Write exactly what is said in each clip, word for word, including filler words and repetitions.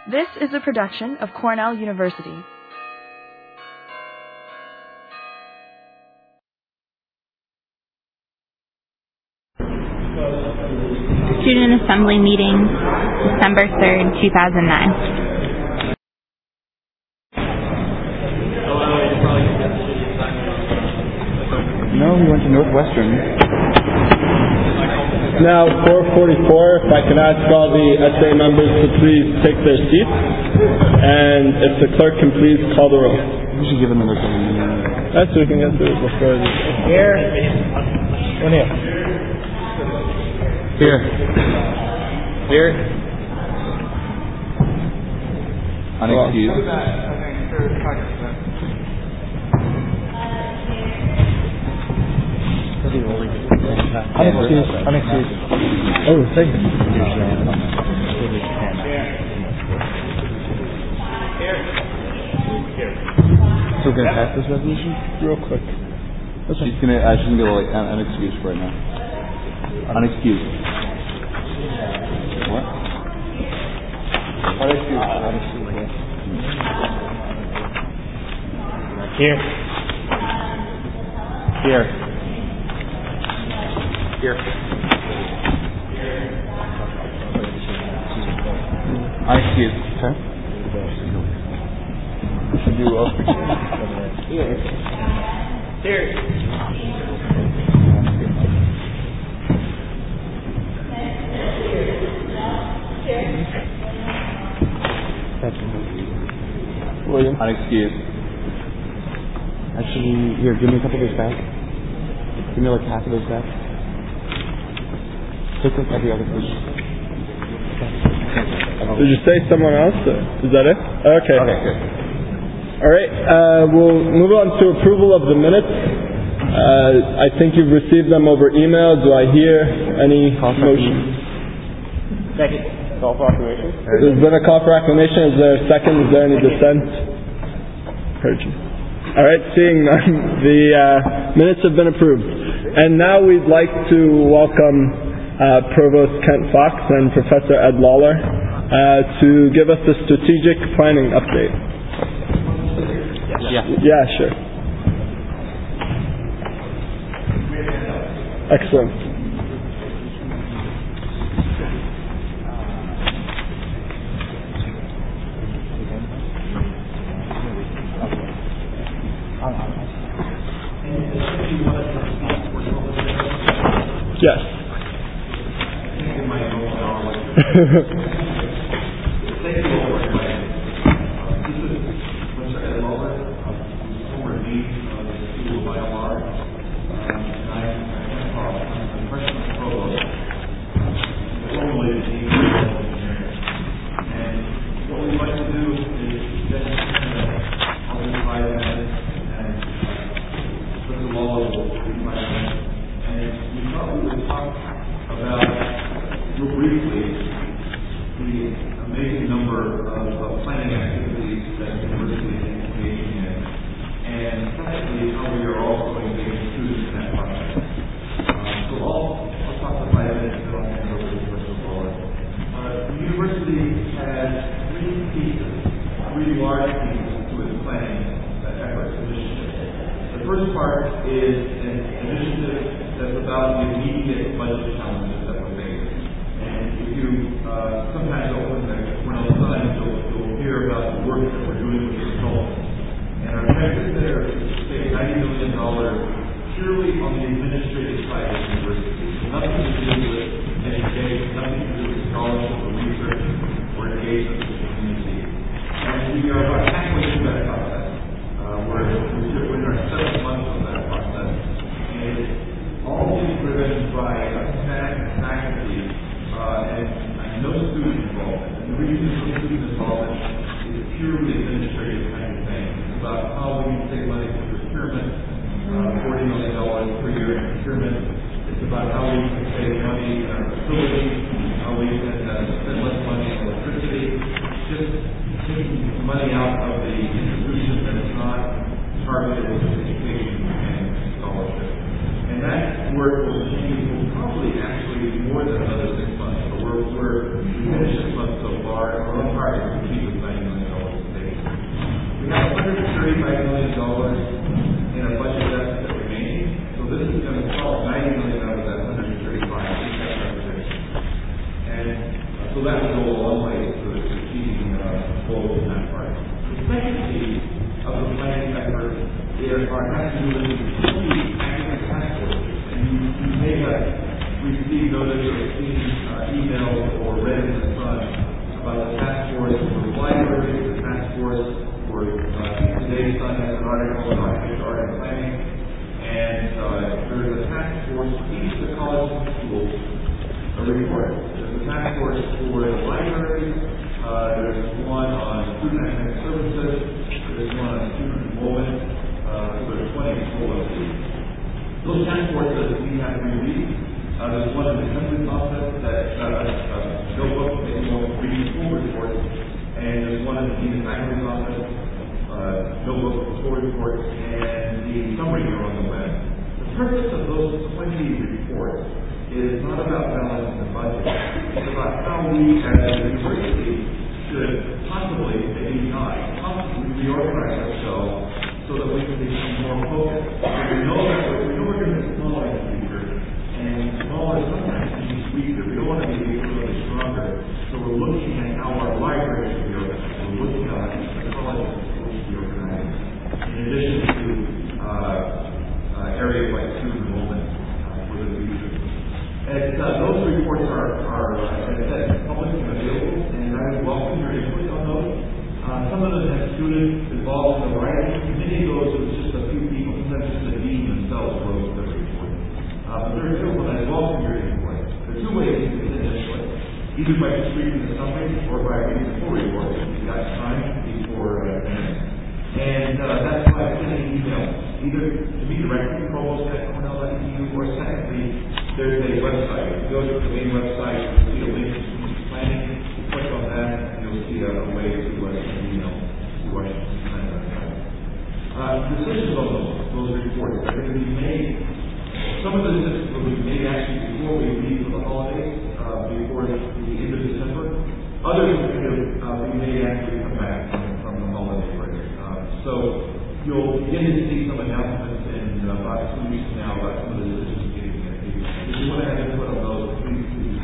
This is a production of Cornell University. Student Assembly meeting, December third, two thousand nine. No, we went to Northwestern. Now, four forty-four, if I could ask all the S A members to please take their seats, and if the clerk can please call the roll. We should give them another minute. That's so we can get through it before this. Here. One here. Here. Here. Unexcused. Unexcused. Unexcused. Oh, thank you. So we're gonna pass this resolution Real quick. She's gonna. Uh, she's gonna be like un- unexcused right now. Unexcused. What? Unexcused. Unexcused. Here. Here. Here. Unexcused. Okay. Should do well. Here. Here. William. Unexcused. Actually, here, give me a couple of those back. Give me like half of those back. Take like every other person. Did you say someone else? Is that it? Okay. Okay, good. All right. Uh, we'll move on to approval of the minutes. Uh, I think you've received them over email. Do I hear any motion? Second. Call for acclamation. There's been a call for acclamation. Is there a second? Is there any dissent? Heard you. All right. Seeing none, the uh, minutes have been approved. And now we'd like to welcome uh, Provost Kent Fox and Professor Ed Lawler uh, to give us the strategic planning update. Yeah. Yeah, sure. Excellent. Yes. Work will continue probably actually more than another six months. But we're, we're finished this month so far, and we're on target to keep so that would go a long way to achieving uh, goals in that part. The second piece of the planning effort is our has to do with the academic task forces. And you, you may have received notice or seen uh, emails or read in the Sun about the task force for libraries, the task force for uh, today's Sun has an article about art and planning, and uh, there's a task force for each of the colleges and schools, a report. There's a task force for the libraries, uh, there's one on student academic services, there's one on student enrollment, uh, so there's twenty total of these. Those task forces we have released. Uh, there's one in the assembly office that uh, uh, notebook that you will read the full report, and there's one in the dean of faculty's office, uh, notebook with full report, and the summary here on the web. The purpose of those twenty reports is not about balancing the budget. It's about how we as a university should possibly, maybe not, possibly reorganize ourselves so that we can become more focused. We know that we know we're going to be smaller in the future, and smaller sometimes means weaker. We don't want to be really stronger, so we're looking at how our library should be organized. We're looking at how the colleges and schools should be organized, in addition to uh, uh, areas like student enrollment uh, for the future. And uh, those reports are, are uh, as I said, public and available, and I would welcome your input on those. Uh, some of them have students involved in the writing. Many of those it was just a few people, sometimes just the dean themselves wrote the report. Uh, but there are two of them I welcome your input. There are two ways you can get input, either by just reading the summary or by reading the full report if you've got time before uh, minutes. And uh, that's why I send an email, either to me directly, provost at cornell dot e d u, or secondly, there's a website. If you go to the main website, you'll see a link to student planning. You click on that, and you'll see a, a way to uh, send an email to our student planning website. Uh, decisions on those, those reports are going to be made. Some of the decisions will be made actually before we leave for the holidays, uh, before the, the end of December. Others are going to uh, be made after we come back from, from the holiday break. Uh, so you'll begin to see some announcements in uh, about two weeks now about some of the decisions getting made. If you want to have input on those, please please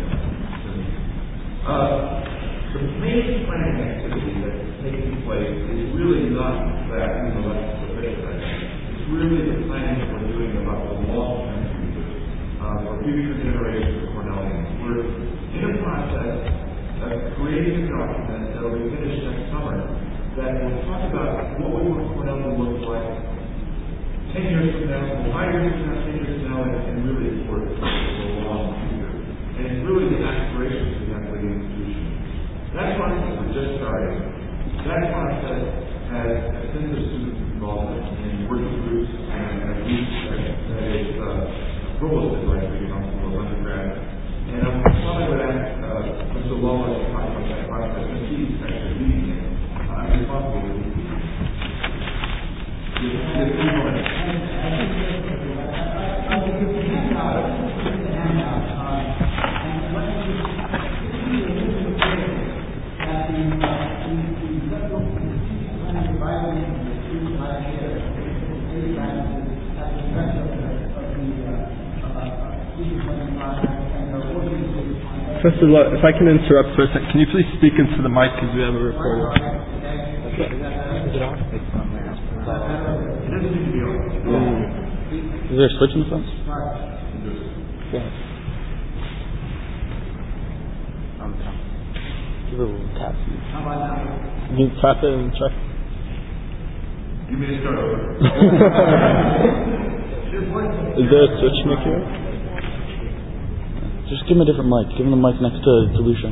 uh, the main planning activity that's taking place is really not that we know that's sufficient. It's really the planning that we're doing about the long-term future uh, for future generations of Cornellians. We're in a process of creating a document that will be finished next summer that will talk about what we want Cornell to look like ten years from now, five years from now, ten years from now, and, and really for the long future. And it's really the aspirations we have for the institution. That process is just starting. That process has extensive student involvement in working groups and at least that is uh, provost advisory council of undergrad. And I'm probably would ask uh, Mister Lawler to talk about that process, and he's actually leading it. Uh, I'm responsible for leading it. Professor Lowe, if I can interrupt for a second, can you please speak into the mic because we have a recorder? Is it on? It's on now. Mm. Is there a switch in the phone? Yeah. Give it a little tap. Can you tap it and check? Give me a start over. Is there a switch, Nick, here? Just give him a different mic. Give him the mic next to Lucia.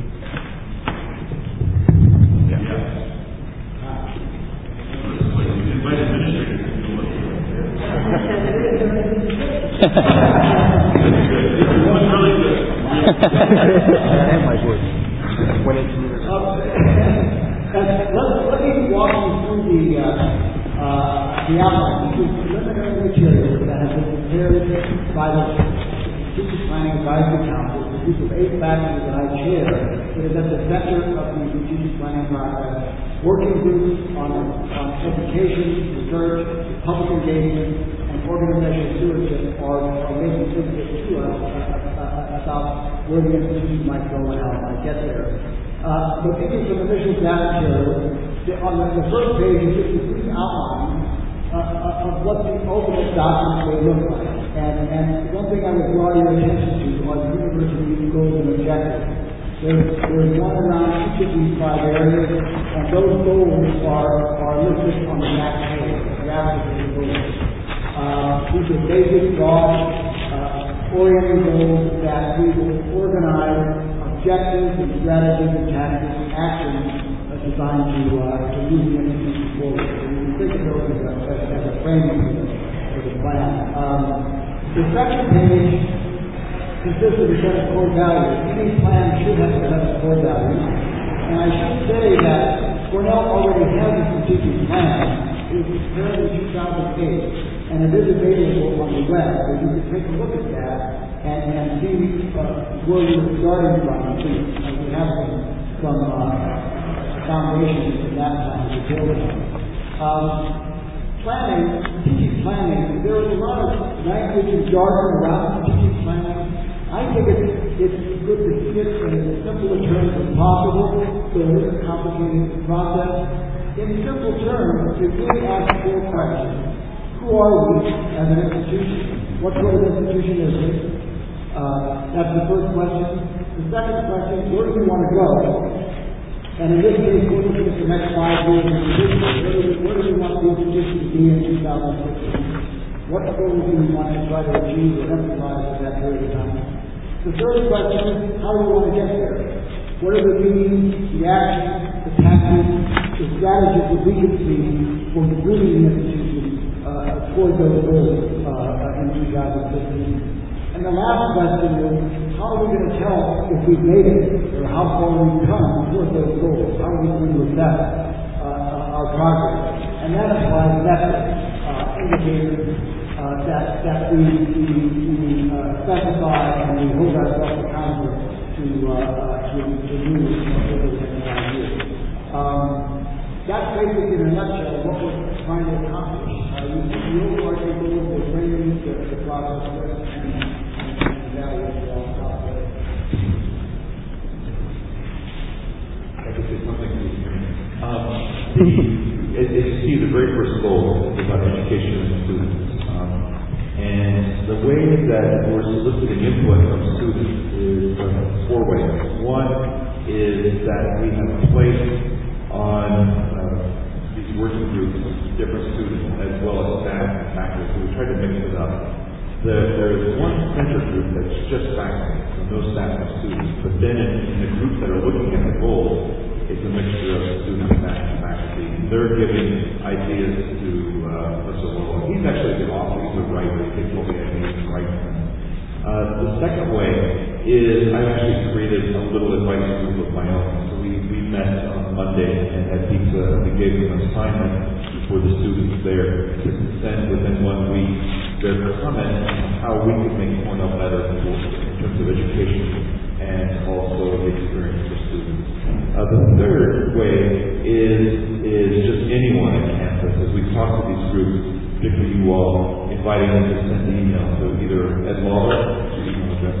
Let me walk you through the uh, uh, the outline. The preliminary material that has been prepared by the Strategic Planning Advisory Council, a group of eight faculty that I chair. It is at the center of the strategic planning process. Working groups on, on education, research, public engagement, and organizational stewardship are, are making input to us uh, uh, about where the institution might go and how it might get there. Uh, but giving some initial data material, on the, the first page is just a brief outline uh, uh, of what the ultimate document may look like. And, and one thing I would draw your attention to are the university's goals and objectives. There's, there's one around each of these five areas, and those goals are, are listed on the back page, graphics of the goals. Uh, these are basic, broad, uh, oriented goals that we will organize objectives and strategies and tactics and actions are designed to, uh, to move the institution forward. So you can think of those as a, as, as a framing for the plan. Um, the second page consists of a set of core values. Any plan should have a set of core values. And I should say that Cornell already has a strategic plan. It was prepared in two thousand eight, and it is available on the web, so you can take a look at that and, and see uh, where you're starting from. So, uh, we have some, some uh, foundations in that plan to build on. Um, planning, strategic planning, there is a lot of language and jargon around strategic planning. I think it's, it's good to see it in as simple terms as possible, so it is a complicated process. In simple terms, you really ask four questions. Who are we as an institution? What sort of institution is this? Uh, that's the first question. The second question, where do we want to go? And in this case, we're looking at the next five years in the where, where do we want the institution to be in two thousand sixteen? What goals do we want to try to achieve or emphasize for that period of time? The third question is, how do we want to get there? What are the means, the actions, the tactics, the strategies that we can see for moving the institution uh, toward those goals uh, in two thousand fifteen? And the last question is, how are we going to tell if we've made it or how far we've come toward those goals? How are we going to assess uh, our progress? And that applies methods, uh, indicators uh, that, that we, we, we uh, specify and we hold ourselves accountable to, uh, to, to move over the next five years. Um, that's basically in a nutshell what we're trying to accomplish. Uh, you see the overarching goals of bringing the, the process and, and values to all process. I could say something. Um, the, as, as you see, the very first goal is about education of students. Um, and the way that we're soliciting input from students is uh, four ways. One is that we have placed on uh, these working groups different students as well as staff and faculty. So we try to mix it up. The, there's one center group that's just faculty, so no staff and students. But then in, in the groups that are looking at the goals, it's a mixture of students, staff, and faculty. They're giving ideas to uh, Mister Lowell. He's actually the author. He's a writer. He takes all the ideas and writes them. Uh, the second way is I've actually created a little advice group of my own. So we, we met on Monday and had pizza, and we gave them an assignment for the students there to send within one week their comments on how we can make Cornell better in terms of education and also the experience for students. Uh, the third way is is just anyone at campus. As we talk to these groups, particularly you all, inviting them to send an email to either Ed Lawler, your email address,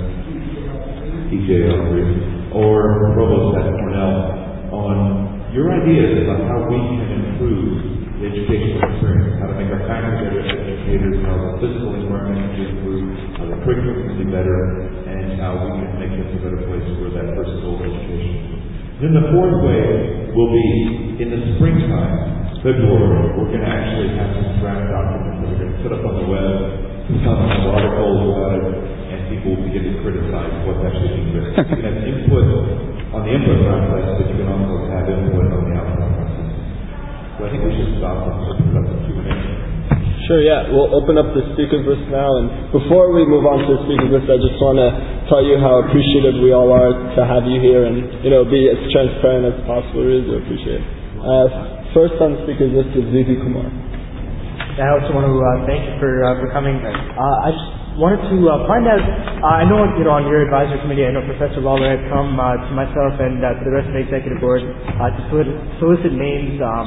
E J L, or Provost at Cornell, on your ideas about how we can improve the educational experience, how to make our faculty better educators, how the physical environment can be improved, how the curriculum can be better, and how we can make this a better place for that first goal of education. Then the fourth way will be in the springtime, February, we're going to actually have some draft documents that we're going to put up on the web, some articles about it, and people will begin to criticize what's actually being written. You can have input on the input process, but you can also have input on the output process. So I think we should stop and open up the Q and A. Sure, yeah. We'll open up the speaker list now. And before we move on to the speaker list, I just want to tell you how appreciative we all are to have you here and, you know, be as transparent as possible. We really do appreciate it. Uh, first on the speaker list is V P Kumar. I also want to uh, thank you for uh, for coming. Uh, I just wanted to uh, find out, uh, I know, you know, on your advisory committee, I know Professor Lawler had come uh, to myself and uh, to the rest of the executive board uh, to solicit, solicit names um,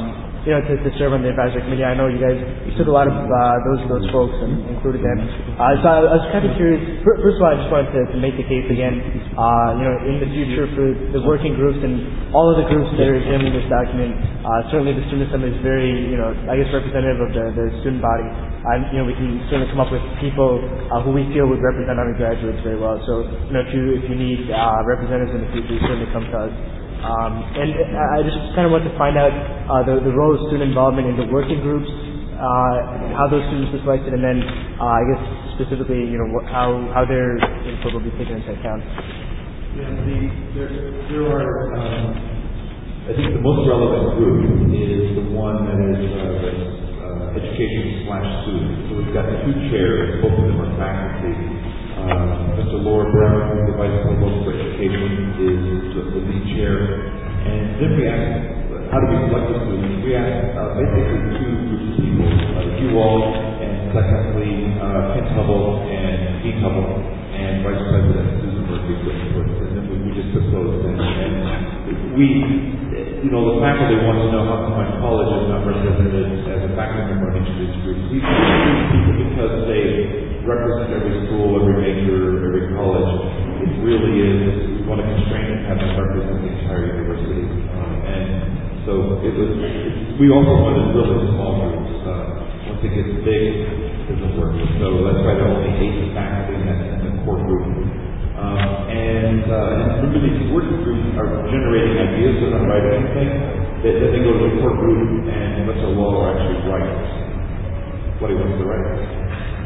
you know, to, to serve on the advisory committee. I know you guys, you took a lot of uh, those those folks and included them. Uh, so I, I was kind of curious. First of all, I just wanted to, to make the case again, uh, you know, in the future for the working groups and all of the groups that are examining this document. Uh, certainly, the Student Assembly is very, you know, I guess representative of the, the student body. And, you know, we can certainly come up with people uh, who we feel would represent undergraduates very well. So, you know, if you if you need uh, representatives in the future, you certainly come to us. Um, and I just kind of want to find out uh, the, the role of student involvement in the working groups, uh, how those students are selected, and then uh, I guess specifically, you know, what, how how their input will be taken into account. Yeah, the, there, there are. Um, I think the most relevant group is the one that is uh, uh, education slash student. So we've got two chairs, both of them are faculty. Uh, Mister Laura Brown, the Vice Provost for Education, is the, the lead chair. And then we asked, how do we select the students? We asked uh, basically two groups of people, uh, you all, and secondly, uh, Kent Hubble and Dean Hubble, and Vice President Susan Murphy for input. And then we, we just took those in. And we, you know, the faculty want to know how come my college is not represented as a faculty member in each of these groups. We choose people because they represent every school, every major, every college. It really is, we want to constrain and have them represent the entire university. Um, and so it was, we also wanted really small groups. Uh, once it gets big, it doesn't work. So that's why there are only eight faculty in the core group. Um, and, uh, and remember, these working groups are generating ideas, they're not writing anything. They, then they go to the core group and Mister Law actually writes what he wants to write.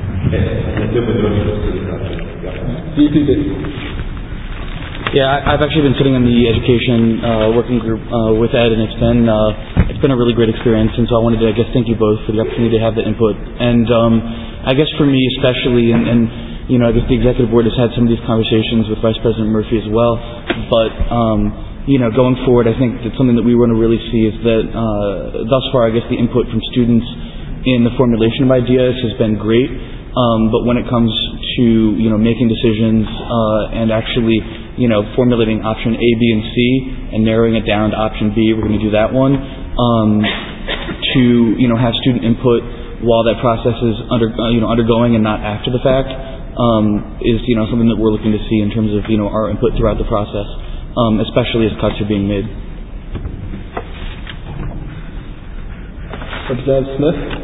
Yeah, I've actually been sitting in the education uh, working group uh, with Ed, and it's been uh, it's been a really great experience. And so I wanted to, I guess, thank you both for the opportunity to have the input. And um, I guess for me especially, and, and you know, I guess the executive board has had some of these conversations with Vice President Murphy as well. But um, you know, going forward, I think that something that we want to really see is that uh, thus far, I guess the input from students in the formulation of ideas has been great. Um, but when it comes to, you know, making decisions uh, and actually, you know, formulating option A, B, and C and narrowing it down to option B, we're going to do that one, um, to, you know, have student input while that process is under, uh, you know, undergoing and not after the fact, um, is, you know, something that we're looking to see in terms of, you know, our input throughout the process, um, especially as cuts are being made. Representative Smith?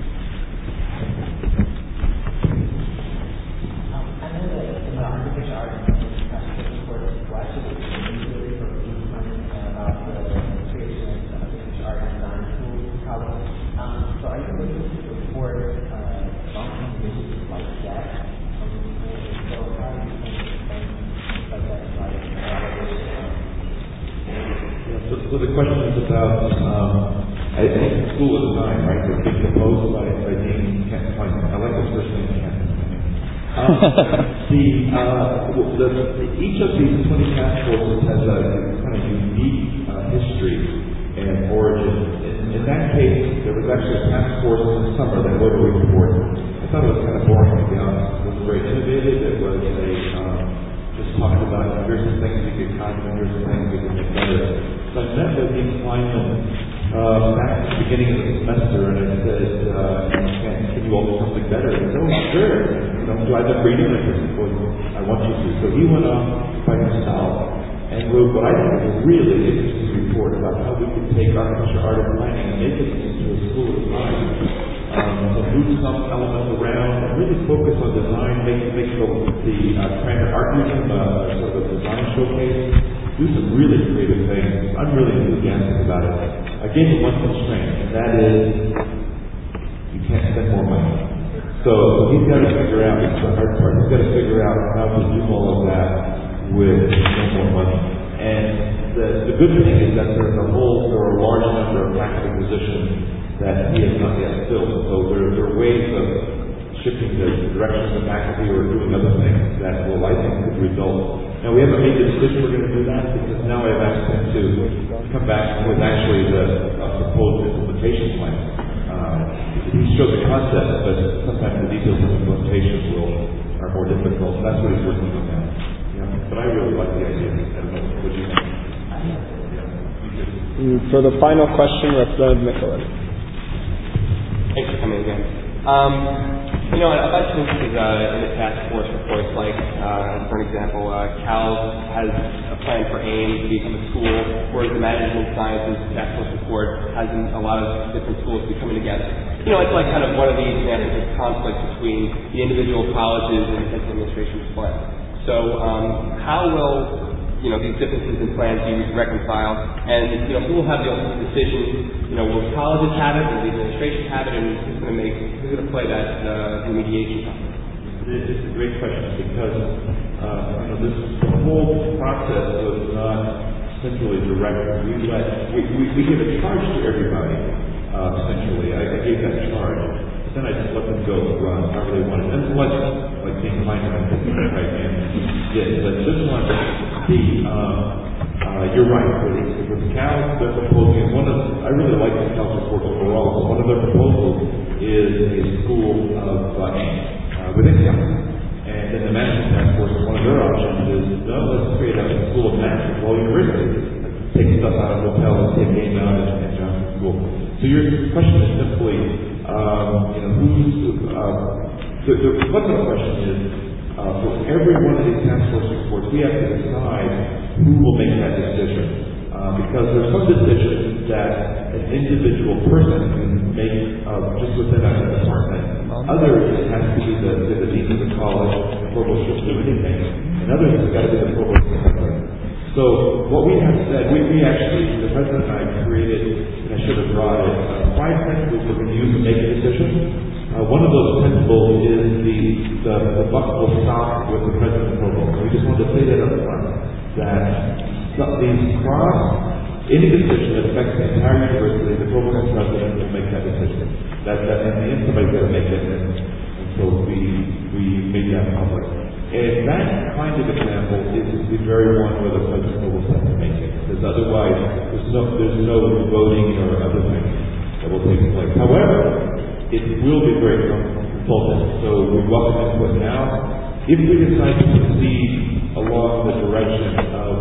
So the question is about, um, I think school design, right? It's being proposed by, by Dean Kent. I like this first name, Kent. Um, the, uh, the, the, each of these twenty task forces has a kind of unique uh, history and origin. In, in that case, there was actually a task force in the summer that wrote a report. I thought it was kind of boring, to be honest. It wasn't very innovative. It was a, um, just talking about here's some things we could cut and here's some things we could make better. So I met with Dean Kleinman uh, back at the beginning of the semester, and I said, uh, can, can you all do something better? He said, oh, sure. You know, do I have the freedom? I said, well, I want you to. So he went off by himself and wrote what I think is a really interesting report about how we could take architecture, art, and planning and make it into a school of design. Um, so move some elements around and really focus on design, make, make the, the uh, Kramer Art Museum uh, sort of a design showcase. Do some really creative things. I'm really enthusiastic about it. I gave him one constraint, and that is you can't spend more money. So, so he's got to figure out, it's the hard part, he's got to figure out how to do all of that with no more money. And the, the good thing is that there's a whole, there are a large number of faculty positions that he has not yet filled. So there, there are ways of shifting the direction of the faculty or doing other things that will, I think, could result. Now, we haven't made the decision we're going to do that because now I've asked him to come back with actually the uh, proposed implementation plan. Uh, he showed the concept, but sometimes the details of implementation will are more difficult. That's what he's working on now. Yeah. But I really like the idea. I don't know what you think. We And for the final question, Representative Micheletti. Thanks for coming again. Um, you know, I've had some instances uh, in the task force reports, like, uh, for an example, uh, Cal has a plan for AIM to become a school, whereas the management sciences task force report has a lot of different schools be coming together. You know, it's like kind of one of these examples of conflict between the individual colleges and the central administration's plan. So, um, how will you know, these differences in plans be reconciled, and, you know, who will have the ultimate decision? You know, will the colleges have it, will the administration have it, and who's going to make, who's going to play that uh, remediation process? It's a great question because, uh, you know, this the whole process was not centrally directed. We let, we, we, we give a charge to everybody, uh, essentially. I, I gave that charge. Then I just let them go run however they wanted. And once, like being behind them, I think the right man did. But this one, the, um, uh, you're right. With, with the Cal, they're proposing, one of, I really like the Cal report overall. One of their proposals is a school of uh, AIM uh, within Cal. And then the management task force, one of their options is, no, let's create a school of management. Well, universities take stuff out of hotels, take AIM out and, and Johnson School. So your question is simply, Um, you know, who's, uh, the, the fundamental question is, uh, for every one of these task force reports, we have to decide who will make that decision. Uh, because there's some decisions that an individual person can make uh, just within a department. Others, it has to be the, the, the dean of the college, the provost should do anything. And others, it's got to be the provost of the company. So what we have said, we, we actually, the president and I created, and I should have brought it, uh, five principles we're going to use to make a decision. Uh, one of those principles is the, the, the buck will stop with the president and provost. We just wanted to say that up front, that these cross, any decision that affects the entire university, the provost and president will make that decision. That, that, and, and somebody's got to make it, and, and so we, we made that public. And that kind of example is the very one where the president will have to make it. Because otherwise, there's no, there's no voting or other things that will take place. However, it will be great from consultants. So we welcome input now. If we decide to proceed along the direction of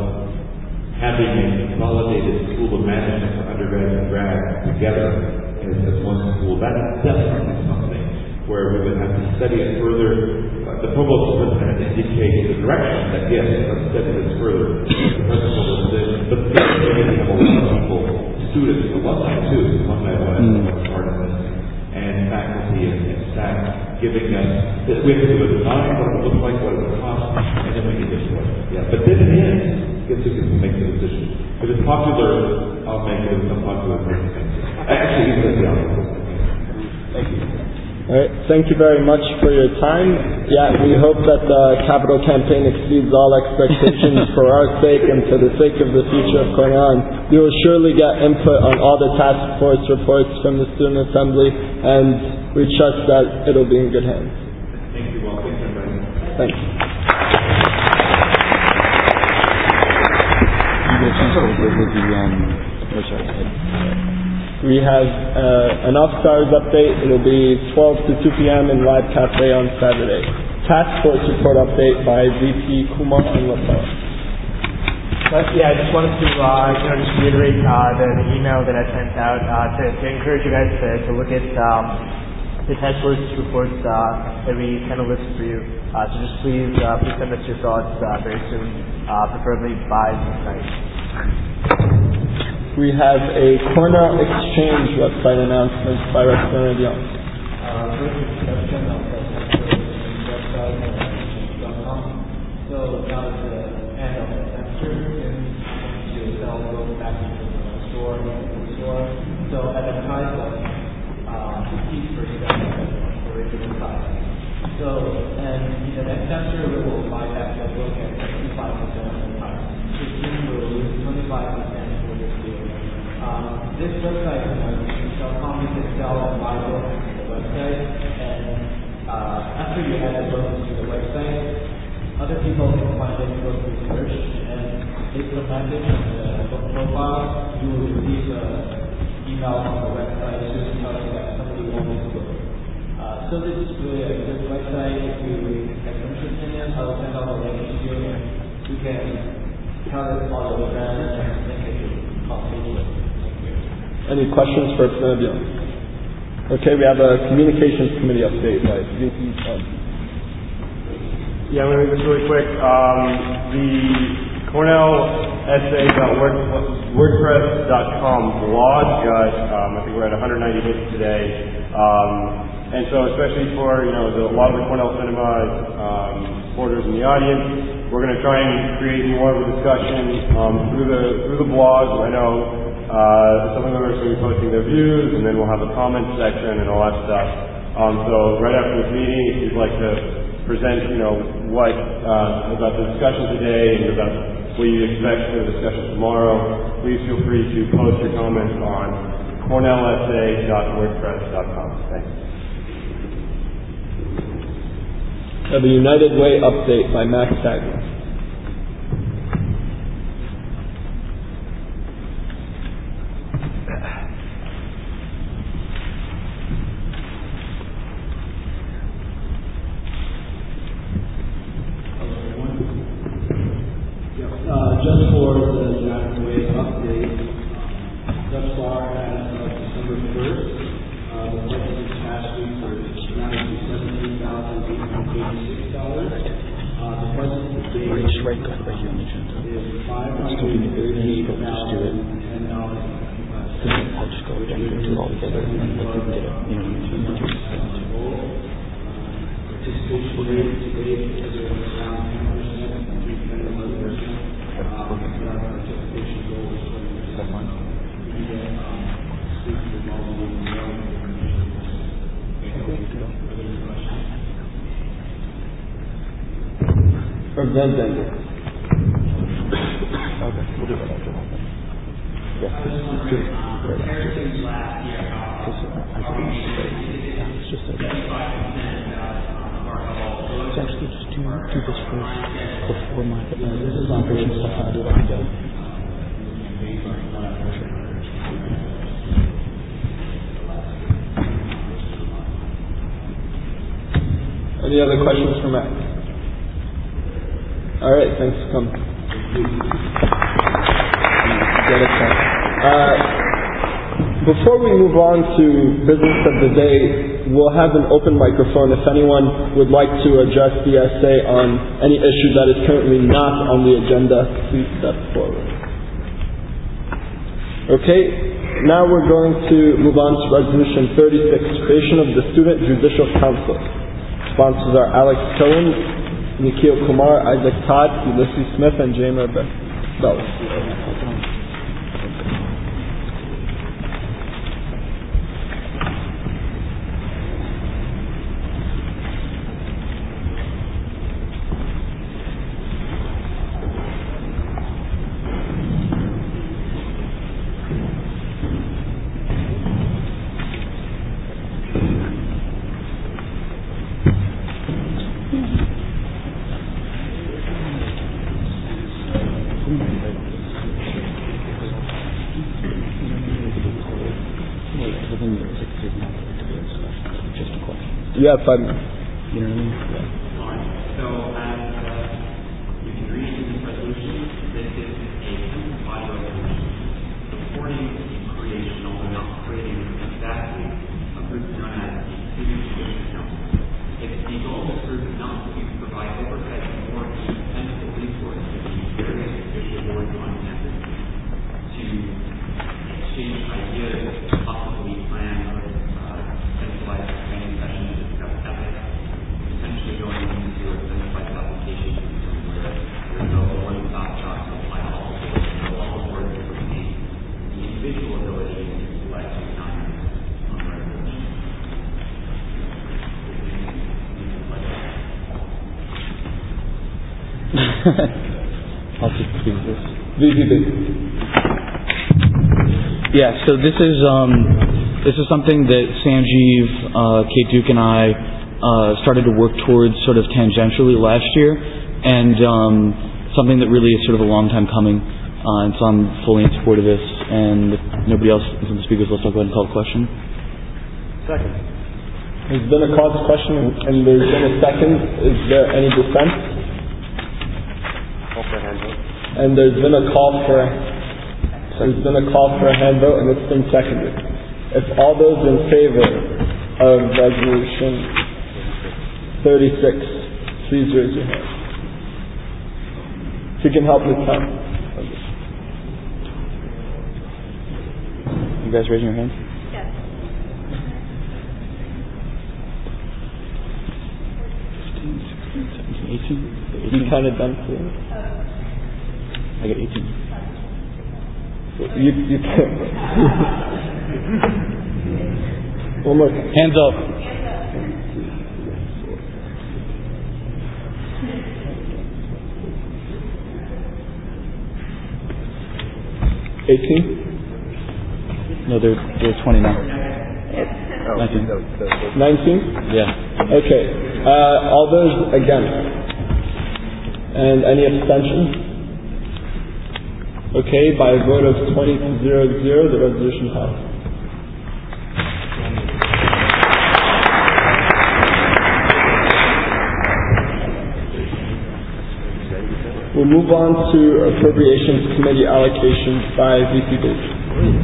having a consolidated school of management for undergrad and grad together as, as one school, that's definitely something where we would have to study it further. Uh, the provost was going to indicate the direction that, yes, let's study this further. The principal was this. But then we have a lot of people, students, alumni too, alumni was part of this, and faculty and, and staff giving us, that we have to do a design, what it looks like, what it would cost, and then we can get to it. Yeah. But then in the end, gets to make the decision. If it's popular, I'll make it. If it's unpopular, I'll make it. Actually, even if it's the opposite. Thank you. All right, thank you very much for your time. Yeah, we hope that the capital campaign exceeds all expectations for our sake and for the sake of the future of Cornell. And we will surely get input on all the task force reports from the Student Assembly, and we trust that it'll be in good hands. Thank you all. Thanks, everybody. Thanks. We have uh, an officers update. It'll be twelve to two p.m. in Live Cafe on Saturday. Task force report update by V P Kumar and Lapel. But yeah, I just wanted to uh, you know just reiterate uh, the, the email that I sent out uh, to, to encourage you guys to, to look at um, the task force reports uh, that we kind of listed for you. Uh, so just please uh, please send us your thoughts uh, very soon, uh, preferably by tonight. We have a Cornell Exchange website announcement by Representative Young. Uh, first introduction of the website dot com. So now is the end of the semester, and you sell go back to the store, the store. So at the price of uh, fifty percent of the original price. So and in the next semester we will buy back the book at sixty-five percent of the price. Which means we will lose twenty-five percent. Um, this website, dot com, you can sell and buy books on the website, and uh, after you add the books to the website, other people can find it through research, and based on message on the book profile, you will receive an email from the website to tell you that somebody wants this book. Uh, so this is really a good website. If you have interest in it, I will send out a link to you, and you can tell it all over them and link it to coffee. Any questions for Panavion? Okay, we have a communications committee update by V P. Yeah, I'm going to make this really quick. Um, the Cornell S A dot wordpress dot com blog got, um, I think we're at one hundred ninety hits today. Um, and so especially for, you know, the, a lot of the Cornell Cinema um, supporters in the audience, we're going to try and create more of a discussion um, through the through the blog. I know uh, some of them are going to be posting their views, and then we'll have a comment section and all that stuff. Um, so right after this meeting, if you'd like to present, you know, what uh, about the discussion today and about what you expect for the discussion tomorrow, please feel free to post your comments on cornell s a dot wordpress dot com. Thanks. Uh, the United Way update by Max Tagler. Uh, just for the United Way update, thus far as of December first, uh, the prices this past week were around seventeen thousand eight hundred eighty-six dollars. Uh, the prices today is five hundred thirty-eight thousand ten dollars. I'll just go again and do it all together and then we can get it, you know, participation rate today is around ten percent, and we can eleven percent. Uh, but our participation goal is twenty percent. We get um, speak to the Or then Denver. Okay, we'll do that after that. Yeah, do it right after. It's just like that. It's actually just do, do this first before my uh, this is operation stuff. I'll do it together. Any other questions for Matt? All right, thanks for coming. Uh, before we move on to business of the day, we'll have an open microphone. If anyone would like to address the S A on any issue that is currently not on the agenda, please step forward. Okay, now we're going to move on to Resolution thirty-six, creation of the Student Judicial Council. Sponsors are Alex Cohen, Nikhil Kumar, Isaac Todd, Ulysses Smith, and Jamer Bellis. Yeah, five minutes. You know what I mean? Yeah. So, as uh, you can read in this resolution, this is a simplified resolution supporting the creation, although not creating exactly, a group known as the Student Judicial Council. Its the goal of this group is not to provide oversight or technical resources to various judicial boards on campus to exchange ideas, possibly plan or uh, centralized training sessions. Essentially going into a centralized application system where there's no one-stop shop to apply all the boards, no all the boards that would need the individual ability to select assignments on the resolution. I'll just do this. V P B. Yeah, so this is um, this is something that Sanjeev, uh, Kate Duke, and I Uh, started to work towards sort of tangentially last year, and um, something that really is sort of a long time coming, uh, and so I'm fully in support of this, and if nobody else is on the speakers list, I'll go ahead and call the question. Second. There's been a call to question, and there's been a second. Is there any dissent? Call for hands up. And there's been a call for There's been a call for a hand vote and it's been seconded. If all those in favor of resolution thirty-six, please raise your hand. If you can help me count. You guys raising your hands? Yes. fifteen, sixteen, seventeen, eighteen. You counted them too? I got eighteen. You, you can. One more. Hands up. eighteen? No, they're, they're twenty now. Oh, nineteen. nineteen? Yeah. Okay. Uh, all those against? And any abstentions? Okay, by a vote of twenty to zero zero, the resolution passed. We'll move on to Appropriations Committee allocations by V P Bates.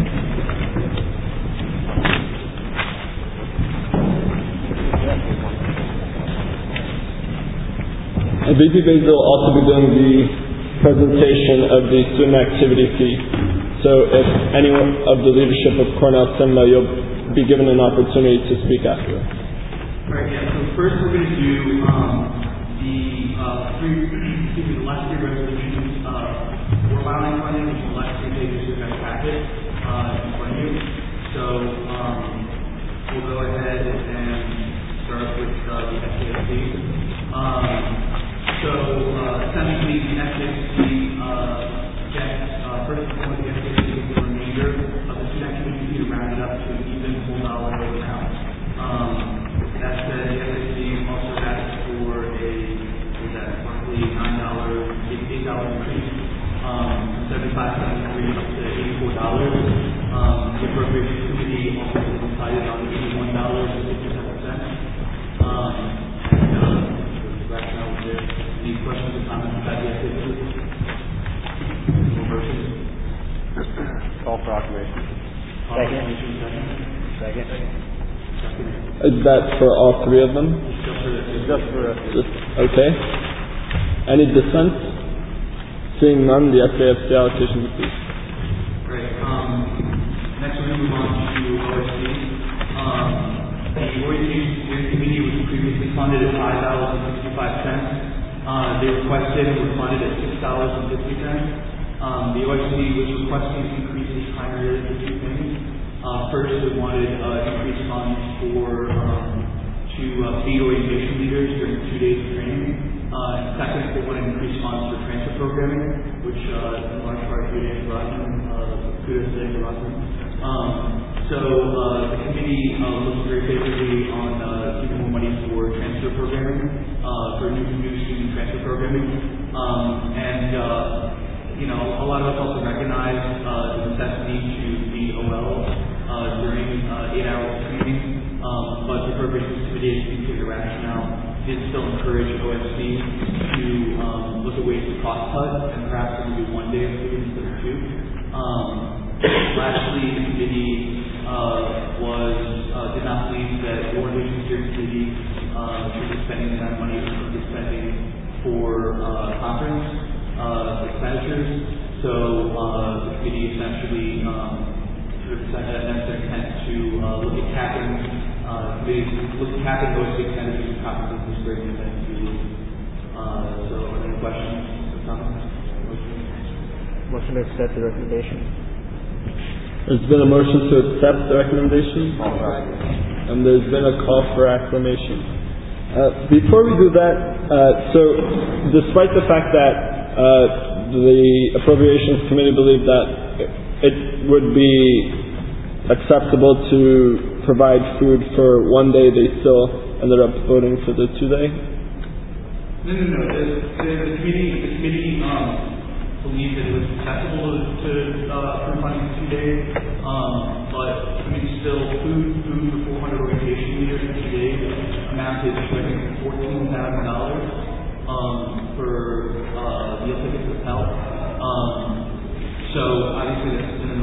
And V P Bates will also be doing the presentation of the student activity fee. So if anyone of the leadership of Cornell Cinema, you'll be given an opportunity to speak after. Right, yeah, so first we're going to do um, the uh, three, excuse me, the last three resolutions uh, for allowing funding, which is the last three pages in our packet uh, in front of you. So um, we'll go ahead and start with uh, the S A F C. Um, so uh, essentially, the S A F C uh, gets, uh, first and foremost, the S A F C gets the remainder of the student activity fee to round it up to an even full dollar amount. Um, That said, the S A C also asks for a, is that roughly nine dollars, eight dollars increase, um, from seventy-five cents up to eighty-four dollars. Um, the Appropriations Committee also decided on eighty-one dollars and fifty-seven cents. Um, and, uh, the rationale was there. Any questions or comments about the S A C? Motion? Call for operation. Second. Second. Second. Is that for all three of them? Just for us. Just, okay. Any dissent? Seeing none, the S A F C allocation please. Great. Um, next we're going to move on to O S C. Um, the Orientation Steering Committee was previously funded at five dollars and sixty-five cents. Uh, they requested and were funded at six dollars and fifty cents. Um, the O S C was requesting increases primarily for two things. Uh, first, they wanted uh, increased funds for um, to uh, feed orientation leaders during two days of training. Uh, and second, they wanted increased funds for transfer programming, which uh, in large part due to Rosman, uh, kudos to Rosman. Um, so uh, the committee uh, looks very favorably on uh, giving more money for transfer programming, uh, for new, new student transfer programming, um, and uh, you know a lot of us also recognize uh, the necessity to feed O L. Uh, during uh, eight hours of training, um, but the Appropriations Committee, due to the rationale, did still encourage O S C to um, look at ways to cost cut and perhaps even do one day of food instead of two. Um, lastly, the committee uh, was uh, did not believe that the Orientation Steering Committee uh, should be spending that money it should be spending for uh, conference uh, expenditures. So uh, the committee essentially um, that's their intent to uh, look at capping, uh, they look at capping those expenditures and conferences this great intent to uh, so are there any questions or comments? Motion to accept the recommendation. There's been a motion to accept the recommendation. And there's been a call for acclamation. Uh, before we do that, uh, so despite the fact that uh, the Appropriations Committee believed that it would be acceptable to provide food for one day, they still ended up voting for the two day? No, no, no. The, the, the committee, the committee um, believed that it was acceptable to uh, for funding for two days, um, but I mean, still, food, food for four hundred orientation leaders for two days amounted to I think fourteen thousand dollars um, for uh, meal tickets with help. Um, So obviously that's an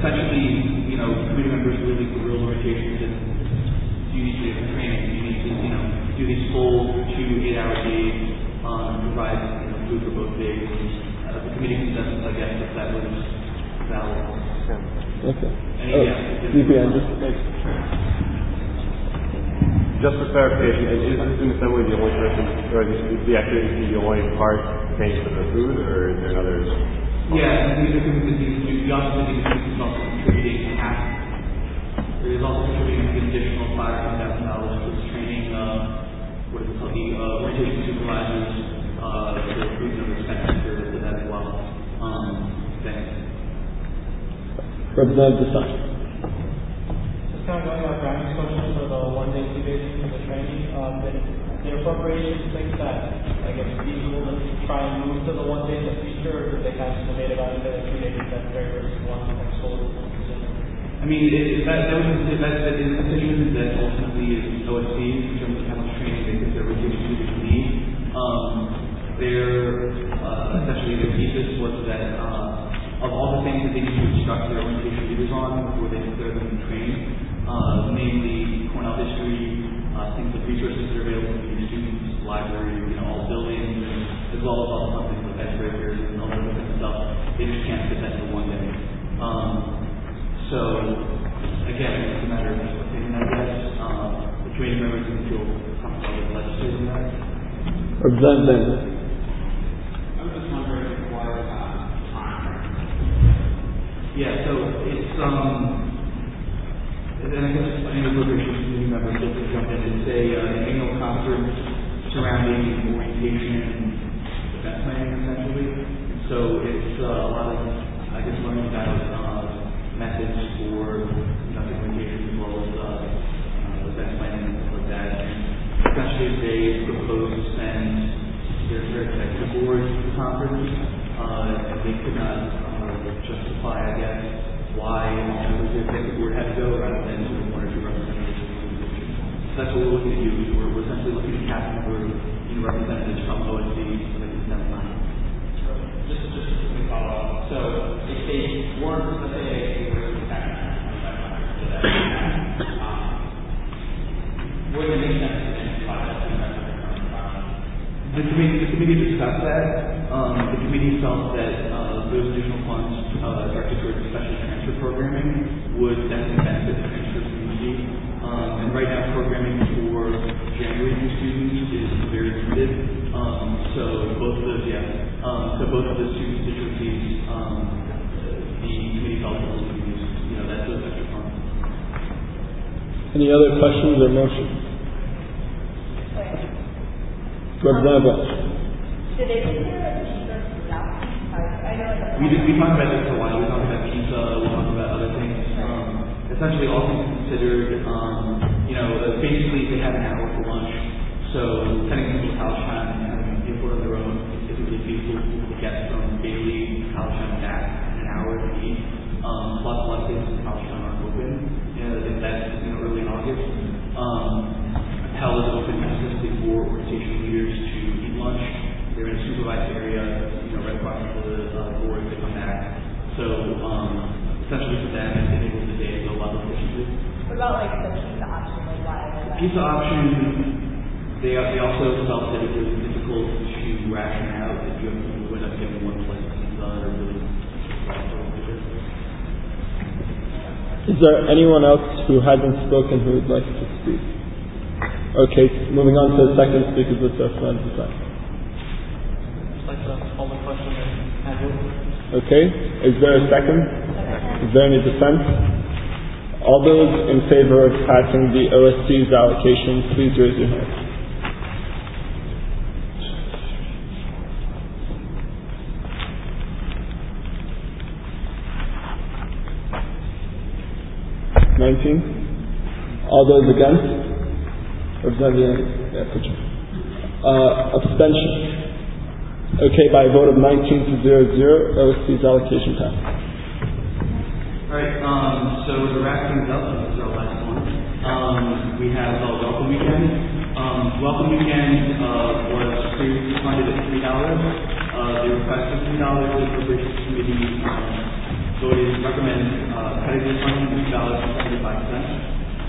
essentially, you know, committee members really the real limitations and you need to get training. You need to, you know, do these full two eight-hour days, um, provide you know, food for both days. Uh, the committee consensus, I guess, if that was valid. Okay. And, oh, yeah, D P N, just Just for clarification, is the student assembly the only person, or is the activity the only part paying for the food, or is there another? Yeah, and the the also the is also contributing half. It is also contributing an additional five thousand dollars for this training. Uh, what is it called? The uh, orientation supervisors. Uh, the food and expenses for that as well. Um, thanks. Representative Desai. Just kind of going back Brandon's question for the one day, two days for the training. Um, the, the appropriation thinks that, I guess, people to try and move to the one day in the future, or did they kind of debate about it in two days that's very versus one next school? I mean, it, it, that, that was that, that is a decision that ultimately is O S C in terms of how much training they think their rotating students need. Um, their uh, essentially their thesis was that uh, of all the things that they need to instruct their orientation leaders on before they declare them in training, uh, namely Cornell history, uh, things like resources that are available to your students, library, you know, all buildings, and as well as all the fun things like icebreakers and all that kind of stuff. They just can't fit that into one day. Um, so again, it's a matter of opinion, I guess. Um, the committee members can feel comfortable with legislating that. Representative. I was just wondering why uh, time. Yeah, so it's um. And I guess I think appropriations committee members will jump in and say uh, an annual conference surrounding orientation and event planning, essentially. So it's uh, a lot of, I guess, learning about uh, methods for conducting orientation as well as uh, uh, event planning and stuff like that. And essentially, they propose to spend their, their executive board conference, uh, and they could not uh, justify, I guess, why members of the executive board had to go rather than sort of one or two representatives. So that's what we're looking to do. We're, we're essentially looking to cast a number of you know, representatives from O S C so they can send them. Just, just to follow up. So if they weren't, let's say they were in fact to that, um, would it make sense to then apply that to the rest of the current environment? The committee, the committee discussed that. Um, the committee felt that uh, those additional funds uh, directed towards special transfer programming would definitely benefit the transfer community. Um, and right now, programming for January students is very limited. Um, so both of those, yeah. Um, so both of those two constituencies, um, the committee felt was to use, you know, that's those extra funds. Any other questions or motions? Representative Welch. Did they consider it cheaper to sell? I know we did. We talked about this for a while. We talked about pizza. We talked about other things. Um, essentially, all things considered, um, you know, uh, basically they have an hour for lunch. So sending them to college time and having them pay for it on their own is really feasible to get from Bailey, college time back in an hour to eat. Um, plus, a lot of places in college time aren't open. You know, if that's you know early in August. Um, Pell is open specifically for orientation leaders to eat lunch. They're in a supervised area, you know, right across from the uh, board to come back. So, um, essentially for them, it enables the day to go a lot more efficiently. What about like the pizza option? Like why? The pizza option, they they also felt that it was difficult to ration out if you have people who end up getting one slice of pizza or really. Is there anyone else who hasn't spoken who would like to speak? Okay, moving on to the second speaker with us, Representative Desai. Just like to hold the question and have it. Okay, is there a second? Is there any dissent? All those in favor of passing the O S C's allocation, please raise your hand. Nineteen. All those against? Representative, yeah, put you. Uh, abstention. Okay, by a vote of nineteen to zero zero, O S C's allocation passed. All right. Um, so to wrap things up, this is our last one. Um, we have a welcome weekend. Um, welcome weekend uh, was previously funded at three dollars. Uh, the request of three dollars, the appropriations committee um, voted recommend uh,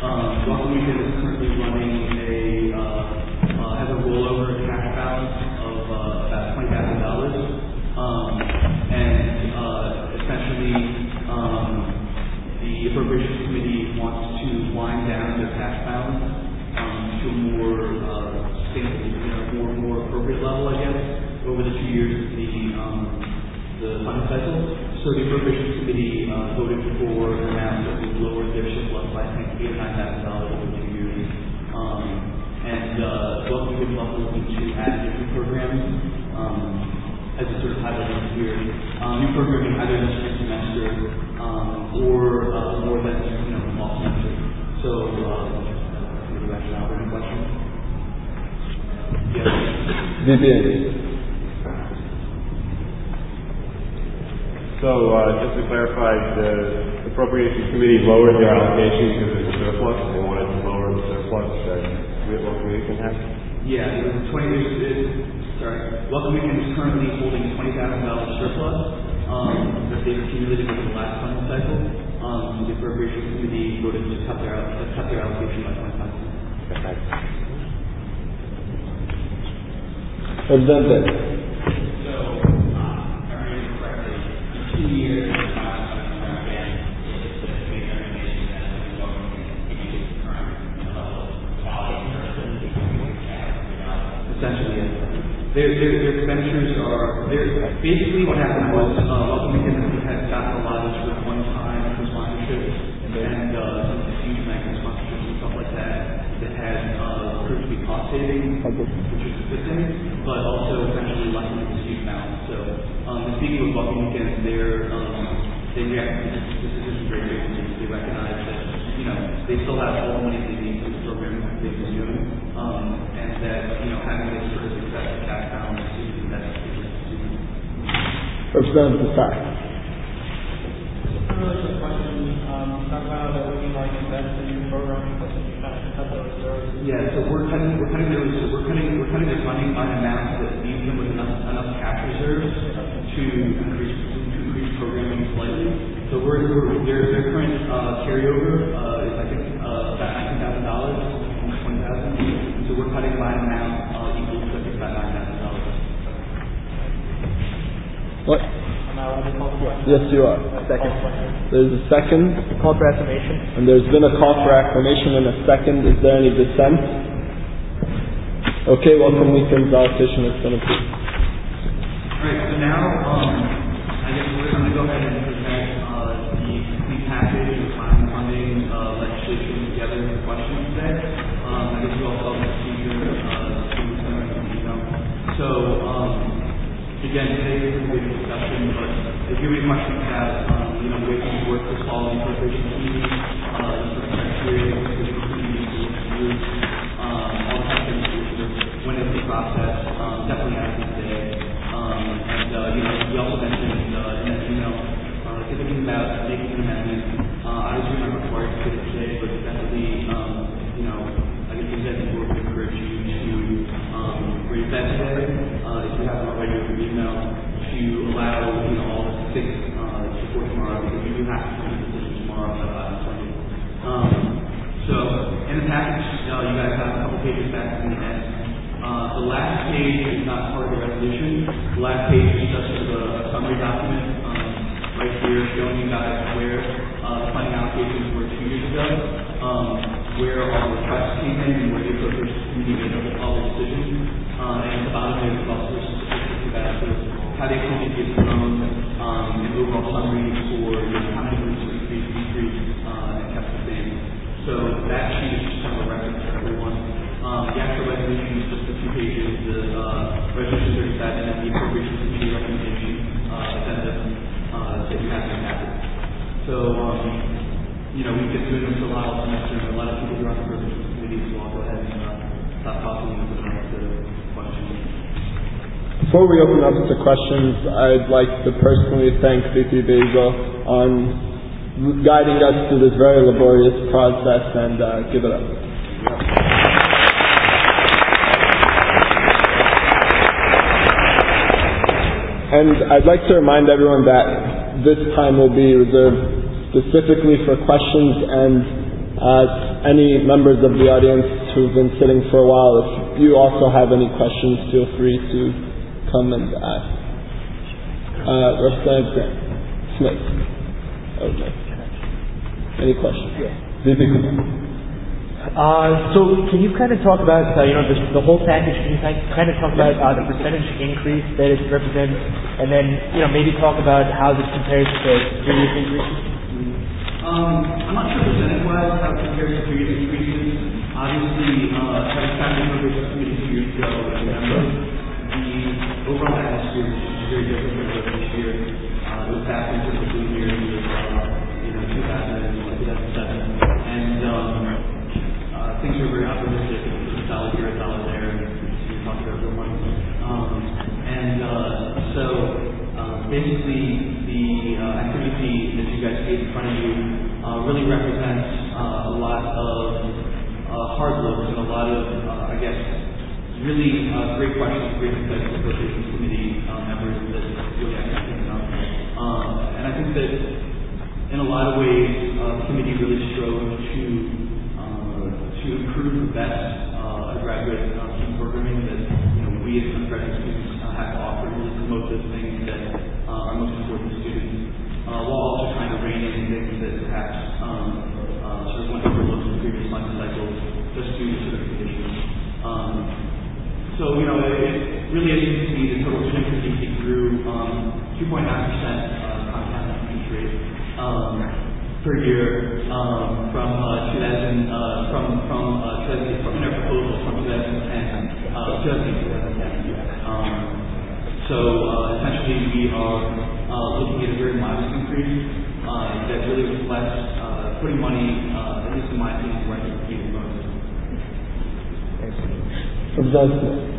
Um, Welcome Weekend is currently running a, uh, uh, has a rollover cash balance of uh, about twenty thousand dollars. Um, and uh, essentially, um, the Appropriations Committee wants to wind down their cash balance um, to a more uh, sustainable, you know, more, more appropriate level, I guess, over the two years of the, um, the funding cycle. So the Appropriations Committee uh, voted for an amount that would lower their surplus by, I think, eight or nine thousand dollars over two years. Um, and uh, what we would love looking to add different programs, um, as a sort of highlighted here, um, new programming either in the spring semester um, or uh, more than you know the fall semester. So, uh, maybe rationale. Any questions? Yes. V P A. So, uh, just to clarify, the Appropriations Committee lowered their allocation because of the surplus. They wanted to lower the surplus that Welcome Weekend has? Yeah, the twenty is, sorry, Welcome Weekend is currently holding a twenty thousand dollars surplus um, that they've accumulated over the last funding cycle. Um, the Appropriations Committee voted to cut their, to cut their allocation by twenty-five percent. Representative. So, uh, if I remember correctly, in two years, Essentially, yes. Their, their, their expenditures are, their, basically what happened was, uh, Welcome Weekend had gotten a lot of sort of one-time sponsorships and, uh, some of the huge magnet sponsorships and stuff like that that had, uh, proved to be cost-saving, which is a good thing, but also essentially lessening the student balance. So, um, and speaking with Welcome Weekend, they're, um, they react, this, this is very great news. They recognize that, you know, they still have all the money they need for the program that they've been doing, um, and that, you know, having this sort of excessive cash balance is the best thing to do. Representative Sack. Really quick question. Um, talk about that we like invest in new programs, but you kind of cut those reserves. Yeah, so we're cutting, we're cutting those, so we're cutting, we're cutting the funding by an amount that leaves them with enough, enough cash reserves to increase, to increase programming slightly. So we're, we're their, their current uh, carryover uh, is I think uh, about nineteen thousand dollars, almost twenty thousand. So we're cutting by an amount uh, equal to I think about nine thousand dollars. What? Yes, you are. Second. There's a second. Call for acclamation. And there's been a call for acclamation and a second. Is there any dissent? Okay, Welcome Weekend's allocation has been approved. Alright, so now um, I guess we're going to go ahead and present uh, the complete package of final funding uh, legislation together for questions today. Um, I guess you all saw the procedure uh, So, um, again, today is a great discussion, but if you have any questions about, um, you know, ways to work this fall in appropriation committee, uh, the criteria, the committee, um, all the kinds of things, when is the process, um, definitely ask me today. Um, and, uh, you know, we also mentioned uh, in that email, uh, thinking about making an amendment. Uh, obviously, we're not required to do it today, but definitely, um, you know, I guess the executive board would encourage you to um, read that today, uh, if you haven't already with your email, to allow, you know, all the six uh, support tomorrow, because we do have to make a decision tomorrow at five twenty. Um, so, in the package, uh, you guys have a couple pages back in the end. Uh, the last page is not part of the resolution. The last page is just sort of a summary document um, right here showing you guys where uh, the funding allocations were two years ago, um, where all the requests came in, and where the appropriations committee made all the decisions. Uh, and at the bottom there is also some statistics about sort of how the activity gets grown, um, and overall summaries for you know, how many groups increased, decreased, uh, and kept the same. So that sheet is just kind of a reference for everyone. Um, the actual resolution is just a few pages, the uh, resolution thirty-seven and the appropriations committee recommendation uh, addendum uh, that you have in your packet. So, um, you know, we've been doing this a lot all semester, and a lot of people who are on the appropriations committee, so I'll go ahead and uh, stop talking and open up to questions. Before we open up to questions, I'd like to personally thank V P Basil on guiding us through this very laborious process, and uh, give it up. And I'd like to remind everyone that this time will be reserved specifically for questions and Uh, any members of the audience who've been sitting for a while, if you also have any questions, feel free to come and ask. Uh, Representative Smith. Okay. Any questions? Uh, so can you kind of talk about, uh, you know, the, the whole package, can you kind of talk about uh, the percentage increase that it represents, and then, you know, maybe talk about how this compares to previous increases? Um, I'm not sure percentage-wise how it compares to previous increases. Obviously, uh, having found the appropriation committee two years ago, I remember the overall atmosphere is very different than it was this year. Uh, it was back into the blue years of, uh, you know, two thousand, two thousand seven, and, um, things were very optimistic. It was a solid here, a solid there, and we talked about real money. Um, and uh, so uh, basically, the uh, activity fee that you guys see in front of you uh, really represents uh, a lot of uh, hard looks and a lot of, uh, I guess, really uh, great questions, great insights from the Appropriations Committee uh, members that really I can't think of. Um, and I think that in a lot of ways, uh, the committee really strove to to improve the best uh, undergraduate uh, student programming that you know we as undergraduate students uh, have to offer, really promote those things that uh, are most important to students, uh, while also trying to rein in things that perhaps um, uh, sort of went overlooked in previous lesson cycles just due to certification. Um, so you know, it, it really, as you can see, the total student activity grew um, two point nine percent uh, compound increase rate. Um, per year um, from uh, two thousand uh, from from uh, two thousand from our proposal from twenty ten uh, twenty ten. Um, so uh, essentially we are uh, looking at a very modest increase uh, that really reflects uh, putting money, uh, at least in my opinion, where it's needed most. Thanks.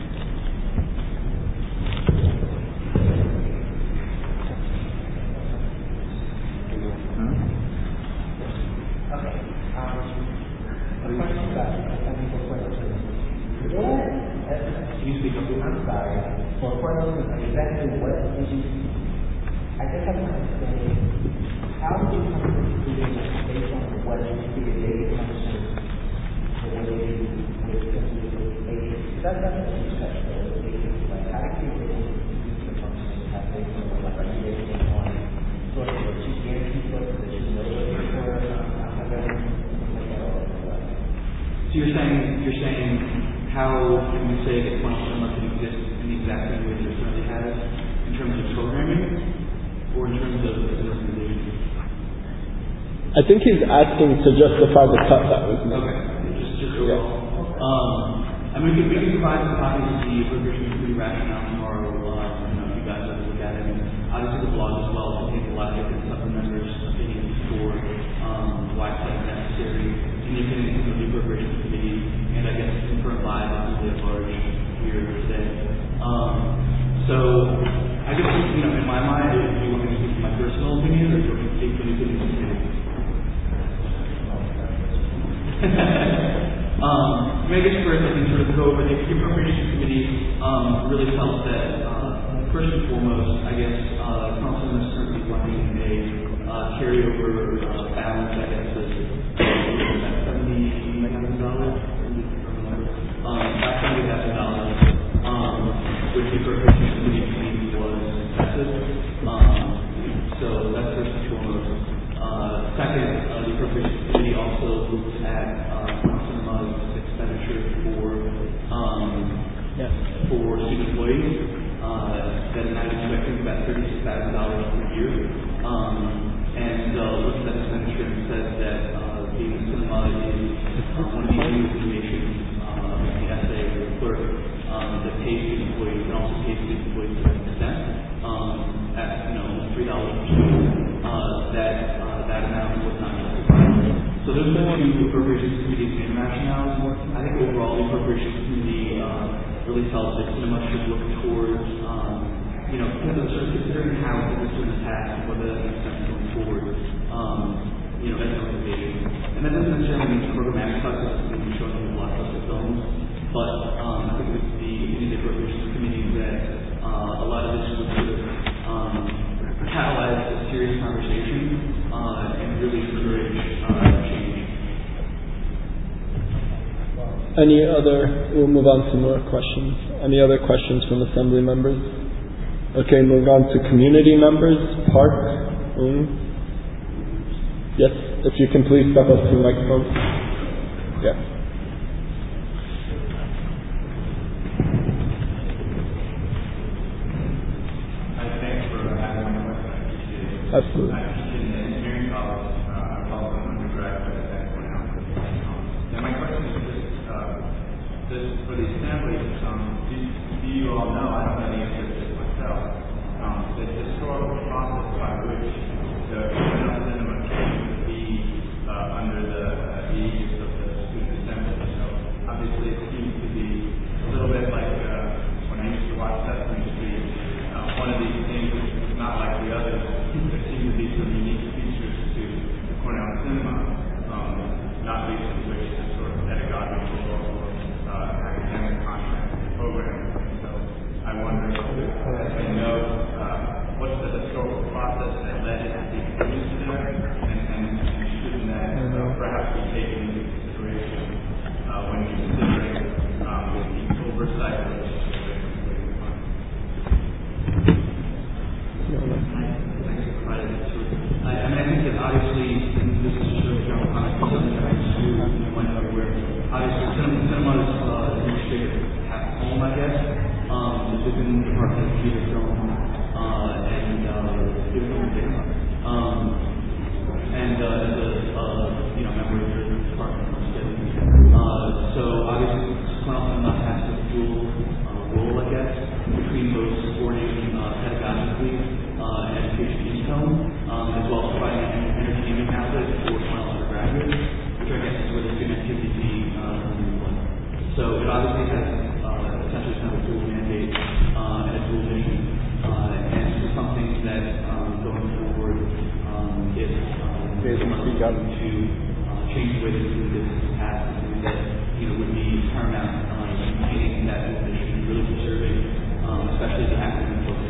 Exactly what issues, I guess I'm trying to say, how do you come to the conclusion based on what you see the data comes to the way you would simply basic? That doesn't make sense, though. Like, how do you think the functions have based on what recommendation on sort of what you guarantee for that you know for So you're saying you're saying how can we say that one cinema can exist in the exact same way that it currently has in terms of programming or in terms of organization? I think he's asking to justify the cut that was made. Okay, just just overall. Yeah. Um, I mean, we can, we can provide some copies of the Appropriations Committee rationale tomorrow. Uh, you know, if you guys have to look at it. And obviously, the blog as well contains a lot of different supplementary opinions for um, why it's necessary in the opinion of the Appropriations Committee, and I guess confirmed by the Assembly at large here today. Um, so, I guess you know, in my mind, if you want me to speak to my personal opinion, or do you want me to speak to the opinion of the committee? um, I guess first I can sort of go over the Appropriations Committee um, really felt that uh, first and foremost, I guess uh, Councilman is currently running a uh, carryover uh, balance, I guess, of seventy thousand dollars, um, about seventy thousand dollars, um, which the Appropriations Committee believed was excessive. Um, so that's first and foremost. Uh, second, uh, the Appropriations Committee also looked at uh, Cinema's expenditure for um, yeah. for student employees. Uh, that is expecting about thirty-six thousand dollars per year, um, and uh, looked at that expenditure and said that uh, being a cinema is uh, one of the newest nations, uh, the S A or the clerk um, that pays student employees and also pays student employees to an extent um, at you know three dollars per student. Uh, that uh, that amount was not justified. So those are the two Appropriations Committee's main rationales. I think overall the Appropriations Committee uh, really felt that cinema should look towards, um, you know, sort of considering how it was in the past and whether that makes sense going forward, um, you know, as an organization. And that doesn't necessarily mean programmatic cuts, it's going to be showing you blockbuster films, but um, I think with the opinion of the Appropriations Committee that uh, a lot of this would sort of um, catalyze a serious conversation uh, and really encourage uh, change. Any other, we'll move on to more questions. Any other questions from assembly members? Okay, moving on to community members. Park. Mm. Yes, if you can please step up to the microphone. Yeah. I thank for having me. Absolutely. I teach in the engineering college. Uh, I'm also an undergraduate at Cornell. And my question is just, uh, this, for the assembly, um, do, do you all know, I don't know the answer to this myself, um, the historical process by which the Cornell Cinema came to be uh, under the uh, aegis of the student assembly. So obviously it seems to be a little bit like uh, when I used to watch Sesame Street, uh, one of these things is not like the others. There seem to be some unique features to the Cornell Cinema, um, not least of which is sort of pedagogical or uh, academic content programming. So I wonder if you know uh, what's the historical process that led it to be produced there, and, and, and shouldn't that uh, perhaps be taken into consideration uh, when considering um, the oversight of the I, I mean, I think that obviously, and this is sort of general comment, something that I do went everywhere. Obviously, cinema, cinema is uh, administrative half home, I guess. Um, it's within the Department of Theater, Film, uh, and uh, Theater Film and Data. Um, and uh, as a uh, you know member of the Department of Studies. Uh, so obviously, Cornell Cinema has a dual uh, role, I guess, between both supporting uh, pedagogically uh, and education in film, um, as well as providing an entertainment outlet for Cornell undergraduates, which I guess is where the student activity fee uh, comes into play. So it obviously has uh, essentially kind of a dual mandate uh, and a dual mission, uh, and it's something that um, going forward, um, if um, someone is looking to uh, change the way they do business in the past, something that you know would be paramount uh, in maintaining that dual mission, really preserving, um, especially the academic focus.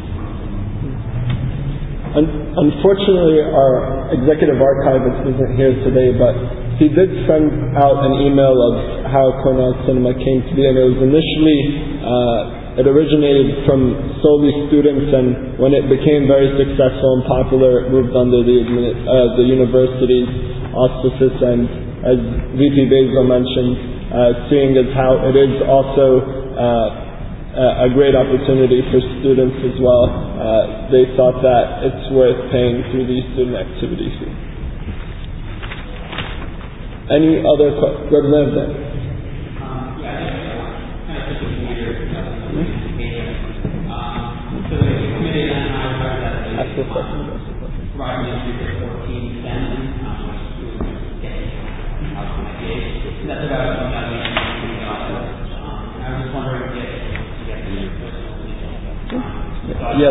Unfortunately, our executive archivist isn't here today, but he did send out an email of how Cornell Cinema came to be, and it was initially, uh, it originated from solely students, and when it became very successful and popular, it moved under the, uh, the university's auspices, and as V P Basil mentioned, uh, seeing as how it is also uh, a great opportunity for students as well. Uh, they thought that it's worth paying through the student activity fee. Any other questions? Representative? Um, yeah, I just uh, kind of switching gears to education. Um, so the committee and I were that Ask the question. provide ministry for fourteen STEM, um, which students get out of my gauge. That's about one thousand eight hundred dollars. Um, I was just wondering if Yeah.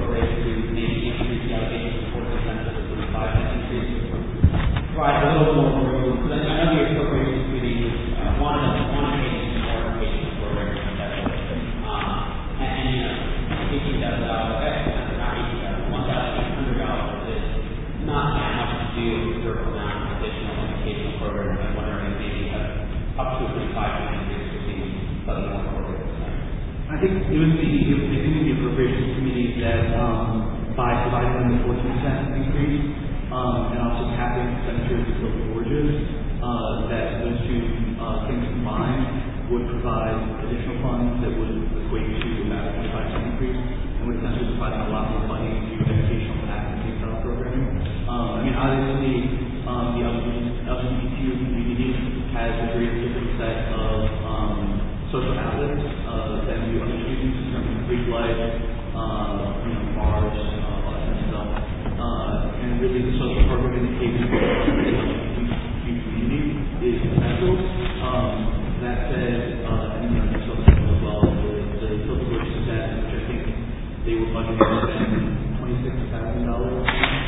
Provide a little more room, because I know the appropriations committee uh, wanted wanted to make more education programs and that sort of thing. Um, and, and you know, eighteen thousand dollars, not eighteen thousand, one thousand eight hundred dollars is not that much to do with a certain amount of additional educational programs. I'm wondering if maybe uh, up to a thirty-five million increase would be slightly more appropriate. I think it would be, it would be the appropriations committee that, um, by providing them the fourteen percent increase, um, and also capping expenditures to local gorges, uh, that those two, uh, things combined would provide additional funds that would equate to about a twenty-five percent increase, and would essentially provide a lot more money to educational capacity style programming. Um, I mean, obviously, um, the L G B T Q community has a very different set of, um, social outlets uh, that we other students in terms of Greek life, uh, you know, Mars, uh, all that kind of stuff. Uh, and really the social program indication for the L G B T Q community is essential. Um, that said, uh, and you know, just also as well, the, the social work success, which I think they were budgeting to spend twenty-six thousand dollars.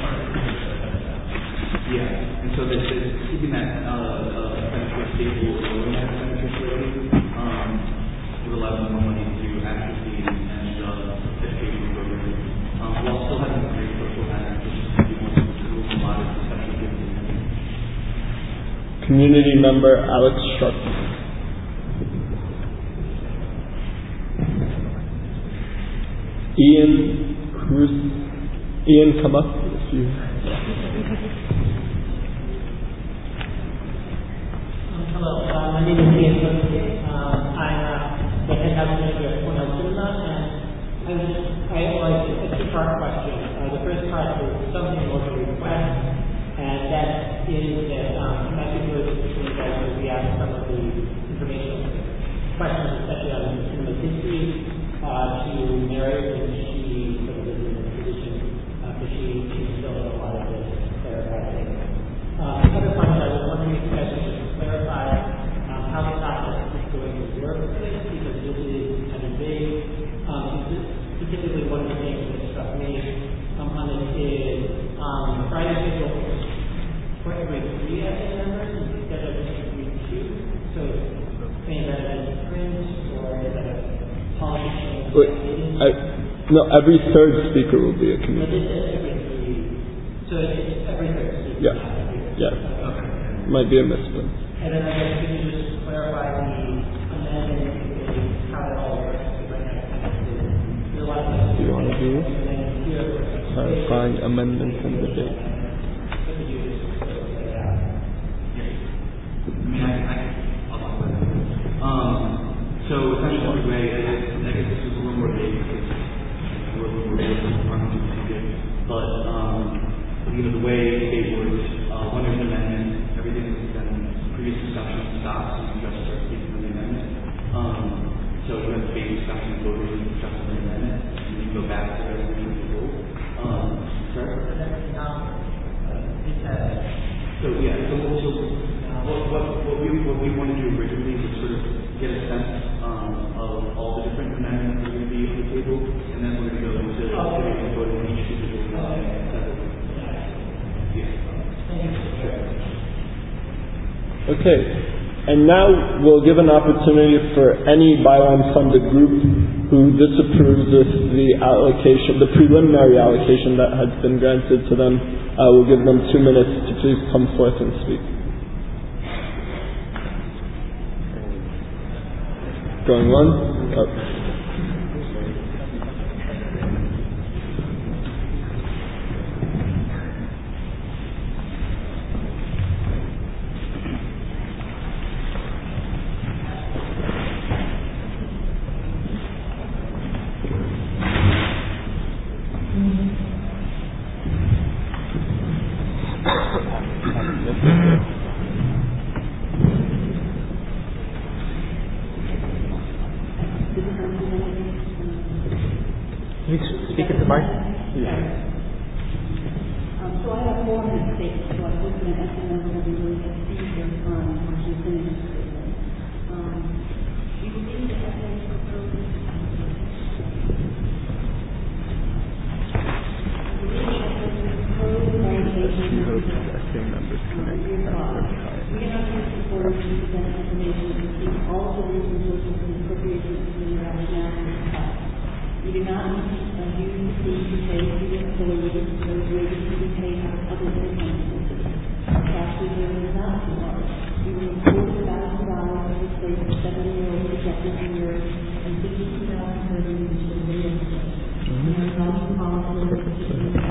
Yeah, and so there's, there's keeping that uh, uh, expenditure stable or lowering that expenditure slightly. Um, would allow them more money to atrophy and uh, education programs, um, while still having a great social pattern, which is to be more suitable for modern special gifts. Community member Alex Sharp. Ian Cruz. Ian, come up if you. Hello, uh, my name is Ian Cruz. Uh, I'm uh, the head house manager at Cornell Cinema, and I was just, I like a two-part question. Uh, the first part is something more of a request, and that is that um, I think we're you guys would be asked some of the informational questions, especially on cinema history, uh, to Mary when she sort of is in the position, because uh, she, she still has a lot of this clarifying. Uh, the other part I was wondering if you guys could just clarify um, how the process is going to work with this, because this is kind of big. Um, this, specifically, one of the things that struck me um, on it is um, Friday schedule for every three essay members instead of every two. So, saying that as print or is that a policy? Wait, I, no, every third speaker will be a But comedian. this is every three. So it's every third speaker. Yeah. Yeah. Okay. Might be a misspell. And then I guess could you just clarify the amendment, how that all works? Because I know there's a lot of Do you want to do clarifying amendments and the date? I mean, I, I, I'll talk about it. Um, so essentially, the way, I guess, I guess this was a little more vague because we're a little more vague than the but, um, you know, the way it works, uh, when there's an amendment, everything that's been previous discussion stops and you just start speaking on the amendment. Um, so you have the base discussion, voters and discussion on the amendment, and you go back to the resolution of the rule. Um, sorry? So yeah, so, so what, what, what we what we wanted to do originally was sort of get a sense um, of all the different amendments that are going to be on the table, and then we're going to go into the voting on each individual amendment. Okay, and now we'll give an opportunity for any byline funded group who disapproves of the allocation, the preliminary allocation that has been granted to them. Uh, we'll give them two minutes to please come forth and speak. Going once? Oh. Speak at the mic. Yeah. Um, so I have four mistakes, so I was going to ask them whether we really have seen their fund when she finishes with them. Um, you believe the essay proposed? We have support to present information to see all the reasons social appropriations and rationale. We do not use the fee to pay student employees, those wages to be paid out of other income sources. Cash reserve is not too large. We will afford one thousand dollars to replace the seven-year-old projected year and fifty-two thousand dollars for the initial video. We are adopting policy for the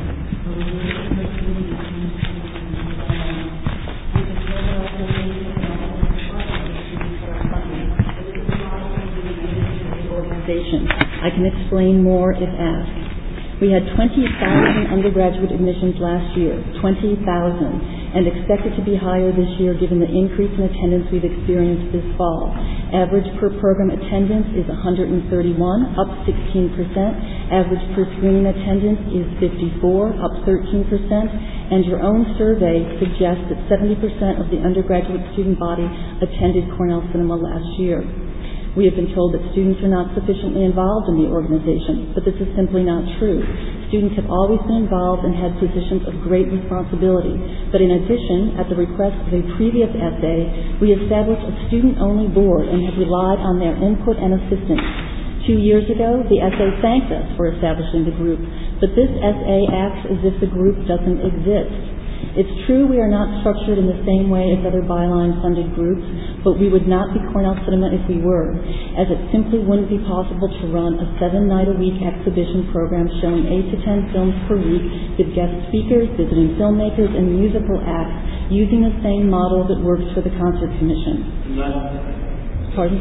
I can explain more if asked. We had twenty thousand undergraduate admissions last year, twenty thousand, and expected to be higher this year given the increase in attendance we've experienced this fall. Average per program attendance is one hundred thirty-one, up sixteen percent. Average per screening attendance is fifty-four, up thirteen percent. And your own survey suggests that seventy percent of the undergraduate student body attended Cornell Cinema last year. We have been told that students are not sufficiently involved in the organization, but this is simply not true. Students have always been involved and had positions of great responsibility. But in addition, at the request of a previous S A, we established a student-only board and have relied on their input and assistance. Two years ago, the S A thanked us for establishing the group, but this S A acts as if the group doesn't exist. It's true we are not structured in the same way as other byline-funded groups, but we would not be Cornell Cinema if we were, as it simply wouldn't be possible to run a seven-night-a-week exhibition program showing eight to ten films per week with guest speakers, visiting filmmakers, and musical acts using the same model that works for the Concert Commission. Pardon?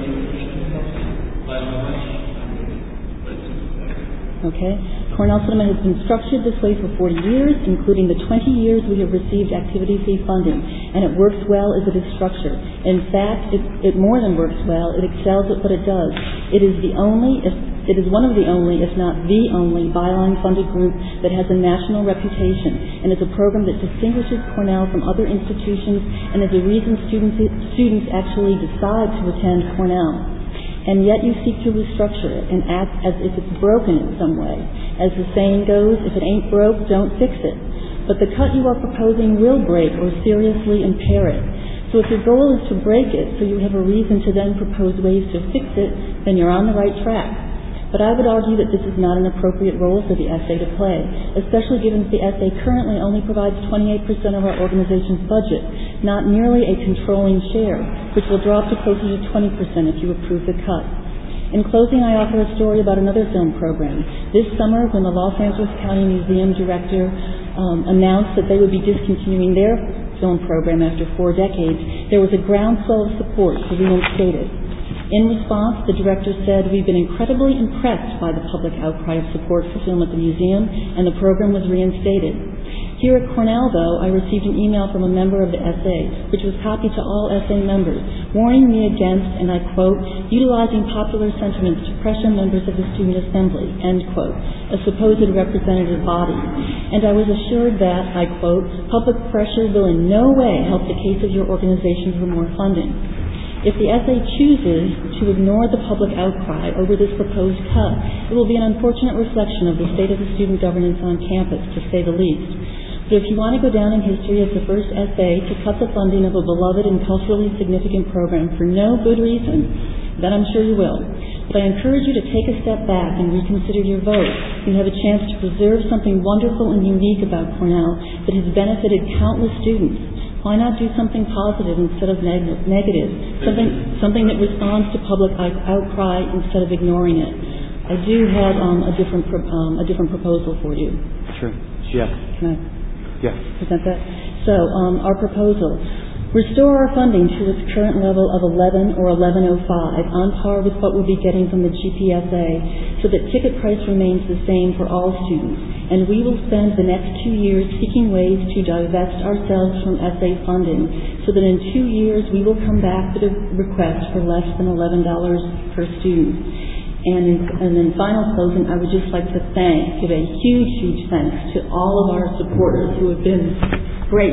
Okay. Cornell Cinema has been structured this way for forty years, including the twenty years we have received activity fee funding, and it works well as it is structured. In fact, it, it more than works well, it excels at what it does. It is the only, if, it is one of the only, if not the only, byline-funded group that has a national reputation, and is a program that distinguishes Cornell from other institutions, and is a reason students, students actually decide to attend Cornell. And yet you seek to restructure it and act as if it's broken in some way. As the saying goes, if it ain't broke, don't fix it. But the cut you are proposing will break or seriously impair it. So if your goal is to break it so you have a reason to then propose ways to fix it, then you're on the right track. But I would argue that this is not an appropriate role for the S A to play, especially given that the S A currently only provides twenty-eight percent of our organization's budget, not merely a controlling share, which will drop to closer to twenty percent if you approve the cut. In closing, I offer a story about another film program. This summer, when the Los Angeles County Museum director um, announced that they would be discontinuing their film program after four decades, there was a groundswell of support to reinstate it. In response, the director said, "We've been incredibly impressed by the public outcry of support for film at the museum, and the program was reinstated." Here at Cornell, though, I received an email from a member of the S A, which was copied to all S A members, warning me against, and I quote, "utilizing popular sentiments to pressure members of the Student Assembly," end quote, a supposed representative body. And I was assured that, I quote, "public pressure will in no way help the case of your organization for more funding." If the S A chooses to ignore the public outcry over this proposed cut, it will be an unfortunate reflection of the state of the student governance on campus, to say the least. But if you want to go down in history as the first S A to cut the funding of a beloved and culturally significant program for no good reason, then I'm sure you will. But I encourage you to take a step back and reconsider your vote. You have a chance to preserve something wonderful and unique about Cornell that has benefited countless students. Why not do something positive instead of neg- negative? Something something that responds to public outcry instead of ignoring it. I do have um, a different pro- um, a different proposal for you. Sure. Yeah. Can I yeah. present that? So um, our proposal: restore our funding to its current level of eleven or eleven oh five, on par with what we'll be getting from the G P S A, so that ticket price remains the same for all students. And we will spend the next two years seeking ways to divest ourselves from S A funding, so that in two years we will come back with a request for less than eleven dollars per student. And in, and in final closing, I would just like to thank, give a huge, huge thanks to all of our supporters who have been great.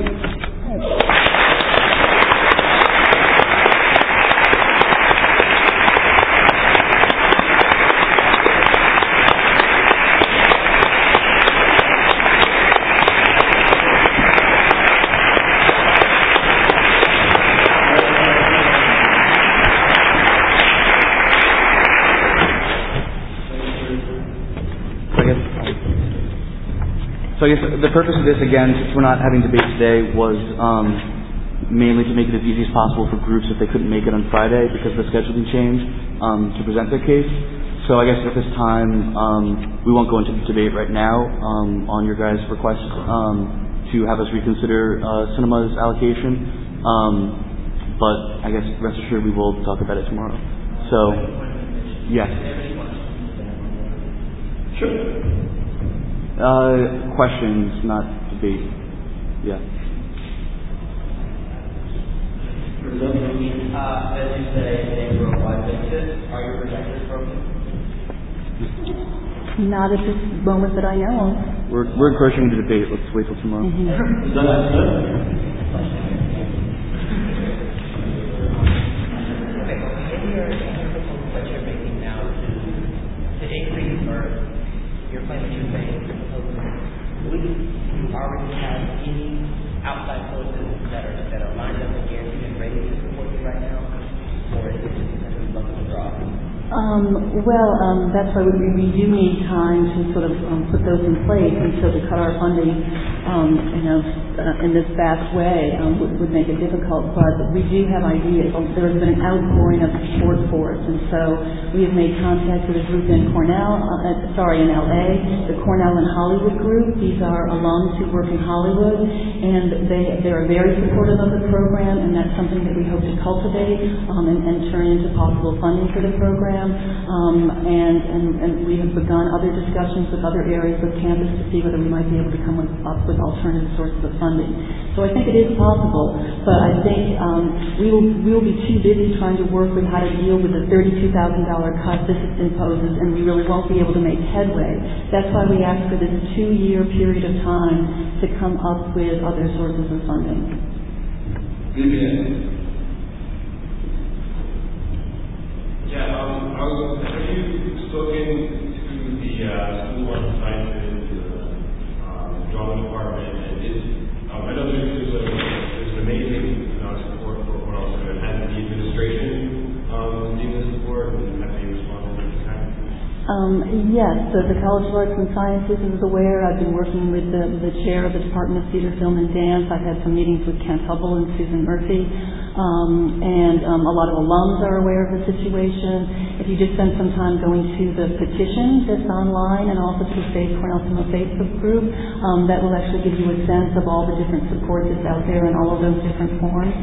So I guess the purpose of this, again, since we're not having debate today, was um, mainly to make it as easy as possible for groups if they couldn't make it on Friday because of the scheduling change um, to present their case. So I guess at this time, um, we won't go into debate right now um, on your guys' request um, to have us reconsider uh, cinema's allocation. Um, but I guess rest assured we will talk about it tomorrow. So, yes. Sure. Uh, questions, not debate. Yeah. Uh, as you say, they worldwide basis, are your projectors broken? Not at this moment that I know of. We're, we're encouraging you to debate. Let's wait till tomorrow. Mm-hmm. Is that understood? Okay, in your proposal that you're making now to, to increase or your plan that you're making, would you already have any outside sources that are that are lined up and guaranteed and ready to support you right now, or is it just simply luck of the draw? Um, well, um, that's why we, we do need time to sort of um, put those in place, and so to cut our funding um, you know, uh, in this vast way um, would, would make it difficult. But we do have ideas. There has been an outpouring of support for us, and so we have made contact with a group in Cornell, uh, sorry, in L A, the Cornell and Hollywood group. These are alums who work in Hollywood, and they they are very supportive of the program, and that's something that we hope to cultivate um, and, and turn into possible funding for the program. Um, and, and, and we have begun other discussions with other areas of campus to see whether we might be able to come with, up with alternative sources of funding. So I think it is possible, but I think um, we will we will be too busy trying to work with how to deal with the thirty-two thousand dollars cut this imposes, and we really won't be able to make headway. That's why we asked for this two-year period of time to come up with other sources of funding. Yeah, um, I was, have you spoken to the uh, School of Arts and Sciences, the um, drama department, and is, um, I know there's, there's, a, there's an amazing uh, support for what else, but has the administration um, seen the support, and have they responded to this kind? Um, yes, so the College of Arts and Sciences is aware. I've been working with the, the chair of the Department of Theater, Film, and Dance. I've had some meetings with Kent Hubble and Susan Murphy. Um, and um, a lot of alums are aware of the situation. If you just spend some time going to the petition that's online and also to the Save Cornell Cinema Facebook group, um, that will actually give you a sense of all the different support that's out there in all of those different forms.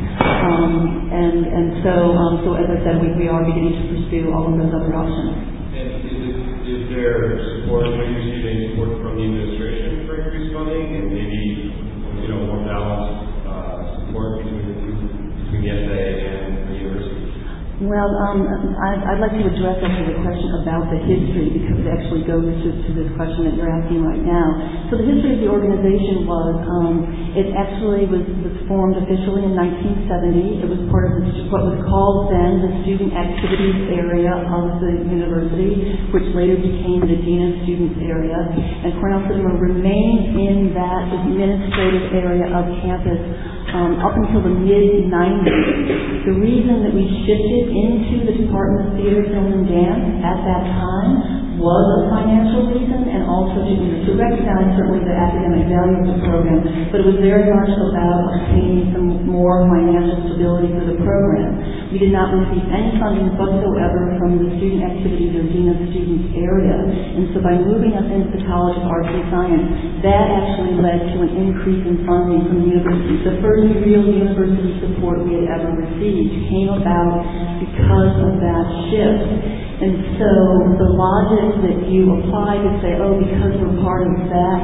Um, and, and so, um, so as I said, we, we are beginning to pursue all of those other options. And is, it, is there support, are you receiving support from the administration for increased funding and maybe, you know, more balanced uh, support between the two? Between the S A and the university? Well, um, I'd, I'd like to address actually the question about the history, because it actually goes to, to this question that you're asking right now. So the history of the organization was, um, it actually was, was formed officially in nineteen seventy. It was part of the, what was called then the student activities area of the university, which later became the Dean of Students area. And Cornell Cinema remained in that administrative area of campus Um, up until the mid nineties. The reason that we shifted into the Department of Theater, Film, and Dance at that time was a financial reason, and also to, to recognize certainly the academic value of the program, but it was very much about obtaining some more financial stability for the program. We did not receive any funding whatsoever from the Student Activities or Dean of Students area, and so by moving us into the College of Arts and Science, that actually led to an increase in funding from the university. The first real university support we had ever received came about because of that shift. And so the logic that you apply to say, oh, because we're part of that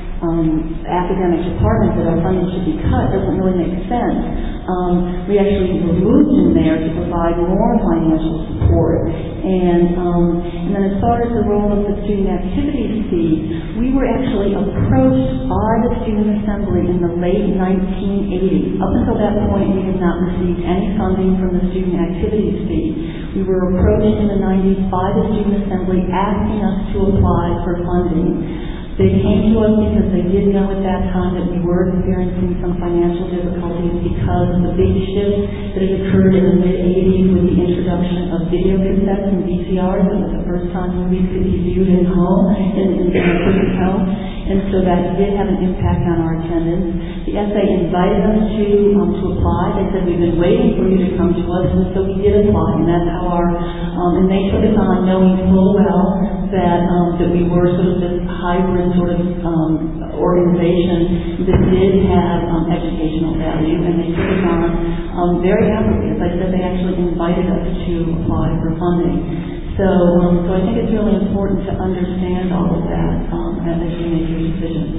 um, academic department that our funding should be cut doesn't really make sense. Um, we actually were moved in there to provide more financial support. And, um, and then as far as the role of the student activities fee, we were actually approached by the Student Assembly in the late nineteen eighties. Up until that point, we had not received any funding from the student activities fee. We were approached in the nineties by the Student Assembly asking us to apply for funding. They came to us because they did know at that time that we were experiencing some financial difficulties because of the big shift that had occurred in the mid-eighties with the introduction of video cassettes and V C Rs. It was the first time movies could be viewed in home, in, in, in a person's home. And so that did have an impact on our attendance. The S A invited us to um, to apply. They said, we've been waiting for you to come to us, and so we did apply. And that's how our, um, and they took us on knowing full well that um, that we were sort of this hybrid sort of um, organization that did have um, educational value, and they took us on um, very happily. As I said, they actually invited us to apply for funding. So, um, so I think it's really important to understand all of that um, as you make your decisions.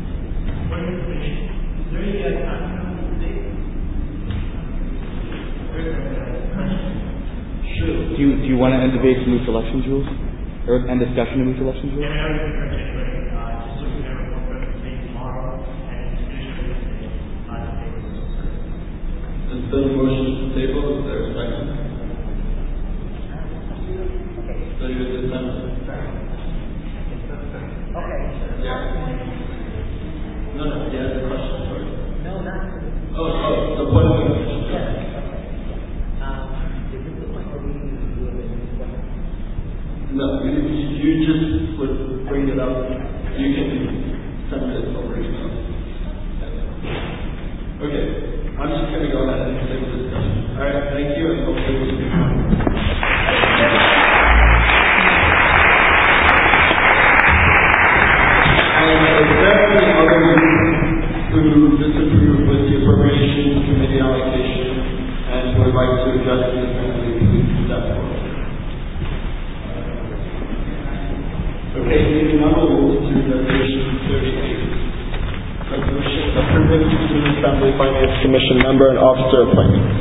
Do you, do you want to end debate to move to elections, Jules? Or end discussion to move to elections, Jules? Instead of motion to table, is there a second? thirtieth of December. Okay. Yeah. No, no, he has a question, sorry. No, not. Oh, oh, the point of the question. Yes. Um, is this the point where we need to do it? No, you, you just would bring it up. You can send it over email. I'm just going to go ahead and take the discussion. All right, thank you, and hopefully we'll see you. Is there any other who disapprove with the appropriations committee allocation and would like to address the assembly? Please step forward. Okay, seeing none, we'll move to resolution thirty-eight. Resolution approving Student Assembly Finance Commission member and officer appointments.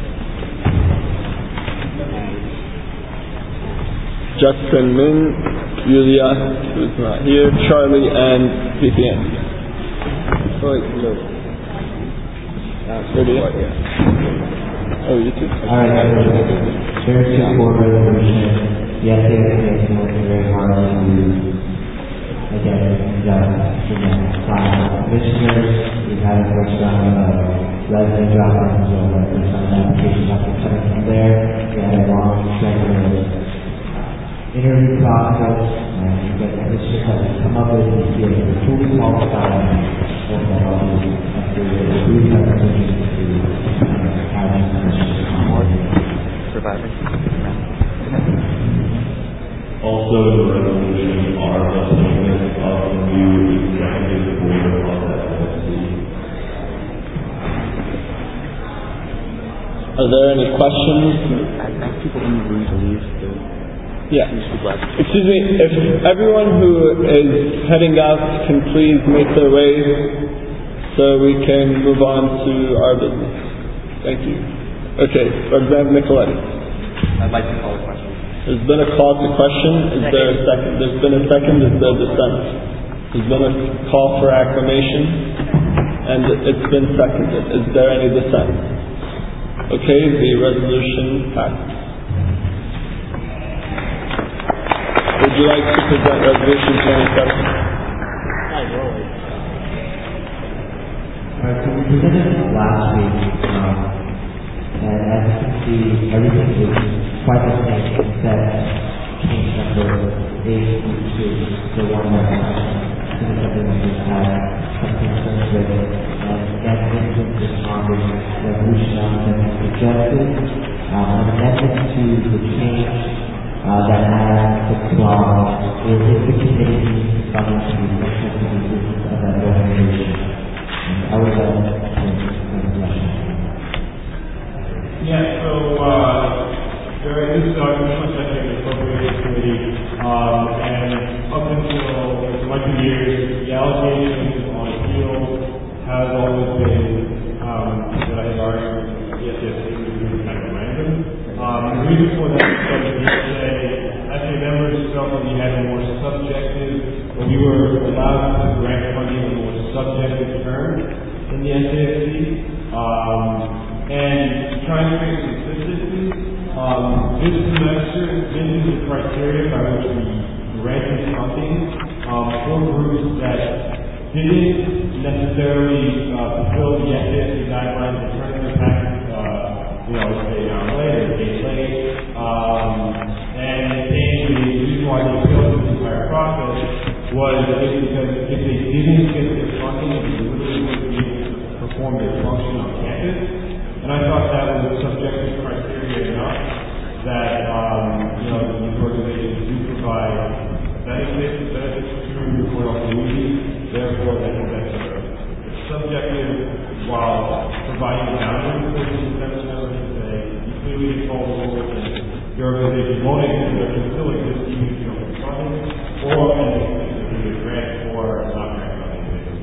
Justin Min, Yulia, who's not here, Charlie, and P P N. Oh, no. Uh, thirty-eight? Oh, you too? Alright, Chair to support resolution. Yes, they have been working very hard to, again, conduct uh, commissioners. We've had a first round of resident drop-outs as well, but there's some applications after coming from there. We had a long stretch of interview process, and we get commissioners that we come up with and feel that we're truly qualified for the after the brief presentation to how these commissioners come on board. Surviving. Also, the resolution are appointments of the new executive board of the L F C. Are there any questions? I have people in the room to leave. Yeah. Excuse me, if everyone who is heading out can please make their way so we can move on to our business. Thank you. Okay, Representative Nicoletti. I'd like to call a question. There's been a call to question. Is there a second? There's been a second. Is there dissent? There's been a call for acclamation, and it's been seconded. Is there any dissent? Okay, the resolution passes. Would you like to present resolution twenty-seven? Alright, so we presented it last week, um, and as you can see, everything is quite the same except change number eight to the one that student assembly members had some concerns with, and that instance responded resolution on that suggested um, an amendment to the change uh, that has the clause is if the committee needs funding to be functional to the existence of that organization. And I would like to Yeah, so uh, during this uh, commission session, the appropriations committee, um, and up until a bunch of years, the allocation on appeal has always been, um, that I have argued, yes, yes, it was kind of random. Um, the reason for that is that yesterday, as a members felt that we had a more subjective, or we were allowed to grant funding in a more subjective term in the N C F C. Um, And trying to make consistency, um, this semester, this is the criteria by which we granted funding um, for groups that didn't necessarily uh, fulfill the N C F C guidelines in terms of package, uh, you know, say um, late or day late. Um, and the reason why they failed the entire process was because if they didn't get their funding, they really wouldn't be able to perform their function on campus. And I thought that was subjective criteria enough that, um, you know, these organizations do provide benefits, benefits to the Cornell community. Therefore, I think that's a subjective while providing boundaries for the members to say, you clearly fall forward and your organization won't exist, but can still exist even if you don't get funding, or and it's either grant or not grant funding.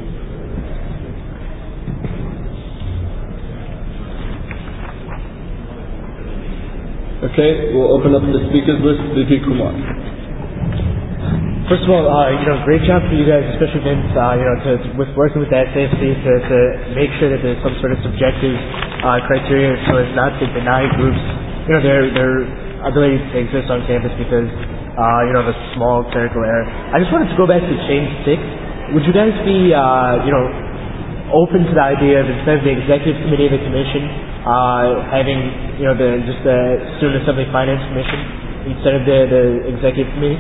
Okay, we'll open up the speakers list. V P Kumar. First of all, uh, you know, great job for you guys, especially Vince, uh, you know, to, to, with working with the S A F C to, to make sure that there's some sort of subjective uh, criteria so as not to deny groups, you know, their their ability to exist on campus because, uh, you know, of a small clerical error. I just wanted to go back to change six. Would you guys be, uh, you know, open to the idea of instead of the executive committee of the commission, uh, having, you know, the just the Student Assembly Finance Commission instead of the, the executive committee?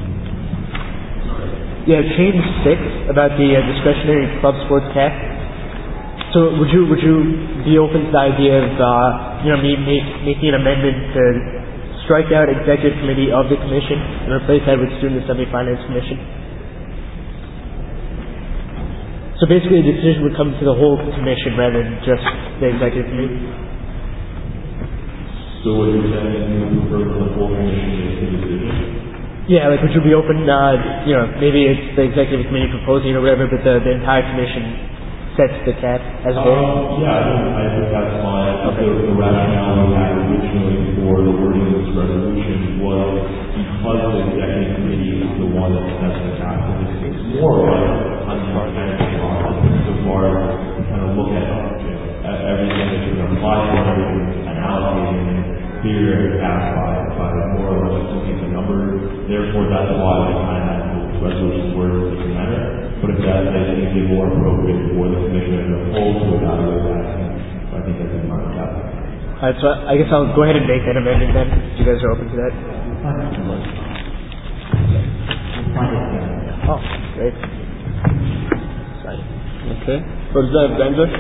Yeah, change six about the uh, discretionary club sports cap. so would you would you be open to the idea of uh, you know me make, making an amendment to strike out executive committee of the commission and replace that with student assembly finance commission? So basically, the decision would come to the whole commission rather than just the executive committee. So what you're saying is you prefer the full commission to make the decision? Yeah, like would you be open, uh, you know, maybe it's the executive committee proposing or whatever, but the, the entire commission sets the cap as a whole? Um, yeah, I think, I think that's fine. Okay. The, the rationale we had originally for the wording of this resolution was because the executive committee is the one that sets the cap. It's more like a contract management process insofar as we kind of look at, you know, at everything that you're going to apply for, everything and allocating and figuring it out by, by more or less looking at the numbers. Therefore, that's why we kind of have the resolution worded in this manner. But if that I think is more appropriate for the commission as a whole to evaluate that, I think that's in part of that. Alright, so I guess I'll go ahead and make that amendment then, if you guys are open to that. Oh, great. Sorry. Okay. Representative Bender?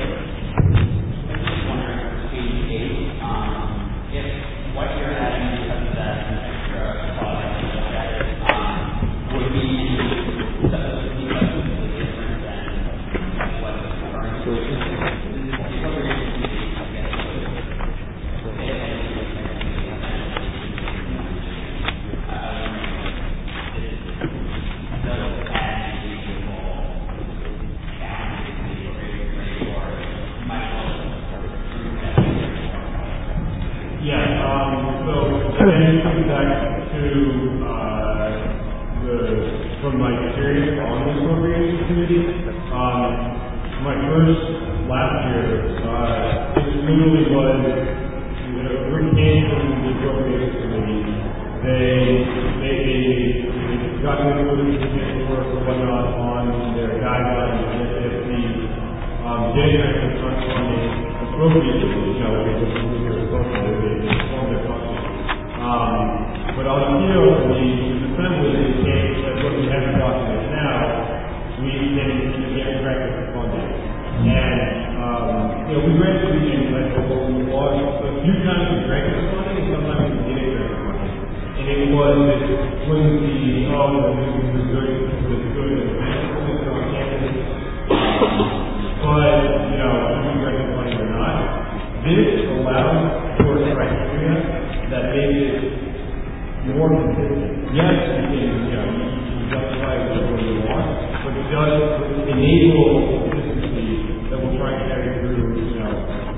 What you're adding because of that extra product um, would be different than what the current Yeah, um, so again, coming back to uh, the from my experience on the appropriations committee, um, my first last year, uh, it literally was you know, a group came from the appropriations committee. They they they, they got to go to the paperwork or whatnot on their guidelines and if the um, data and funding appropriately, you know, it was Um, but on the field, the assembly indicates that what we have in document now, we can get corrected for funding. And, um, you know, we read through things like the local laws, a few times we granted the funding, and sometimes we didn't grant the funding. And it was, it was the, oh, the was good, was good, and the system on campus. But, you know, if we grant the funding or not, this allows for criteria that makes it more consistent. Yes, you can, you know, you can justify whatever you want, but it does enable consistency that will try to carry through, you know,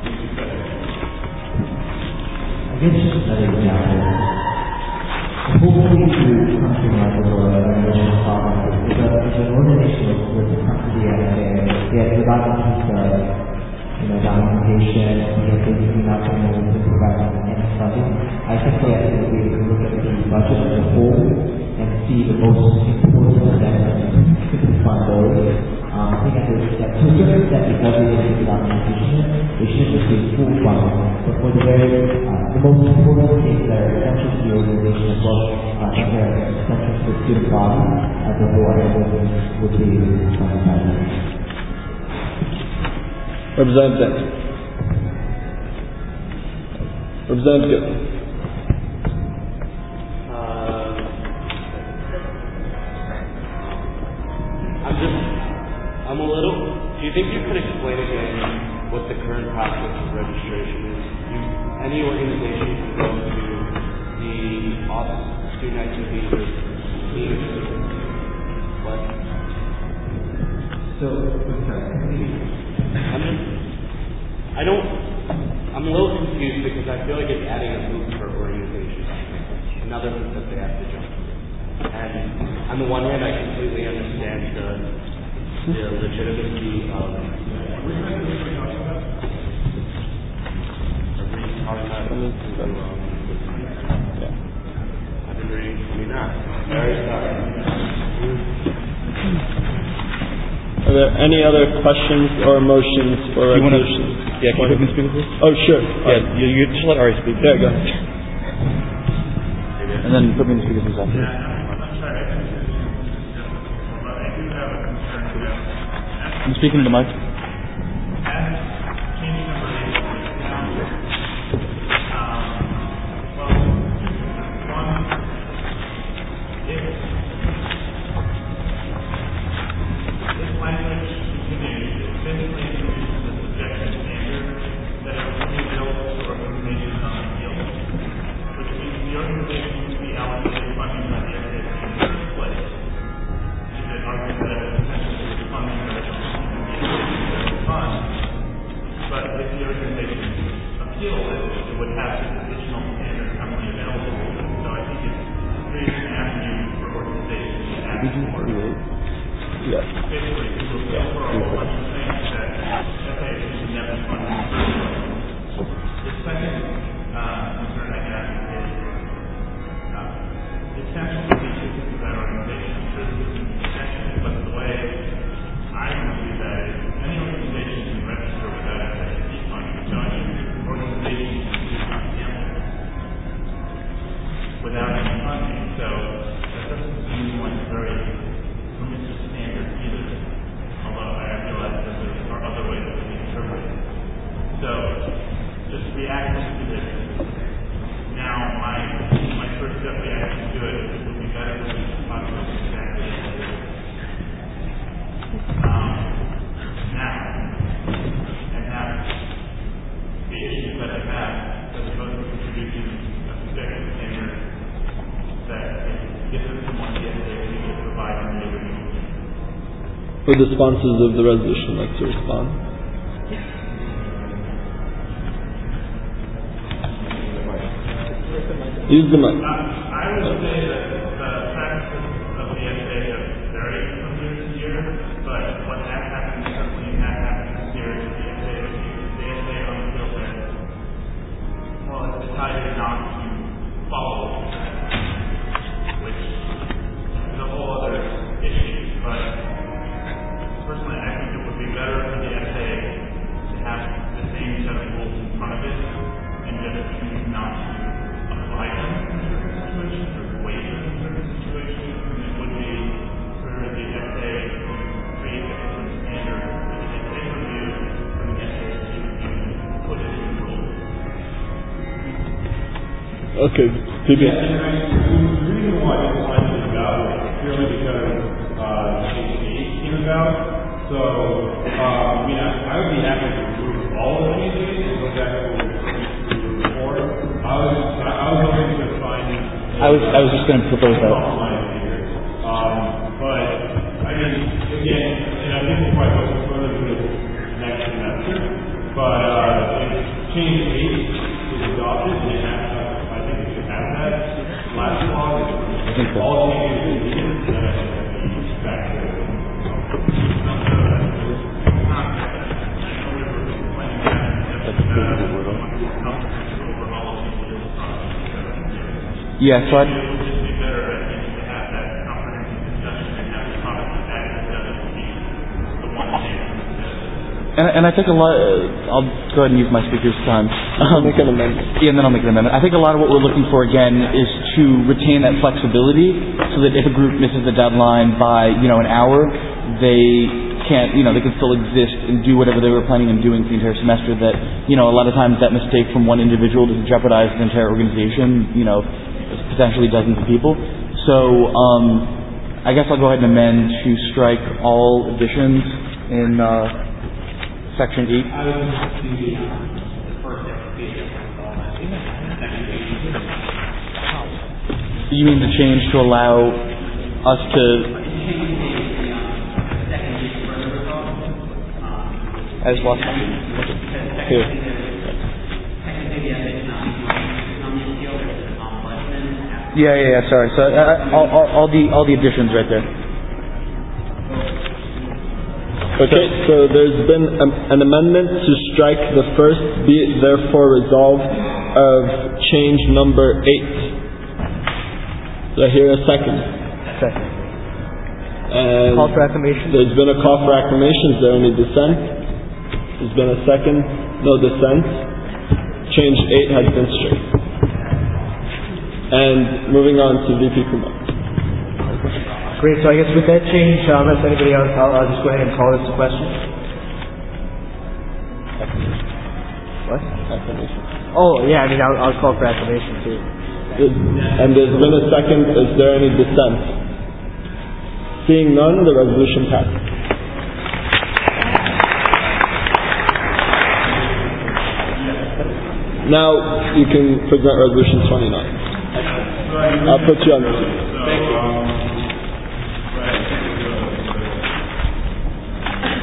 I guess just another example. Hopefully through something like the Lord of Revelation Father, is an organization with the country and they have developed this you know, documentation, we have basically not been able to provide any funding. I think they have to be able to look at the budget as a whole and see the most important events to fund those. Um, I think at the step two that because we have the documentation, they should receive full funding. But for the very, uh, the most important things that are essential to the organization as well, uh, and that are essential to the student body as a whole, I think would be funded by them. Representative Representative Gibson. Uh, I'm just, I'm a little, do you think you could explain again what the current process of registration is? You, any organization can go to the Office of Student Activities or leadership. What? So, sorry. I'm just, I don't, I'm a little confused because I feel like it's adding a hoop for organizations. Another hoop that they have to jump through. And on the one hand, I completely understand the, the legitimacy of. Are we talking about? I've been reading twenty-nine. Very sorry. Are there any other questions or motions or resolutions? Yeah, can you put me speaker, please? Oh, sure. Yeah, right. you, you just let Ari speak. Yeah, go ahead. And then put me in the speaker, please, after. Yeah, I'm sorry. I do have a concern about. I'm speaking to the mic. As would have this additional standard company available. So I think it creates an avenue for organizations to act for. Yes. Basically, it will fill for a whole bunch of things that F A A should never fund in the first place. The second uh, concern I have is uh, the potential to be chickens of that organization. This is an exception, but the way I would do that is any organization can register without F A A funding. So any organization can do something without any funding. So that doesn't seem like a very permissive standard either. Although I realize that there are other ways to interpret it. So just reacting to this. Now my my first step reaction to it would be better to talk about exactly as it is. Um, now, and have the issues that I have as opposed to introducing a subjective standard that is different from what the F A A will provide in the original. Would the sponsors of the resolution like to respond? Use the mic. Uh, I would say that the practices of the F A A have varied from year to year, but what has happened certainly has happened this year is the F A A, the F A A unveiled that, well, it's decided not to follow that, which is a whole other issue. But personally, I think it would be better for the F A A to have the same set of rules in front of it and just choose not to apply them in certain situations or waive them in certain situations than it would be for the F A A to create a different standard for the F A A review from the F A A to put it in the rules. Okay, P B. Yeah, and I, the reason why I wanted this about was purely because uh, H eight came about. So, um, I mean, I, I would be happy to remove all of these and go back to what we were before. I was, I, I was hoping to find. I was, I was just going to propose that. Um, but I mean, again, and I think we'll probably go further to this next semester. But uh, if change eight is adopted, and it has, I think it should have that last law. I think all changes is needed, then I think that we back to it. Yeah, so I, and, and I think a lot, uh, I'll go ahead and use my speaker's time. Um, make an amendment. Yeah, and then I'll make an amendment. I think a lot of what we're looking for, again, is to retain that flexibility so that if a group misses the deadline by, you know, an hour, they can't, you know, they can still exist and do whatever they were planning on doing for the entire semester. That, you know, a lot of times that mistake from one individual doesn't jeopardize the entire organization, you know, potentially dozens of people. So, um, I guess I'll go ahead and amend to strike all additions in uh, section eight. I would just do the, the first application of section eight. You mean the change to allow us to I just lost my here. Yeah, yeah, yeah. Sorry. So uh, all, all, all the all the additions right there. Okay, so there's been a, an amendment to strike the first "be it therefore resolved" of change number eight. Do I hear a second? Second. And call for acclamation. There's been a call for acclamation. Is there any dissent? There's been a second. No dissent. Change eight has been stricken. And moving on to V P Kumar. Great. So I guess with that change, uh, unless anybody else, I'll, I'll just go ahead and call this a question. What? Acclamation. Oh, yeah. I mean, I'll, I'll call for acclamation too. And there's been a second. Is there any dissent? Seeing none, the resolution passes. Now you can present resolution twenty-nine. I'll put you on the seat. Thank you.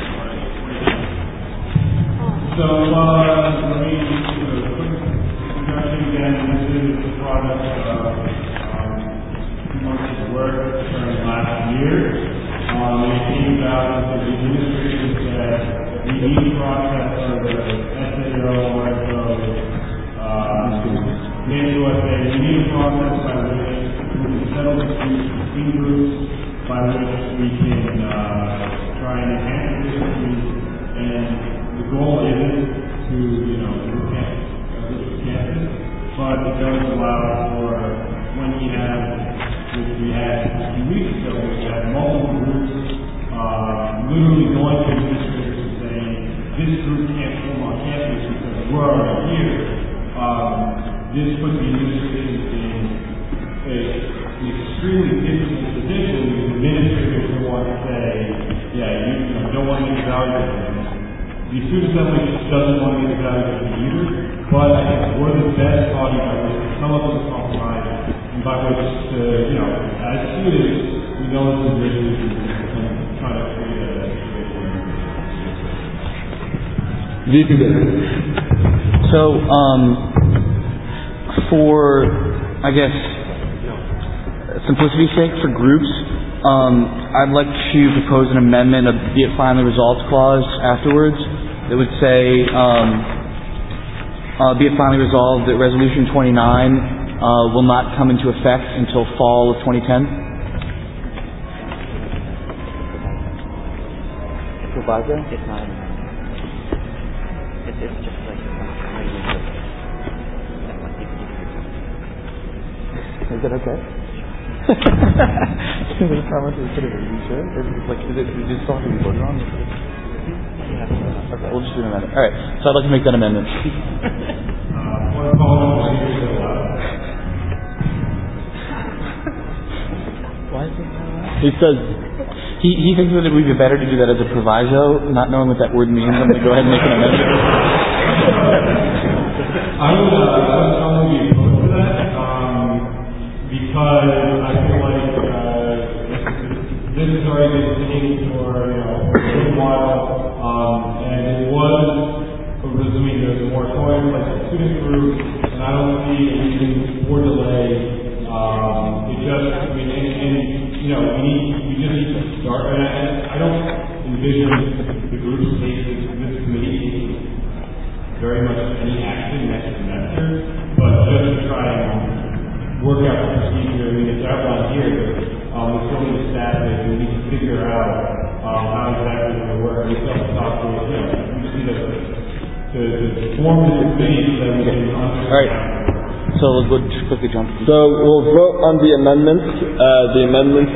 So, uh, let me do a quick introduction introduction again. This is the product of um, two months of work during last year. Um, it came about with the administration said we need to process for the S A O, R S O, uh, N U S A, we need a process by which we can settle disputes between groups, by which we can uh, try and enhance efficiency, and the goal isn't to, you know, campus, but it does allow for when we have, which we had a few weeks ago, we had multiple groups uh, literally going to administrators and saying, this group can't form on campus because we're already here. Um, this puts the administrators in a, an extremely difficult position because administrators don't want to say, yeah, you, you know, don't want to get valuable. The student assembly doesn't want to get valuable either, but I think we're the best body by which to come up with a compromise and by which to, you know, as students, we know this is really and try to create a situation. So, um, for, I guess, simplicity's sake, for groups, um, I'd like to propose an amendment of the finally resolved clause afterwards that would say, um, uh, be it finally resolved that Resolution twenty-nine uh, will not come into effect until fall of twenty ten. Proviso? It's not. It's, it's just like Is that okay? Can we promise to put it in? You sure? Is it like is it is it something we voted on? Okay, we'll just do an amendment. All right, so I'd like to make that amendment. Why is it? He says he he thinks that it would be better to do that as a proviso, not knowing what that word means. I'm going to go ahead and make an amendment. I would uh, I would be opposed to that um, because I feel like uh, this has already been sitting for you know a little while. Um, and it was, I mean, there's a moratorium like the student group, and I don't see a reason for delay. Um, it just, I mean, and, and you know, we need, we just need to start. And I, I don't envision the group taking this committee very much any action next semester, but just to try and work out the procedure. I mean, it's outlined here, but um, we still need to staff it. We need to figure out. Um, how exactly it's going to work. We still have to talk to it. You know, we just need to, to, to form this committee so that we can understand. All right. So we'll go just quickly jump. So we'll vote on the amendment. Uh, the amendment.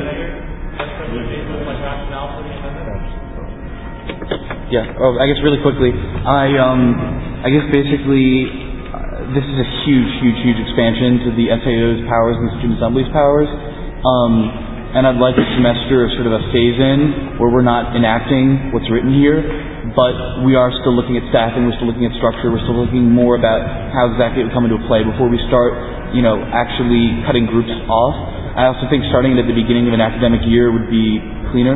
Yeah. Oh, I guess really quickly. I um, I guess basically, uh, this is a huge, huge, huge expansion to the S A O's powers and the Student Assembly's powers. Um. And I'd like a semester of sort of a phase-in where we're not enacting what's written here, but we are still looking at staffing, we're still looking at structure, we're still looking more about how exactly it would come into play before we start, you know, actually cutting groups off. I also think starting it at the beginning of an academic year would be cleaner.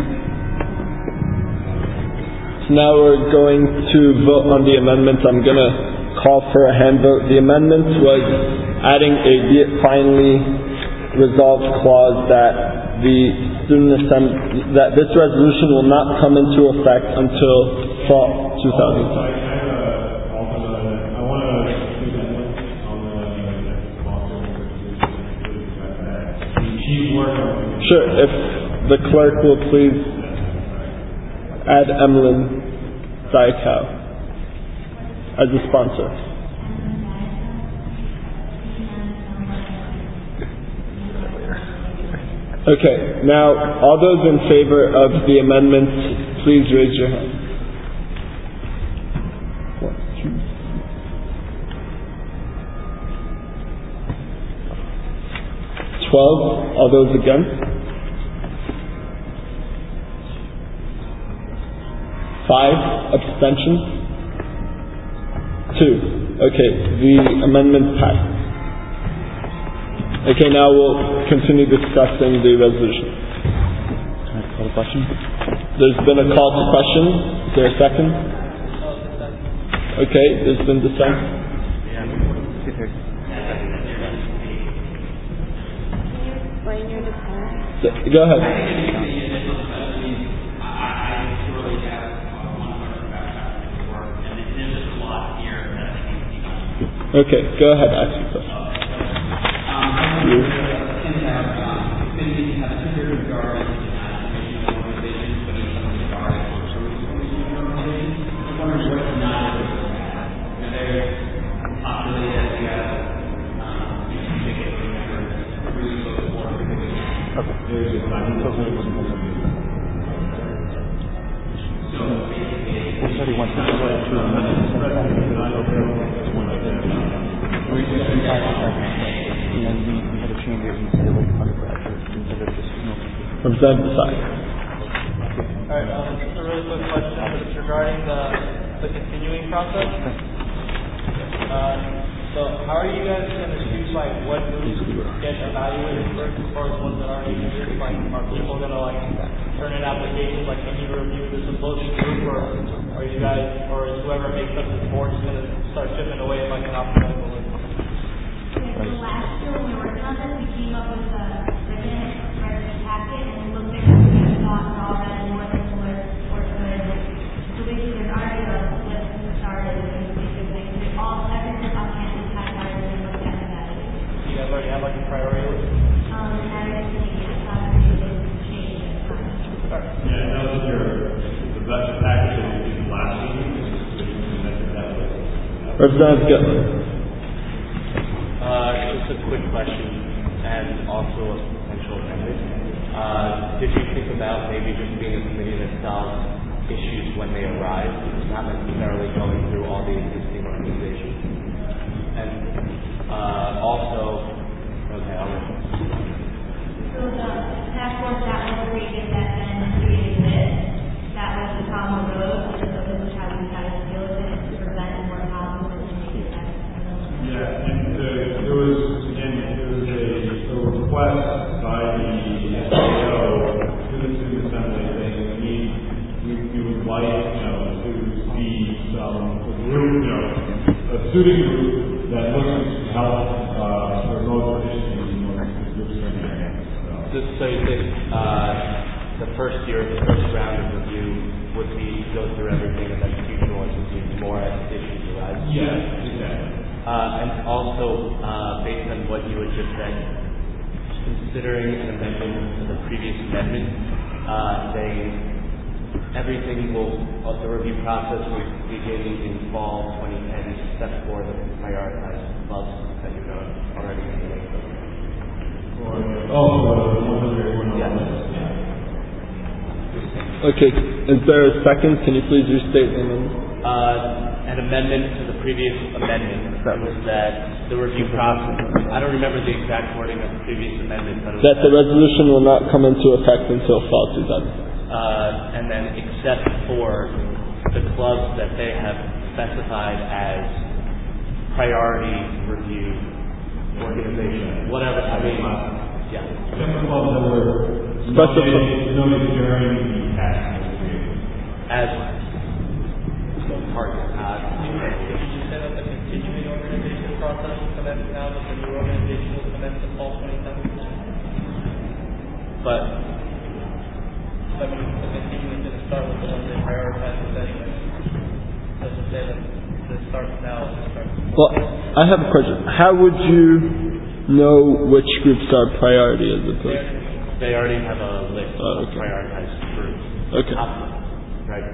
So now we're going to vote on the amendment. I'm going to call for a hand vote. The amendment was adding a be it finally resolved clause that the student assembly, that this resolution will not come into effect until fall two thousand ten. Sure, if the clerk will please add Emlyn Dykau as a sponsor. Okay, now all those in favor of the amendment, please raise your hand. One, two, twelve. All those against? Five. Abstentions? Two. Okay, the amendment passed. Okay, now we'll continue discussing the resolution. Can I call a question? There's been a call to question. Is there a second? Okay, there's been dissent. Go ahead. Okay, go ahead, ask your question. You. Representative Desai. Alright, um, just a really quick question. It's regarding the, the continuing process. Uh, so how are you guys going to choose like what moves get evaluated first as far as ones that aren't even used? Like, are people going to like turn in applications? Like, can you review this opposing group, or are you guys, or is whoever makes up this board just going to start chipping away at like an alphabetical list? Okay, so last year when we were working on this, we came up with a written expression packet, and we looked at the thoughts and all that, and what was or could. So basically, there's already a list started, and basically, all everything on campus has already been looked at and evaluated. You guys already have like a priority list? Um, and that is changed. It's not really changed at the time. Yeah, that was your, the best package that we did last week. Representative Gutman. Uh, just a quick question, and also a potential amendment. Uh, did you think about maybe just being a committee that solves issues when they arise, not necessarily going through all the existing organizations? And uh, also, okay, I'll wait. So the task force that was created that then created this, that was the problem with those, because of this is how we had to deal with it to prevent more problems and to make it better. Yeah, and uh, there was, again, there was a, a request by the S A O to the student assembly saying we need, we, we would like, you know, to see some a group, you know, a student group that looks to help uh, promote issues in order to group training. Just so you think, uh, the first year, the first round of review would be go through everything, and then future ones would be more as issues arise. Yeah, exactly. Uh, and also, uh, based on what you had just said, considering an amendment to the previous amendment, uh, saying everything will, uh, the review process will begin in fall twenty ten, except for the prioritized clubs that you're going already doing. Oh, the one hundred one. Yes. Okay, is there a second? Can you please restate the amendment? Uh, an amendment to the previous amendment was that the review process, I don't remember the exact wording of the previous amendment, but it was that the resolution will not come into effect until fall two thousand. Uh, and then except for the clubs that they have specified as priority review organization, whatever, I mean, yeah. Except for clubs that were nominated during the task as target. Uh, Did you say that the continuing organization process will commence now, but the new organization will commence in fall twenty seventeen? But I mean, the continuing didn't start with the ones they prioritized with anyway. Doesn't say that this starts now, it starts. Well, I have a question. How would you know which groups are priority as opposed? They already have a list oh, of okay. prioritized groups. Okay. Right.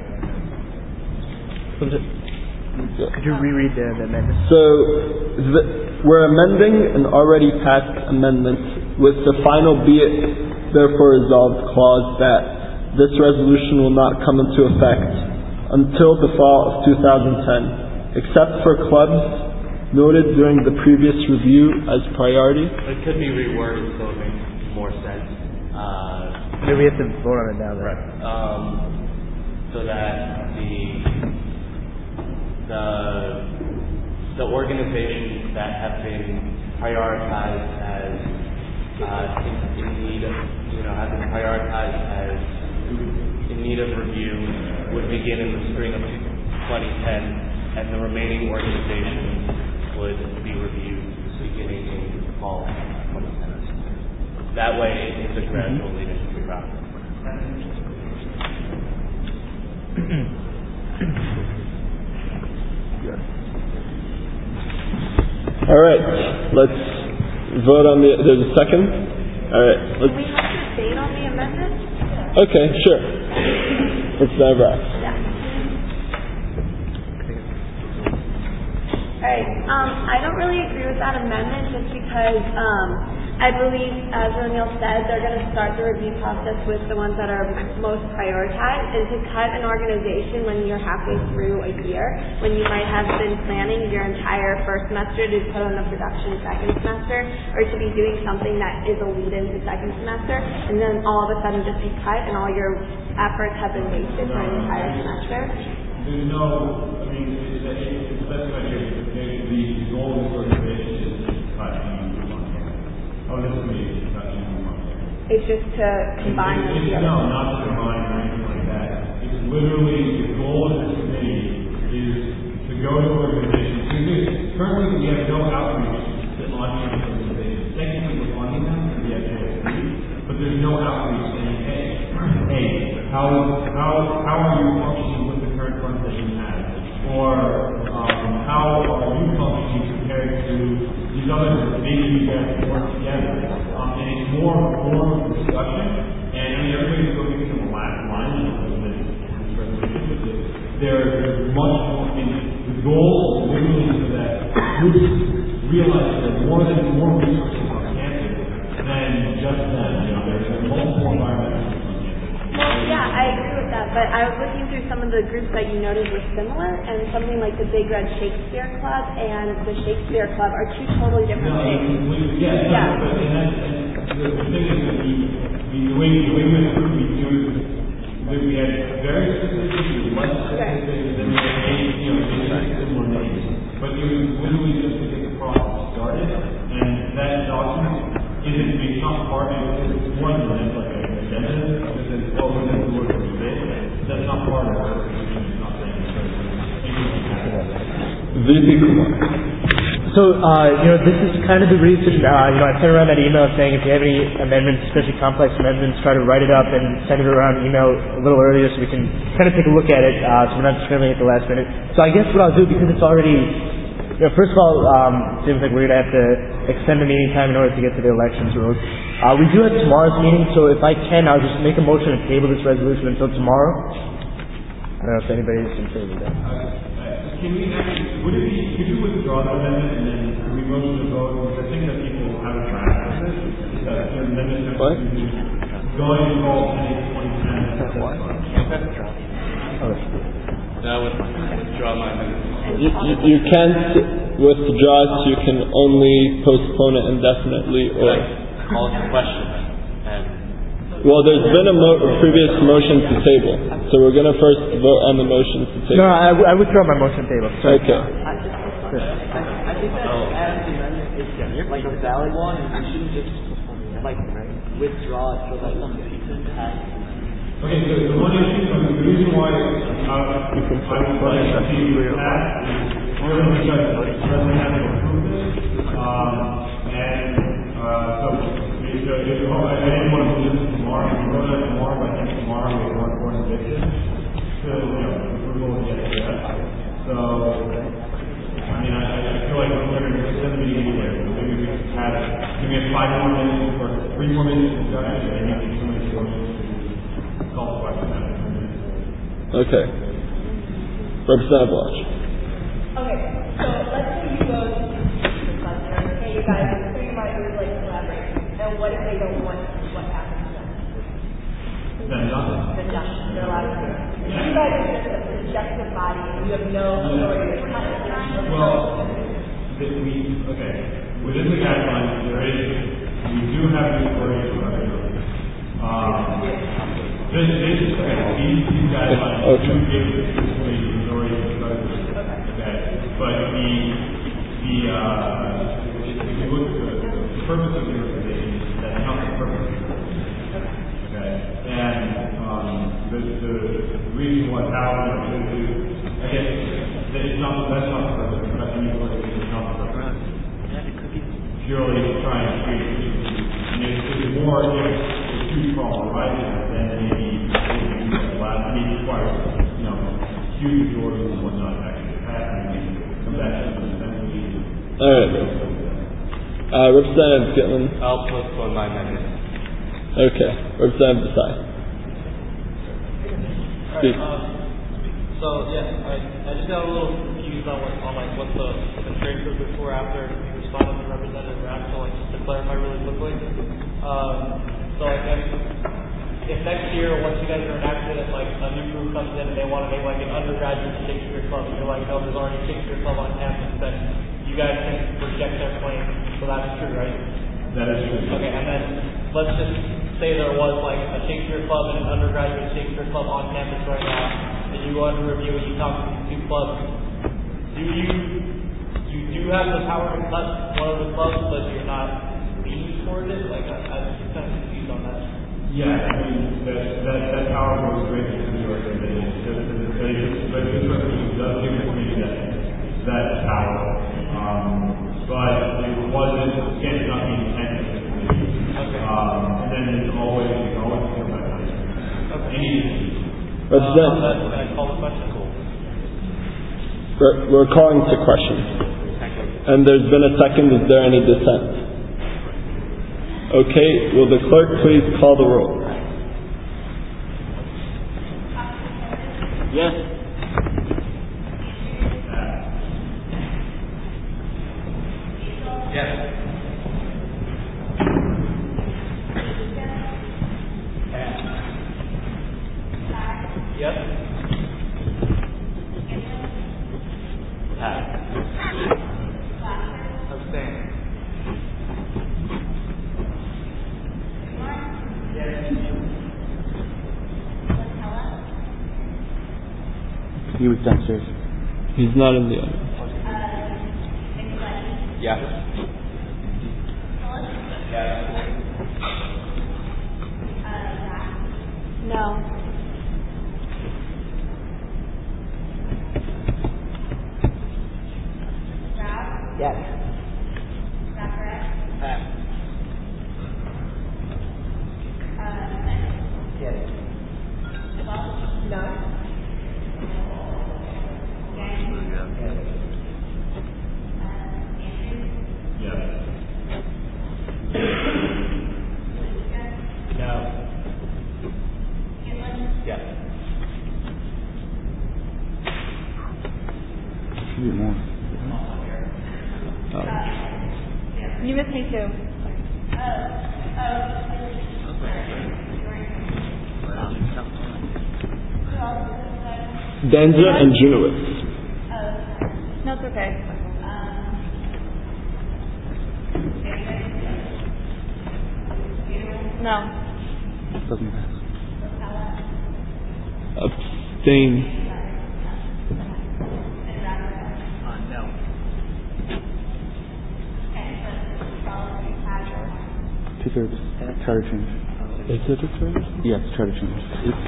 Could you reread the, the amendment? So, the, we're amending an already passed amendment with the final be it therefore resolved clause that this resolution will not come into effect until the fall of two thousand ten, except for clubs noted during the previous review as priority. It could be reworded so it makes more sense. Uh, Maybe we have to vote on it now. Then. Right. Um, so that the the the organizations that have been prioritized as uh, in, in need of, you know, have been prioritized as in need of review would begin in the spring of twenty ten, and the remaining organizations would be reviewed beginning in fall twenty ten. That way, it's a gradual leadership process. All right, let's vote on the, there's a second? All right, let's. Can we have a date on the amendment? Okay, sure. Let's dive right. Yeah. All right, um, I don't really agree with that amendment just because, um, I believe, as O'Neill said, they're going to start the review process with the ones that are most prioritized, and to cut an organization when you're halfway through a year, when you might have been planning your entire first semester to put on a production second semester, or to be doing something that is a lead into second semester, and then all of a sudden just be cut and all your efforts have been wasted for an entire semester. There's no, I mean, it's, it's specified here, the goal of this organization is to cut and move on. Oh, this is me, cut and move on. It's just to combine it's, them it's, together. No, not to combine or anything like that. It's literally, the goal of this committee is to go to organizations. Because currently we have no outreach to launch these organizations. Technically we're funding them through the F A S C, but there's no outreach saying, hey, hey, how, how, how are you functioning with the current funds that you have? Or um, how are you functioning compared to these others that maybe you guys can work together? Um, and it's more a form of discussion, and I mean, everybody's going to the last line of this resolution. There's much more, I mean, the goal literally is that groups realize that more than more resources on campus than just them. You know, there's multiple environments. Well, yeah, I agree with that, but I was looking through some of the groups that you noted were similar, and something like the Big Red Shakespeare Club and the Shakespeare Club are two totally different no, things. We, yeah, yeah. No, but and that's, and the, the thing is that we, we, the way the way we went through, we do that we had very specific, less specific, and then we had eight, you know, eight similar names. But it was literally just to get the process started, and that document isn't, it's not part of it, it's more than just like an agenda, it's an well, we're going to work with today. That's not part of it, it's not saying V P Kumar. So, uh, you know, this is kind of the reason, uh, you know, I sent around that email saying if you have any amendments, especially complex amendments, try to write it up and send it around email a little earlier so we can kind of take a look at it, uh, so we're not scrambling at the last minute. So I guess what I'll do, because it's already, you know, first of all, um, it seems like we're going to have to extend the meeting time in order to get to the elections rules. Uh, we do have tomorrow's meeting, so if I can, I'll just make a motion to table this resolution until tomorrow. I don't know if anybody's in favor of that. Can we actually, would it be, could you withdraw the amendment and then we motion to vote, because I think that people have a draft of this, that the amendment what? going to roll in twenty ten. What? No, I would withdraw my amendment. You, you, you can't withdraw it, you can only postpone it indefinitely or... Call it a question. And well, there's been a, mo- a previous motion to table, so we're going to first vote on the motion to table. No, I, w- I withdraw my motion to table. Sorry. Okay. I think that oh. as the amendment is like a valid one, you shouldn't just like withdraw it so that some people have. Okay, so the one issue, the reason why uh, I would like to see that is we're going to judge the president having approved this, um, and uh, so if, uh, if, oh, I, I didn't want to do this tomorrow. We wrote it tomorrow, but I think tomorrow we have one more conviction. So, you know, approval will get to that. So, I mean, I, I feel like we're going to extend the meeting anyway. So maybe we can have, maybe have five more minutes or three more minutes of discussion, and maybe somebody can call the question after three minutes. Okay. Representative Walsh. Okay, so let's say you go to the cluster, okay, you guys, so you might really like collaborate. And what if they don't want to? What happens then? Then nothing. Then nothing. They're allowed to do it. You guys are just a subjective body and you have no authority to cut it. Well, that we, okay, within the guidelines, there is, we do have the authority to cut it. Um, this, this, okay, these, these guidelines do give the committee the authority to cut it. Okay, but the, the, uh, if you look at the, the purpose of the organization, that's not the purpose. Okay, and, um, the, the reason what happened is, I guess, that it's not, that's not the purpose. That's the organization is not the purpose. Purely to try and create, I mean, it's more or if a huge problem arises, then maybe maybe the last, I mean, it requires, you know, huge majorities and whatnot to actually pass, and we come back to the assembly. All right. Uh, Representative Gitlin. I'll postpone my amendment. Okay. Representative Desai. Speak. Alright, um, so yeah, I, I just got a little confused on what on like what the the trade group before after you responded to Representative Rapp. So like just to clarify really quickly, um, so like if, if next year once you guys are enacted and like a new group comes in and they want to make like an undergraduate Shakespeare club and you're like, no, there's already a Shakespeare club on campus, then you guys can reject their claim. So that's true, right? That is true. Okay, and then let's just say there was like a Shakespeare club and an undergraduate Shakespeare club on campus right now, and you go under review and you talk to these two clubs. Do you you do have the power to cut one of the clubs, but you're not leaning toward it? Like I, I'm just kind of confused on that. Yeah, I mean that that, that power goes directly to the organization. Because the but this resolution does give the committee that that power. Um, but it wasn't, again, it's not the intent of the committee. Okay. Um, and then there's always, you can always come back to it. Okay. Any Representative. Uh, can I call the question? Cool. We're, we're calling to question. And there's been a second. Is there any dissent? Okay. Will the clerk please call the roll? Yes. Yes. Yes. Pass. Abstain. He was downstairs. He's not in the audience. Yes. Yes. No. Yes. Yes. No. You missed me too. Danza and Junowitz. No, it's okay. No. Doesn't pass. Abstain. Two thirds. Charter change. Is it a charter? Yes, charter change. It's,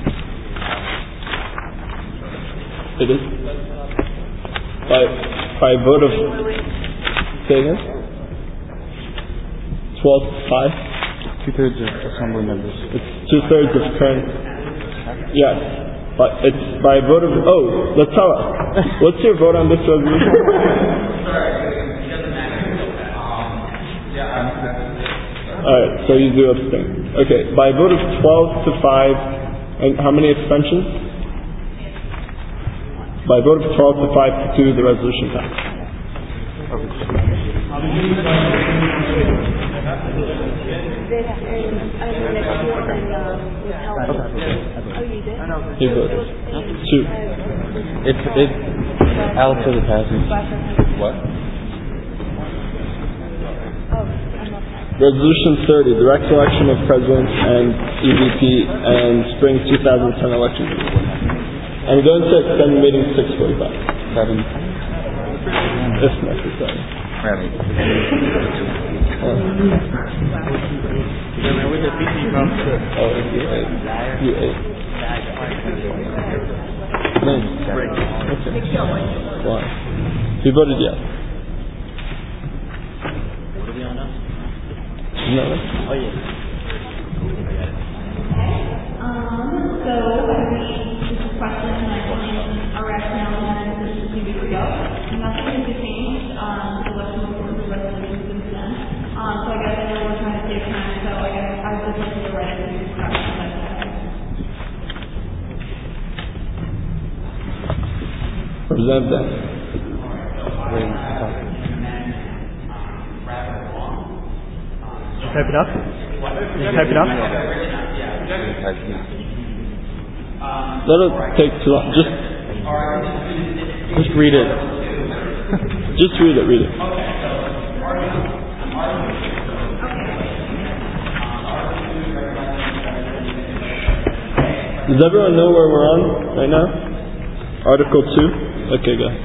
It is? By, by vote of... Say again? twelve to five? two thirds of assembly members. It's two thirds of current... Yes. But it's by vote of... Oh, Latella. What's your vote on this resolution? Alright, so you do abstain. Okay, by vote of twelve to five, and how many abstentions? By vote of twelve to five to two, the resolution passed. He voted. Two. It, it, Alex says it passes. What? Resolution thirty, direct election of president and E V P and spring two thousand ten election. I'm going to extend the meeting to six forty-five. Seven. If necessary. Ready. Oh, you ate. You ate. No. Okay. Why? He voted yes. What are we on now? No. Oh, yeah. so I mean, this is a question and I explained our rationale and this a few weeks ago. Nothing has changed. Um, the election report the resolution since then. Um, so I guess I know we're trying to save time, so I guess I would just like to go right into the discussion like that. Representative. Type it up. Just type it up. Let it take too long. Just, just read it. Just read it. Read it. Does everyone know where we're on right now? Article two. Okay, go.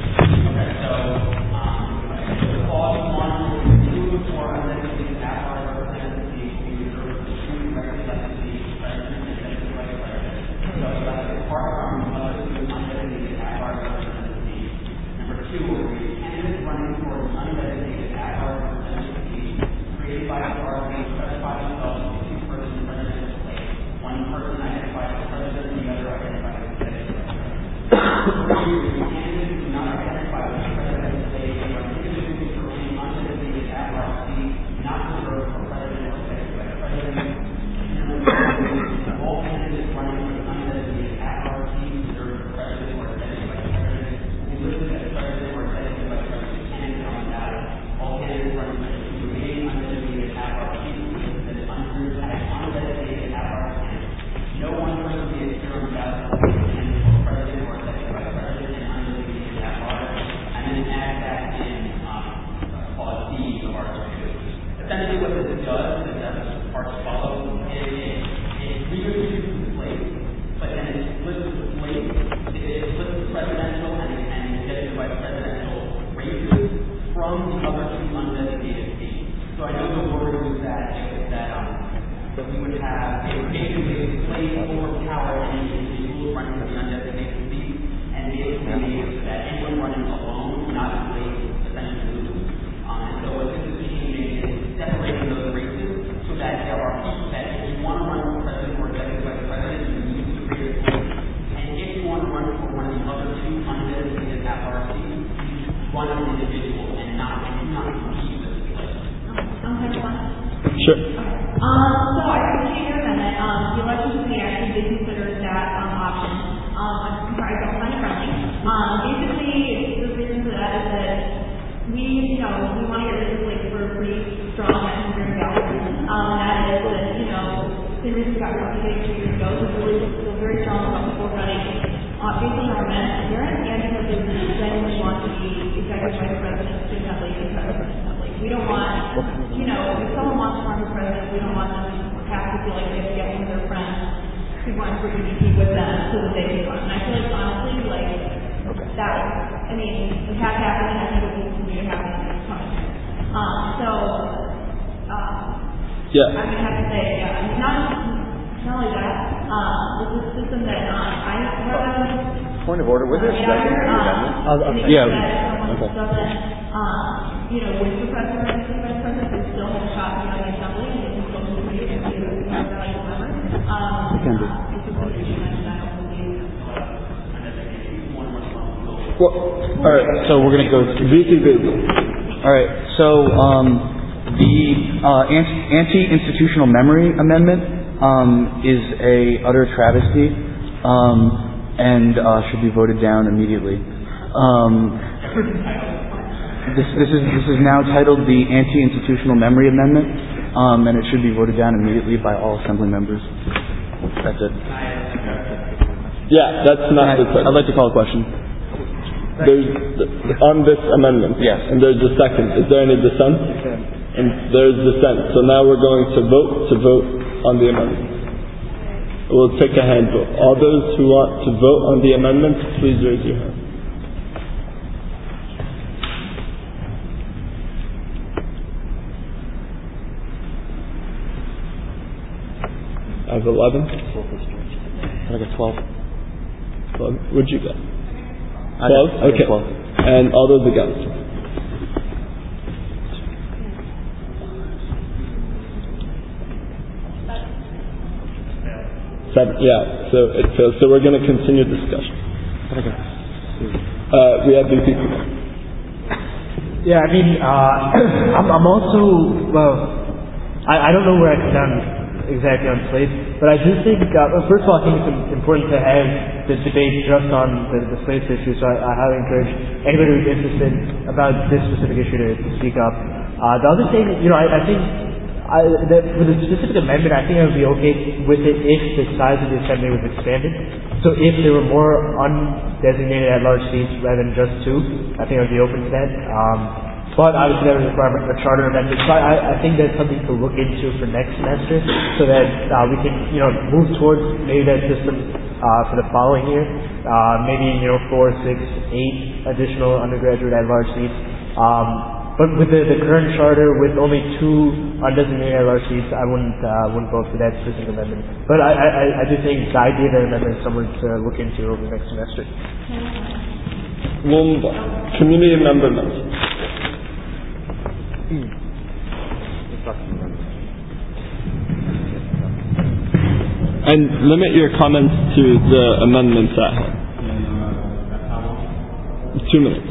So we're going to go to All right. So um, the uh, anti-institutional memory amendment um, is a utter travesty um, and uh, should be voted down immediately. Um, this, this is this is now titled the Anti-Institutional Memory Amendment, um, and it should be voted down immediately by all Assembly members. That's it. Yeah, that's not the question. I'd like to call a question. There's on this amendment. Yes. And there's a second. Is there any dissent? And there's dissent. So now we're going to vote to vote on the amendment. We'll take a hand vote. All those who want to vote on the amendment, please raise your hand. I have eleven. I got twelve. twelve. What'd you get? twelve? Okay. twelve. And all those against? Seven, yeah, so it fails. So we're going to continue discussion. Uh, we have the people. Yeah, I mean, uh, I'm, I'm also, well, I, I don't know where I come down exactly on slaves, but I do think, uh, well, first of all, I think it's important to have the debate just on the, the slaves issue, so I, I highly encourage anybody who's interested about this specific issue to, to speak up. Uh, the other thing, you know, I, I think I, the, with a specific amendment, I think I would be okay with it if the size of the assembly was expanded. So if there were more undesignated at-large seats rather than just two, I think I would be open to that. Um, but obviously that would require a charter amendment. So I, I think that's something to look into for next semester, so that uh, we can, you know, move towards maybe that system uh, for the following year. Uh, maybe, you know, four, six, eight additional undergraduate at-large seats. Um, But with the, the current charter, with only two undesignated at-large seats, I wouldn't uh, wouldn't vote for that specific amendment. But I, I, I do think the idea of that amendment is something to look into over the next semester. We'll move on. Community member notes. And limit your comments to the amendments at hand. Two minutes.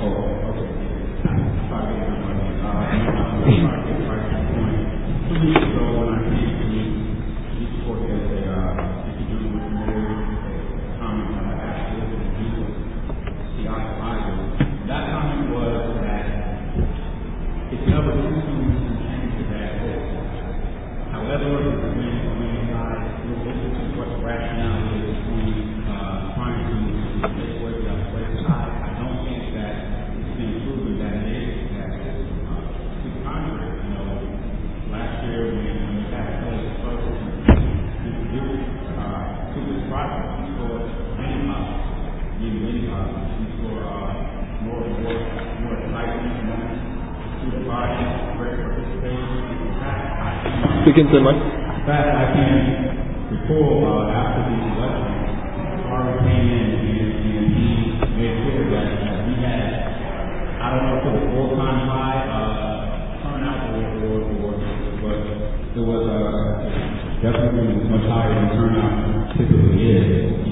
Speaking to Mike. In fact, I can recall uh, after the election, Harvey came in and, and he made sure that, that we had, I don't know if it was all-time high uh, turnout or, or, or, but there was a uh, definitely much higher than turnout typically is.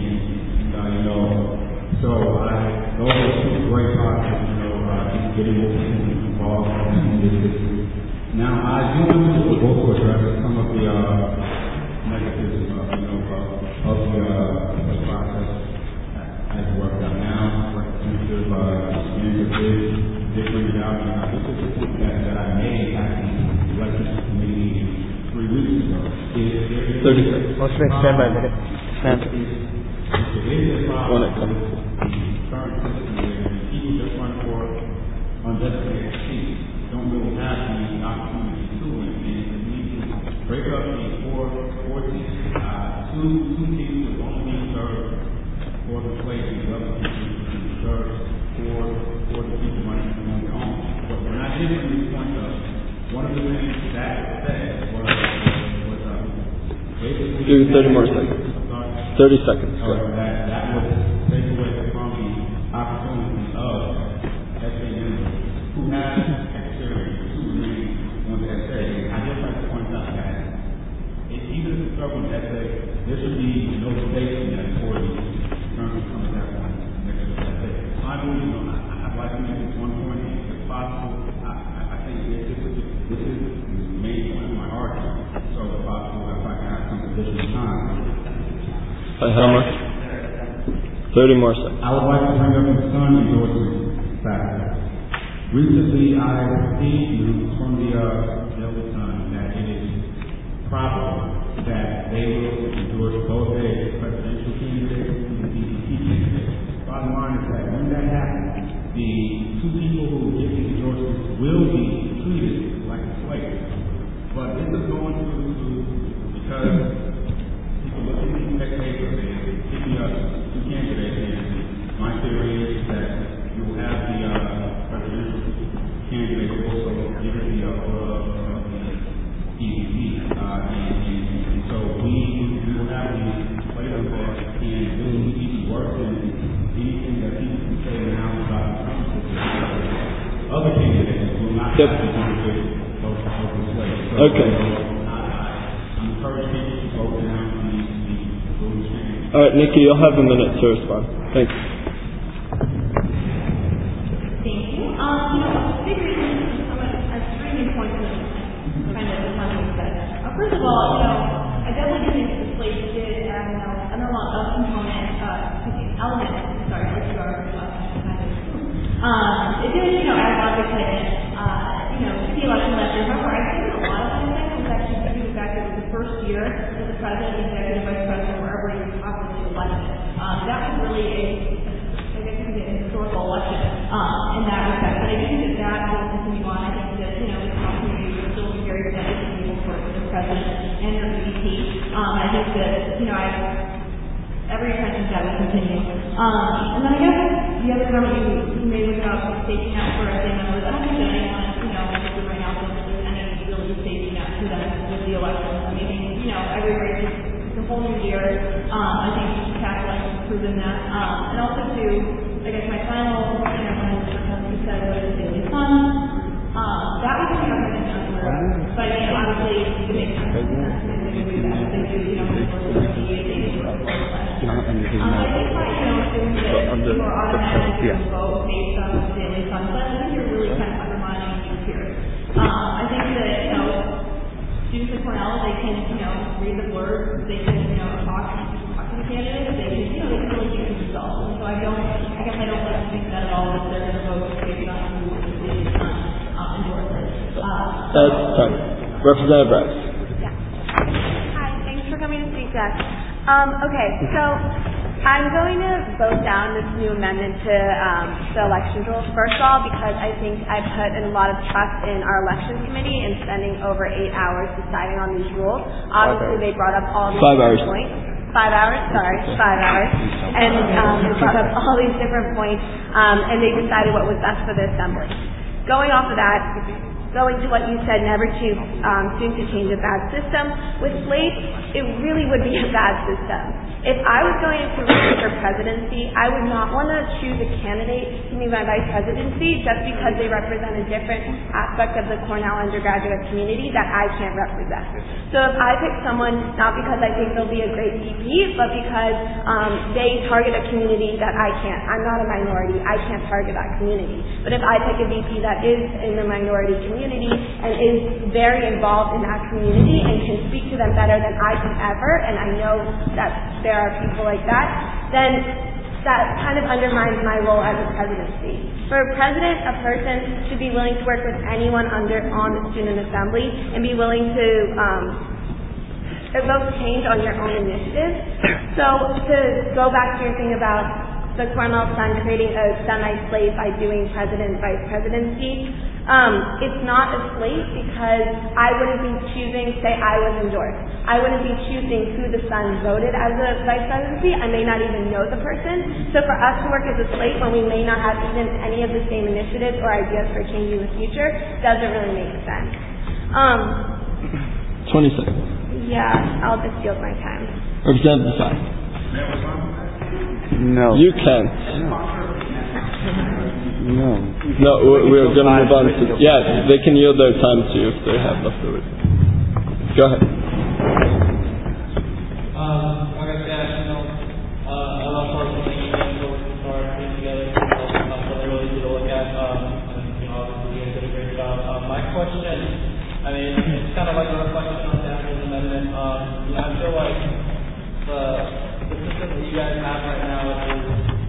And, uh, you know, so I, those are two great projects, you know, uh, getting more people involved in this issue. Now, I do want to also address some of the uh, negatives, uh, you know, uh, of the, uh, the process as it worked out now. Representative uh, did, did bring it out, and I think this is a point that, that I made at the election committee three weeks ago. thirty seconds. Let's make stand by a minute. Stand. There is a problem with the current system where people just run for undesignated seats. Don't really have the opportunity to win, and it needs to break up the four, four teams. Uh, two, two teams will only be served for the players, the other teams will be served for, for the people running on their own. But when I did bring this point up, one of the things that said was, was uh, basically... Do thirty more seconds. thirty seconds. Uh, that, that was take away from the opportunity of S A M who have government essay, there should be no station that for the terms of coming down next to the essay. I believe, you know, I, I'd like to make this one point, if possible. I, I think this is, this is the main point of my argument. So if possible, if I can have some additional time. Uh, how much? thirty more seconds. I would like to bring up the Sun endorsement factor. Recently, I received news from the uh, Daily Sun that it is probable that they will endorse both a presidential candidate and the D C P candidate. Bottom line is that when that happens, the two people who get the endorsements will be treated like a slave. But this is going to, to because people look at these tech papers and give me up two candidates, and my theory is that you will have the uh, presidential candidate also given the uh, order of the D C P. Uh, and, and So we, we will have these players that can really even work in anything that people can say now about the Trump system. Other candidates will not yep. have to benefit those open slaves. So okay. I, I encourage people to vote down these, these All right, Nikki, you'll have a minute to respond. Thanks. Thank you. Um, you know, big reason some of a streaming point of kind of the funding said. Uh, first of all, you know, I definitely think the slate did add, you know, another a component, uh, element, sorry, let's go um, it did, you know, add a lot of excitement, uh, you know, to the election last year. However, I think a lot of that effect was actually due to the fact that it was the first year that the president, the executive vice president, were ever even properly elected. Um, that was really a, I guess you could say, a historical election um, in that respect. But I do think that that will continue on. I think that, you know, the community will still be very excited to be able to work with the president and their V P. Um, I think that, you know, I every intention that will continue. Um, and then I guess the other comment you, you made was about safety net for our family members. I don't think that anyone, you know, right now thinks there's any really safety net to them with the election. I mean, you know, every race is a whole new year. Um, I think past elections have proven that. Um, and also, too, I guess my final, you know, when you said was the daily fund. Um, that was something I was thinking of. But I mean, obviously, it makes sense to do that. They do, you know, for the they do Not anything Um, I more. think like, you know, doing But this under more the automatically yeah. vote based on the daily fund, but I think you're really kind of undermining your peers. Um, I think that, you know, students at Cornell, they can, you know, read the blurb, they can, you know, talk, talk to the candidates, they can, you know, they can really think for themselves. And so I don't, I guess I don't like to think that at all, that they're going to vote based on who the daily fund um, endorses. Uh, Uh, sorry. Representative Bryce. Hi, thanks for coming to speak to us. Um, okay, so I'm going to vote down this new amendment to um, the election rules, first of all, because I think I put in a lot of trust in our election committee in spending over eight hours deciding on these rules. Obviously, they brought up all these Five hours. points. Five hours, sorry, five hours. And um, they brought up all these different points, um, and they decided what was best for the assembly. Going off of that, going to what you said, never to um, soon to change a bad system. With Slate, it really would be a bad system. If I was going into run for presidency, I would not want to choose a candidate to be my vice presidency just because they represent a different aspect of the Cornell undergraduate community that I can't represent. So if I pick someone, not because I think they'll be a great V P, but because um, they target a community that I can't. I'm not a minority. I can't target that community. But if I pick a V P that is in the minority community and is very involved in that community and can speak to them better than I can ever, and I know that there are people like that, then that kind of undermines my role as a presidency. For a president, a person should be willing to work with anyone under on the student assembly and be willing to um, evoke change on your own initiative. So to go back to your thing about the Cornell Sun creating a semi-slate by doing president vice presidency, um, it's not a slate because I wouldn't be choosing, say I was endorsed. I wouldn't be choosing who the Sun voted as a vice presidency. I may not even know the person. So for us to work as a slate when we may not have even any of the same initiatives or ideas for changing the future doesn't really make sense. Um, twenty seconds. Yeah, I'll just yield my time. Representative Desai. No. You can't. No. No, we're, we're going to move on to... Yeah, they can yield their time to you if they have leftovers. Go ahead. Um, like I said, you know, uh, I love working with you guys, working hard, putting together, you know, something really easy to look at, um, and, you know, obviously you guys did a great job. Um, my question is, I mean, it's kind of like a reflection on the actual amendment. Um, you know, I feel like the, the system that you guys have right now is,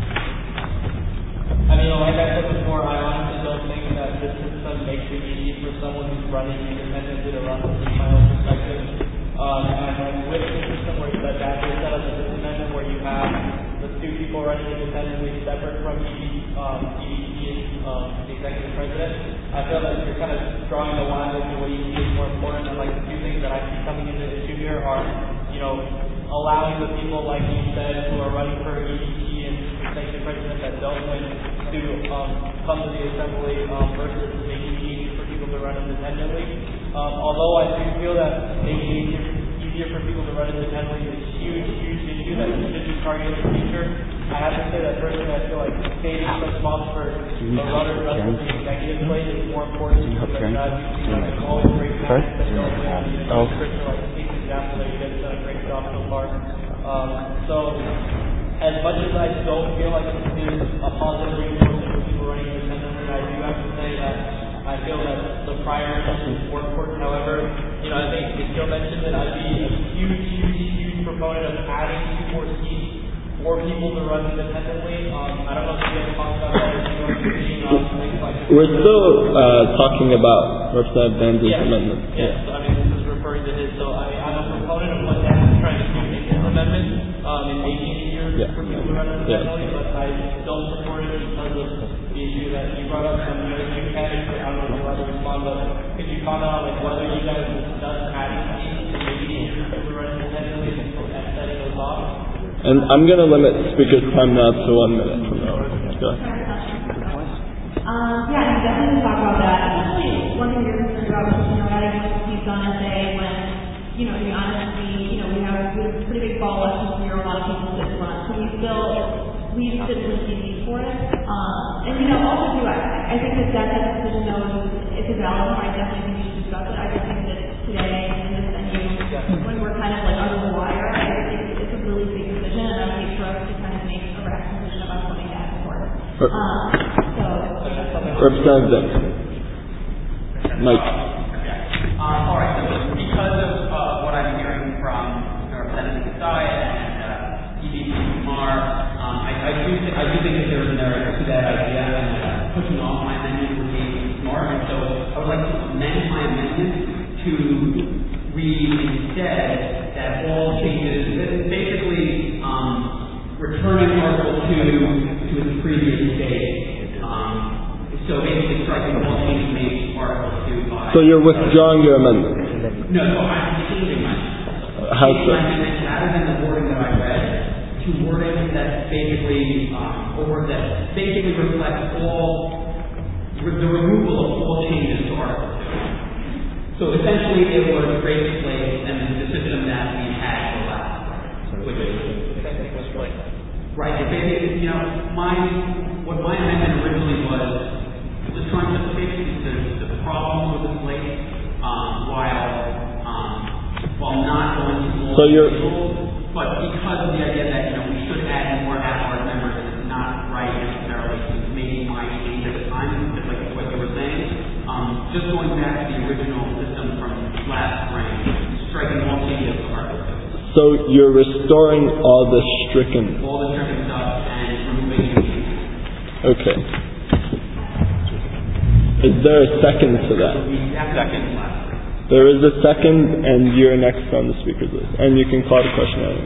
I mean, like I said before, I honestly don't think that this system makes it easy for someone who's running independently to run from my own perspective. Um, and with the system where that that is set up as this amendment where you have the two people running independently separate from each um, E D P and um, the executive president, I feel that you're kind of drawing the line into what you see is more important. And like the two things that I see coming into issue here are, you know, allowing the people like you said who are running for E D P and executive president that don't win to um, come to the assembly um, versus making it easier for people to run independently. Um, although I do feel that making it easier, easier for people to run independently is a huge, huge issue that should be targeted in the future. I have to say that personally I feel like saving some spots for the runner rest of the executive slate is more important because uh, you seem like always great candidates that don't win. You know, for like Steve example, that you guys have done a great job so far. Um, so, as much as I don't feel like there's a positive reinforcement for people running independently, I do have to say that I feel that the prior is more important. However, you know, I think Nikhil mentioned that I'd be a huge, huge, huge proponent of adding two more seats for people to run independently. Um, I don't know if you guys talked about that in your meeting on things like that. We're still uh, talking about Representative Danzig's yeah. amendment. Yeah. yeah, so I mean, this is referring to his. So I mean, I'm a proponent of what Dan is trying to do in his amendment, um, in making it easier yeah. for people to run independently, yeah. but I don't support it because of the issue that you brought up some very new candidates. I don't know if you want to respond, but could you comment on like whether you guys discuss adding seats to make it easier for people to run independently and setting those off? And I'm going to limit speaker's time now to one minute from now. Go ahead. Um, yeah, I definitely talk about that. Especially one thing you're concerned about is, you know, adding seats on S A when, you know, to be honest, we, you know, we have a pretty big ball left here, a lot of people sit front. So we still, we sit with C Ds for it. Um, and, you know, also too, I, I think that that decision, though, is it's a valid one. I definitely think we should discuss it. I just think that today, in this venue, when we're kind of like under the wire, I think it's a really big decision, and I would hate for us to kind of make a rash decision about putting that forward. Um, so, Representative Mike. Um, all right, so because of uh, what I'm hearing from Representative Desai and uh, E V P Kumar, um, I, I, do th- I do think that there's merit to that idea, and uh, pushing off my amendment would be smart, and so I would like to amend my amendment to read instead that all changes, basically um, returning Article two to its previous state. Um, so basically striking all changes made to Article two by... So you're withdrawing your amendment? No, no, I'm changing my amendment. How so? Rather than the wording that I read, to wording that basically, um, or that basically reflects all, the removal of all changes to Article two. So essentially, it would replace and the system that we had for last year, which is right. It basically, you know, my what my amendment originally was was trying to fix the, the problems with the slate, um, while um, while not going to so you're, but because of the idea that you know we should add more at-large members, and it's not right necessarily to maybe my change at the time, just like what you were saying. Um, just going back to the original system from last spring, striking all changes to Article two. So you're restoring all the stricken. All the stricken stuff and removing changes. Okay. Is there a second to that? Second. There is a second, and you're next on the speaker's list. And you can call the question out.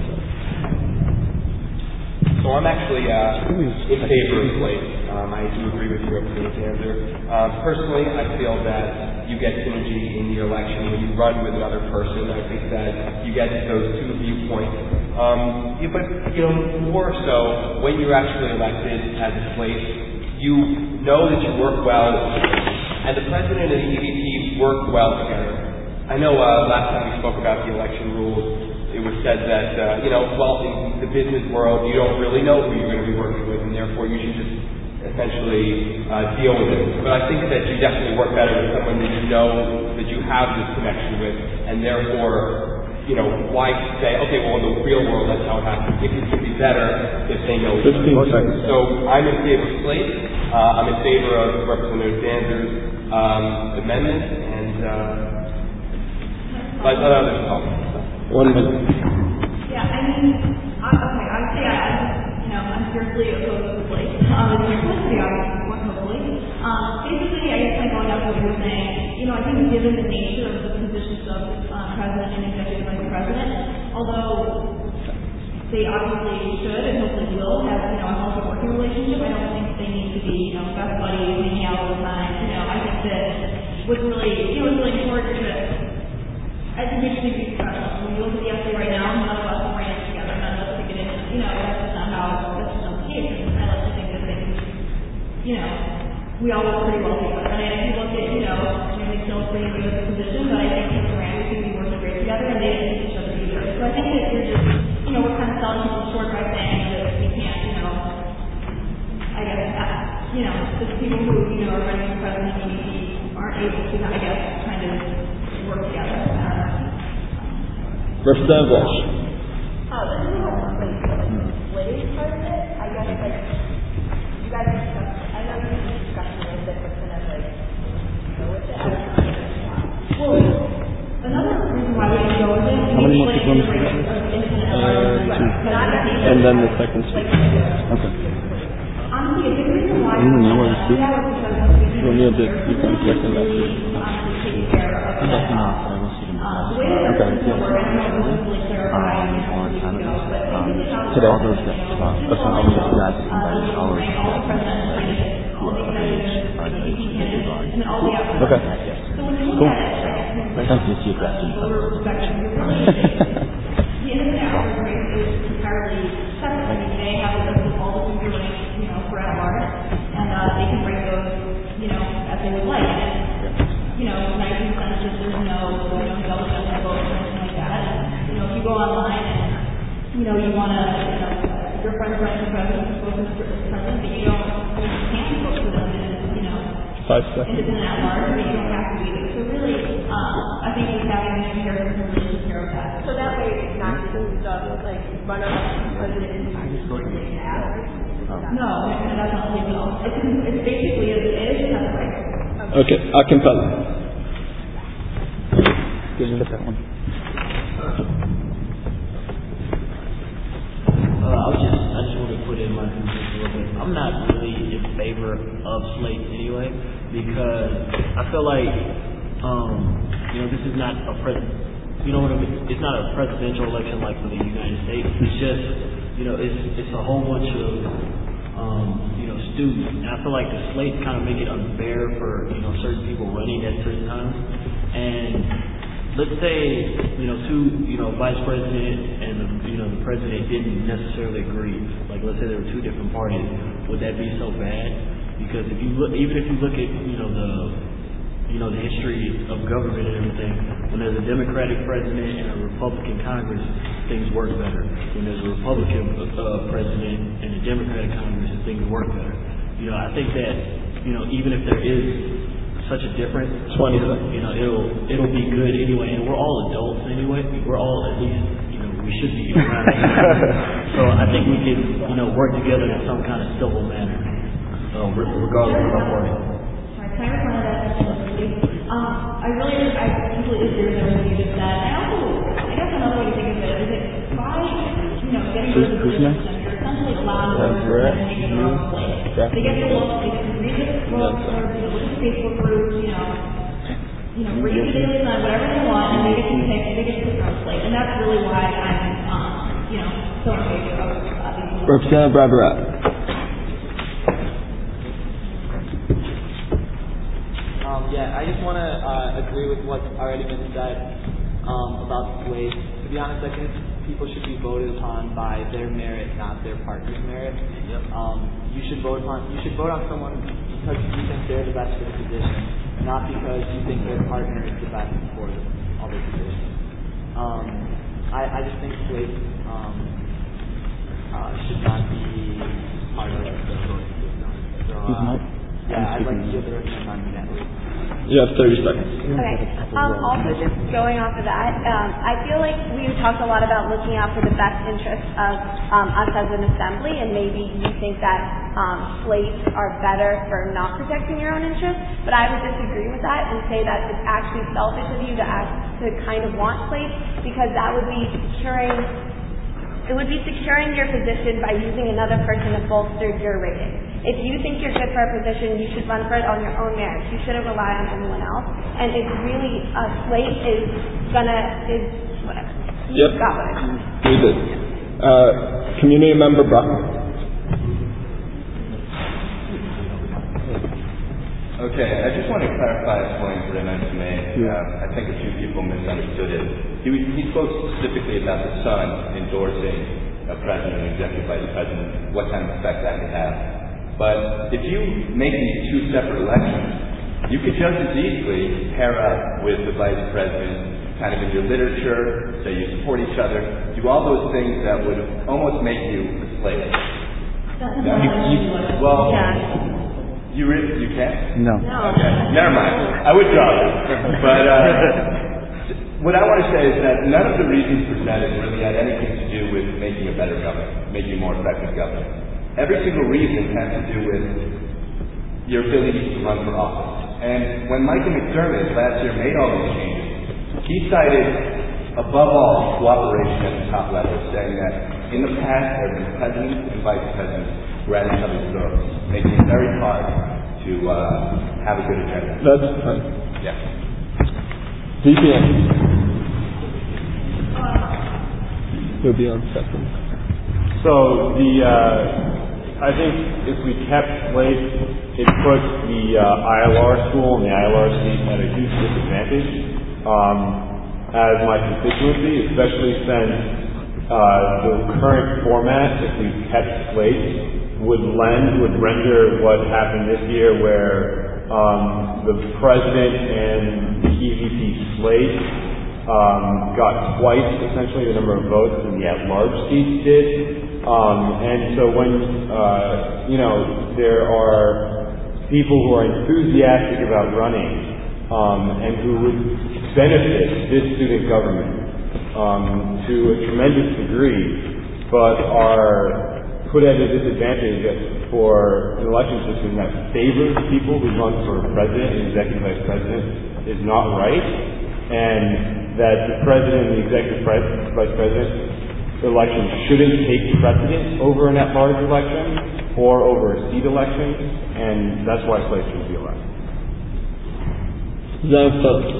So I'm actually uh, in favor of slate. Um, I do agree with you, Representative Danzer. Uh, personally, I feel that you get synergy in the election when you run with another person. I think that you get those two viewpoints. Um, yeah, but, you know, more so, when you're actually elected as a slate, you know that you work well, and the president and the E V P work well together. I know uh, last time we spoke about the election rules, it was said that, uh, you know, well, in the business world, you don't really know who you're going to be working with, and therefore you should just essentially uh, deal with it. But I think that you definitely work better with someone that you know that you have this connection with, and therefore, you know, why say, okay, well, in the real world, that's how it happens. It can be better if they know each other. So I'm in favor of slate. Uh, I'm in favor of Representative Danzer's um, amendment, and uh, let others talk. One minute. Yeah, I mean, I, okay, I would say I, you know, I'm fiercely opposed to slate. Um, it's supposed to be obvious, hopefully. Um, basically, I guess like going off what you were saying, you know, I think given the nature of the positions of uh, president and executive vice president, although they obviously should and hopefully will have, you know, a healthy working relationship, I don't think they need to be, you know, best buddies, hanging out all the time. You know, I think that what's really, you know, it's really important to, I think we should be professional. When you look at the S A right now, none of us ran together, none of us took it in, you know, that's just not how, that's just not the case. And I like to think that things, you know, we all work pretty well together. And if you look at, you know, maybe still pretty good at the position, but I think he's around, we can be working great together, and they didn't hit each other either. So I think that we're just, you know, we're kind of selling people short by saying that we can't, you know, I guess, uh, you know, the people who, you know, are running for president and E V P aren't able to, I guess, kind of work together. Representative Walsh. Uh, this is Well, another reason why we didn't go with it. How many more people in the speech? Uh, two. And then the second speech. Okay. Honestly, a big reason why I don't know what to speak. that was because we You only have the, you can second that. take care of the way that Okay. we're going to really clarify Today, all those that, uh, that's not only the guys that invited all of us who are of age, are of age in this regard. Okay. Cool. Thank you, Chief Grafton. The Independent Hours Race is entirely separate. I mean, they have a list of all the food links, you know, for at large, and uh, they can rate those, you know, as they would like. And, you know, nineteen census, there's no, you know, double judgment vote or anything like that. You know, if you go online and, you know, you want to, you know, your friend's running for president, you're supposed to be president, but you don't, you can't vote for them, and, you know, Five seconds. independent at large, but you don't have to be there. So really, um, I think it's having an inheritance and really take care of that. So that way it's not just stuff like run up president and No, that's not legal. It's, it's basically, it is separate. Okay, acapella. Didn't get that one. Uh, I was just, I just want to put in my two cents a little bit. I'm not really in favor of slates anyway, because I feel like, um, you know, this is not a pres, you know what I mean? It's not a presidential election like for the United States. It's just, you know, it's it's a whole bunch of, um, you know, students. And I feel like the slates kind of make it unfair for, you know, certain people running at certain times. And let's say, you know, two, you know, vice president and, the, you know, the president didn't necessarily agree. Like, let's say there were two different parties. Would that be so bad? Because if you look, even if you look at, you know, the, you know, the history of government and everything, when there's a Democratic president and a Republican Congress, things work better. When there's a Republican uh, president and a Democratic Congress, things work better. You know, I think that, you know, even if there is such a difference, twenty you know, you know, it'll it'll be good anyway, and we're all adults anyway. We're all at least, you know, we should be around. So I think we can, you know, work together in some kind of civil manner, uh, regardless of our party. Sorry, can I respond to that? Um, I really, I completely agree with everything you just said. I also, I guess another way to think of it is that by, you know, getting rid of the position, you're essentially allowing them to make their own slate. They get to look, they can read the books, or, you know, look at Facebook groups, you know, you know, read the Daily Sun, whatever they want, and they get to pick, they get to pick their own slate. And that's really why I'm, um, you know, so in favor of uh, these. Representative Barbara. Um, yeah, I just want to uh, agree with what's already been said um, about slates. To be honest, I think people should be voted upon by their merit, not their partner's merit. Yep. Um, you should vote upon. You should vote on someone because you think they're the best for the position, not because you think their partner is the best for all the positions. Um, I, I just think slates um, uh, should not be part of the voting system. So, uh, yeah, I'd like to give the recommend on that. You have thirty seconds. Okay. Um, also, just going off of that, um, I feel like we talked a lot about looking out for the best interests of um, us as an assembly, and maybe you think that um, slates are better for not protecting your own interests, but I would disagree with that and say that it's actually selfish of you to ask to kind of want slates, because that would be securing, it would be securing your position by using another person to bolster your rating. If you think you're good for a position, you should run for it on your own merits. You shouldn't rely on anyone else. And it's really, a slate is gonna, is whatever. Yep. Got whatever. We did. Uh, community member Brock. Okay, I just want to clarify a point that I meant to make. Yeah. Uh, I think a few people misunderstood it. He, he spoke specifically about the Sun endorsing a president and executive vice president, what kind of effect that could have. But if you make these two separate elections, you could just as easily pair up with the vice president, kind of in your literature, say you support each other, do all those things that would almost make you a slave. You, you, well, you really, you can't? No. Okay, never mind. I withdraw that. But uh, what I want to say is that none of the reasons presented really had anything to do with making a better government, making a more effective government. Every single reason has to do with your ability to run for office. And when Micah McDermott last year made all these changes, he cited, above all, cooperation at the top level, saying that in the past there have been presidents and vice presidents who had each other's throats, making it very hard to uh, have a good agenda. That's fine. Yeah. V P N. You'll be on second. So the uh, I think if we kept Slate, it puts the uh, I L R school and the I L R seat at a huge disadvantage um, as my constituency, especially since uh, the current format, if we kept Slate, would lend would render what happened this year, where um, the president and the E V P slate um, got twice essentially the number of votes than the at-large seats did. Um, and so when, uh, you know, there are people who are enthusiastic about running um, and who would benefit this student government um, to a tremendous degree, but are put at a disadvantage for an election system that favors people who run for president and executive vice president is not right, and that the president and the executive vice president election shouldn't take precedence over an at-large election or over a seat election, and that's why Slate should be elected. Zach Phillips.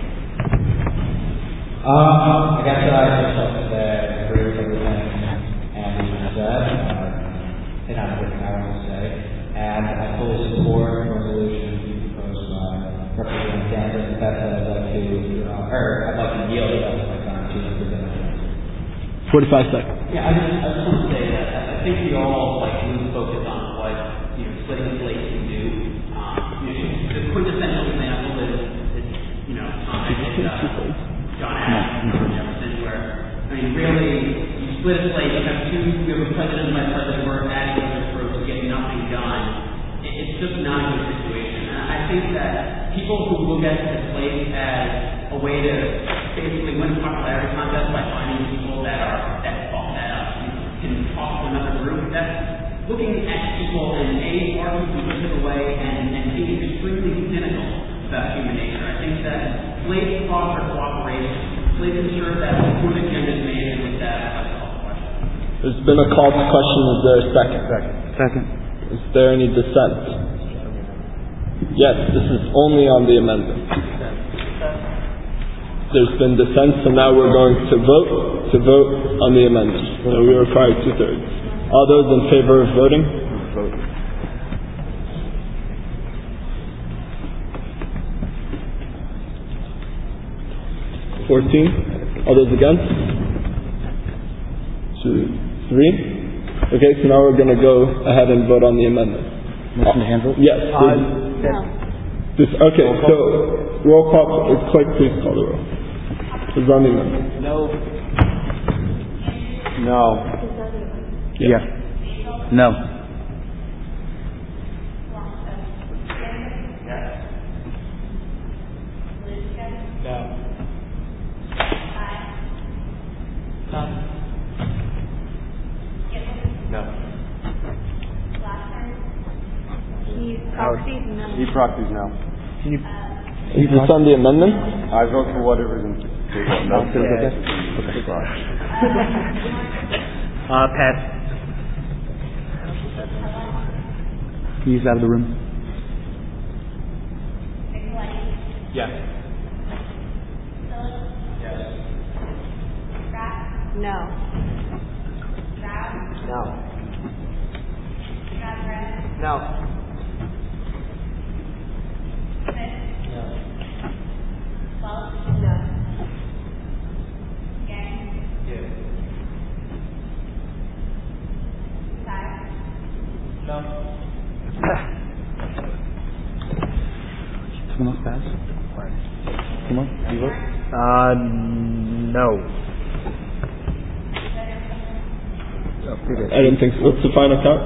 Um, I guess I just have to say I agree with everything Andy said, uh, and I what I want to say, and I fully support the resolution proposed by Representative Sanders. In fact, I'd like to, uh, or I'd like to yield the rest of my time to Representative forty-five seconds. Yeah, I just, I just want to say that I I think we all like lose focus on what you know Slate and Slate can do. Um, you know, the quintessential example is, is you know time and uh, John Adams or Jefferson, where I mean really you split a slate, you have two, you have a president and vice president who are adding to the group to get nothing done. It, it's just not a good situation. And I think that people who look at the slate as a way to basically win a popularity contest by finding people that are that that uh, can talk to another group. That's looking at people in a argue competitive way and, and being extremely cynical about human nature. I think that Slate fosters cooperation. Slate ensures that a good agenda is made, and with that, I have a call to question. There's been a call to question. Is there a second? Second. Second. Is there any dissent? Yes, this is only on the amendment. There's been dissent, so now we're going to vote to vote on the amendment. So we require two-thirds. All those in favor of voting? Vote. Fourteen. All those against? Two, three. Okay, so now we're going to go ahead and vote on the amendment. Motion to hand vote? Yes. Uh, This, okay, so roll call. Clerk, please call the roll. Is on the amendment. No. No. Yes. No. No. Proxies, no. E proxies, no. Can you? Is this on the amendment? I vote for whatever's in table. No. Okay. Uh, pass. He's out of the room. Yes. No. No. No. Someone else pass? Come on, you vote? Uh, no. I don't think so. What's the final count?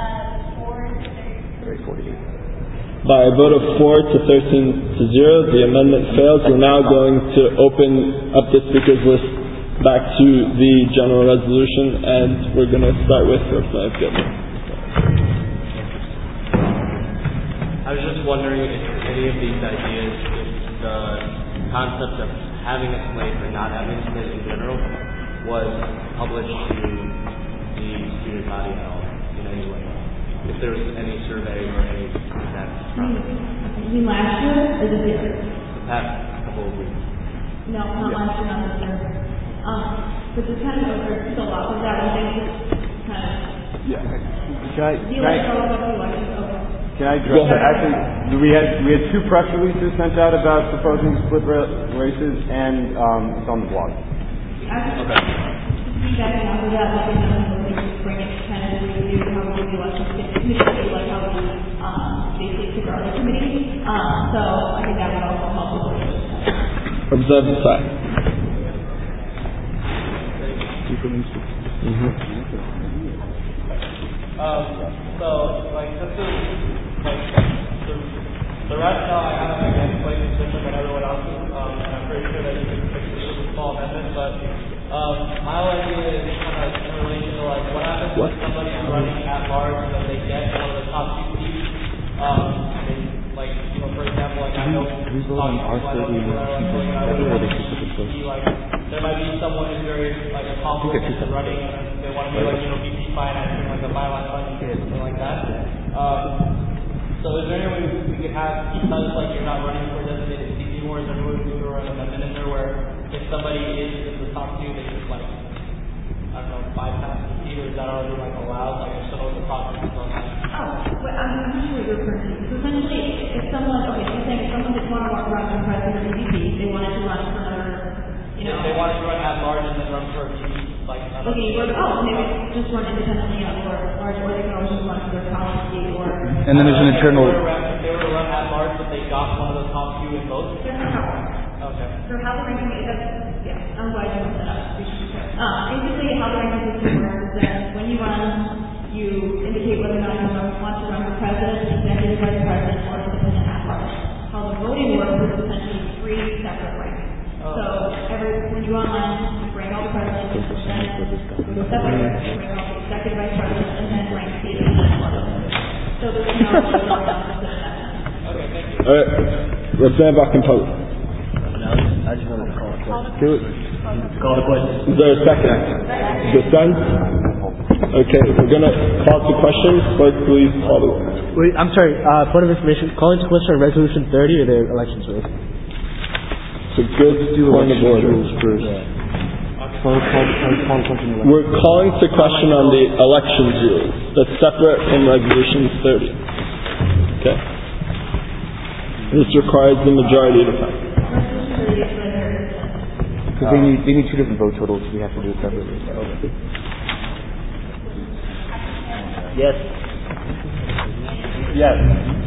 By a vote of four to thirteen to zero, the amendment fails. We're now going to open up the speakers list back to the general resolution, and we're going to start with Representative Gilman. I was just wondering if, if any of these ideas, if the concept of having a slate or not having a slate in general was published to the student body at all in any way? If there was any survey or any of that process? You mean last year or this year? The past couple of weeks. No, not Yeah. last year, not this year. Um, but to kind of over so a lot of that, I think it's kind of Yeah. Can I, the can I, electoral election over. can I address that? Actually, we had, we had two press releases sent out about proposing split ra- races, and um, it's on the blog. Okay. Feedback after that, like, you know, we just bring it kind of review how we do the election committee, like how we um, basically pick our other committee. Um, so I think that would also help with the Observe the side. Mm-hmm. Um, so, like, this is, like, the, the rationale I have against place is different than everyone else's, um, and I'm pretty sure that you can fix this with a small amendment, but, um, my whole idea is kind of in relation to, like, what happens What? when somebody is running at large and then they get one of the top two seats, um, and, like, you know, for example, like, I know, we vote on R thirty and everywhere they specifically be like, there might be someone who's very, like, accomplished in running, and they want to be, like, you know, V P financing, like a byline funding or something like that. Um, so is there any way we could have, because, like, you're not running for a designated seat anymore, is there any way we could throw an amendment in there where if somebody is in the top two, they just, like, I don't know, bypass the seat, or is that already, like, allowed? Like, if someone the process is on that? Oh, well, I'm not sure what you're referring to. So essentially, if someone, okay, you're saying if someone didn't want to run for president or V P, they wanted to run for another, you know. If they wanted to run at large and then run for a V P, like, another. Okay, you go, oh, maybe just run independently on or large, or they can always just run for their college seat or. And then there's an internal. If they were to run- if they were to run at large, but they got one of the top two in both? They're not how. Okay. So how the ranking is, that's, yeah, I'm glad you brought that up. We should be clear. Uh, basically, how the ranking system works is that when you run, you indicate whether or not you want to run for president, executive vice president, or independent at large. How the voting works is essentially three separate ranks. Oh. So every when you online, you bring all the presidents, and then go to a separate rank, bring all the executive vice president, and then rank the independent level. So there's no voting on that. Okay, thank you. All right. Representative Akinpolu. I just wanted to call a question. Do it. Call the question. Is there a second? Dissent? Okay, we're going to call to questions. Clerk, please call the roll. Wait, I'm sorry. Uh, point of information. Calling to question on resolution thirty or the elections rules? It's a good point of order. We're calling to question on the elections rules. That's separate from resolution thirty. Okay? This requires the majority to pass. Because they need, they need two different vote totals. We have to do it separately. Okay. Yes. Yes.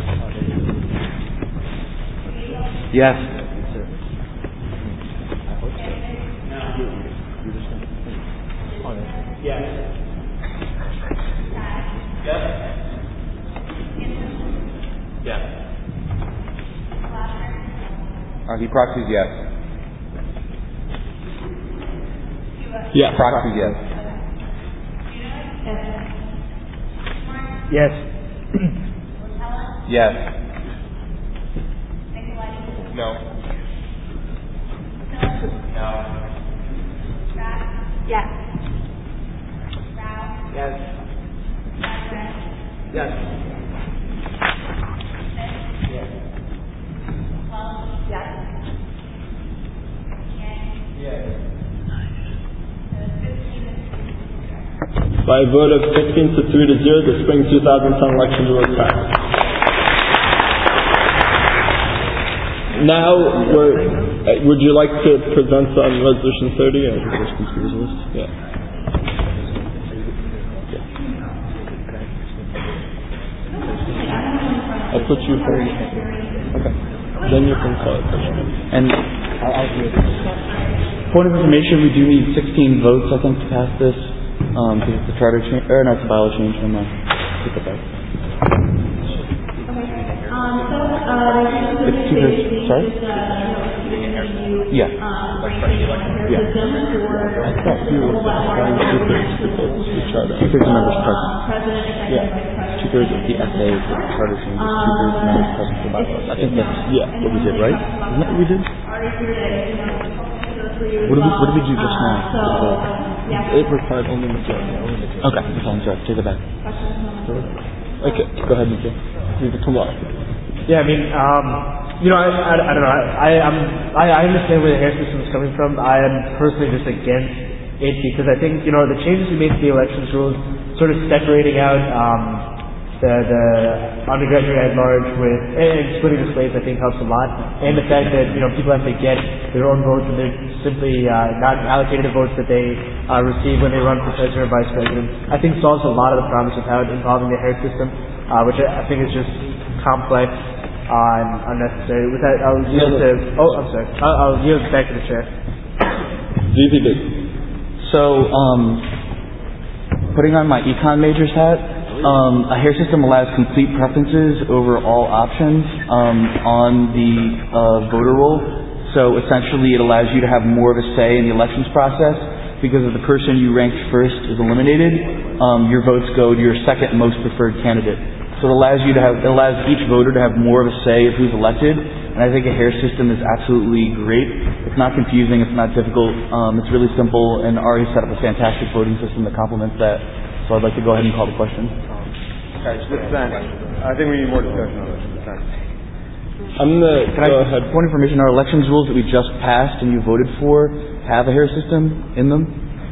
Yes. Yes. Yes. Yes. Uh, he proxies yes. Yes. Proxies yes. Yes. Yes. No. No. Yes. Yes. Yes. Yes. Yes. By a vote of fifteen to three to zero, the spring two thousand ten election was passed. Now, we're, uh, would you like to present on resolution thirty? Or? Yeah. I'll put you first. Okay. Then you can call it. And point of information, we do need sixteen votes, I think, to pass this. Um, because it's a charter change, or not, it's a bylaw change from uh, take it back. Um, so, uh, It's two votes, sorry? just, uh, you know, you, Yeah. um, strengthening the hair Yeah. system for I thought you were saying two-thirds of the votes to charter. Two-thirds of members present. uh, president, executive Yeah. vice president. Two-thirds of the S A is the charter changes, two-thirds of members present for bylaws. I think that's Yeah. what we did, right? Isn't that what we did? Already here today, you know, go through you as What did we, well. what did we do just Uh, now? So, yeah. It required only majority. Only majority. Okay, that's all, I'm sorry. Take it back. Okay, go ahead, Nikhil. Leave it tomorrow. Yeah, I mean, um, you know, I, I, I don't know. I, I, I'm, I, I understand where the hair system is coming from. I am personally just against it because I think, you know, the changes we made to the elections rules, sort of separating out um, the, the undergraduate at large with, and splitting the slates, I think helps a lot. And the fact that, you know, people have to get their own votes and they're simply uh, not allocated the votes that they uh, receive when they run for president or vice president, I think solves a lot of the problems without involving the hair system, uh, which I, I think is just complex uh, and unnecessary. With that, I'll yield to, oh, I'm sorry. I'll, I'll yield back to the chair. G P B. So, um, putting on my econ major's hat, um, a hair system allows complete preferences over all options um, on the uh, voter roll. So essentially, it allows you to have more of a say in the elections process because if the person you ranked first is eliminated, um, your votes go to your second most preferred candidate. So it allows you to have, it allows each voter to have more of a say of who's elected. And I think a hair system is absolutely great. It's not confusing. It's not difficult. Um, it's really simple. And Ari set up a fantastic voting system that complements that. So I'd like to go ahead and call the question. Okay, dissent. I think we need more discussion on this. Dissent. I'm gonna Can go I, ahead. Point information, our elections rules that we just passed and you voted for have a hair system in them?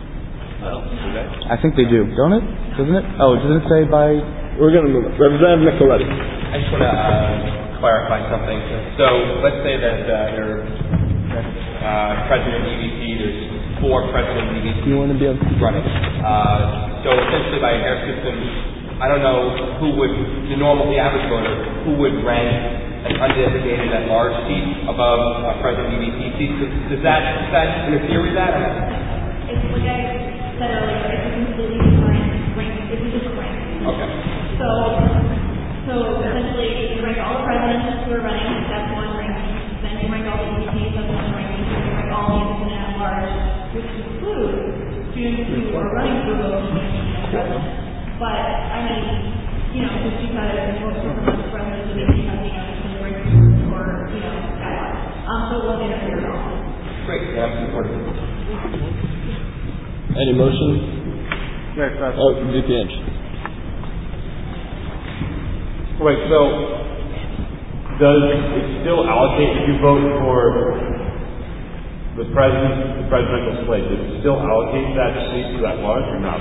I think they do, don't it? Doesn't it? Oh, doesn't it say by... We're gonna move it. Representative Nicoletti. I just want to uh, clarify something. So let's say that uh, there uh, President E V C, there's four President E V C You want to be on running. Uh, so essentially by a hair system, I don't know who would, the normal, the average voter, who would rank an undesignated at large seat above uh, President E V C seat. Does, does that does that interfere with that? It's like I said earlier, it's a completely different rank. It's a different rank. Okay. So, so essentially, you rank all the presidents who are running, that's one ranking. Then you rank all the E V Ps, that's one ranking. Then you rank all the independent at large, which includes students who are running for those president. But, I mean, you know, just because most of them are president doesn't mean because, you know, it's going to break or, you know, guidelines. Um, so it won't interfere at all. Great. Yeah, I'm supportive. Any motion? Yes, uh, Oh, V P H. Wait, so does it still allocate if you vote for the president, the presidential slate? Does it still allocate that seat to that large or not?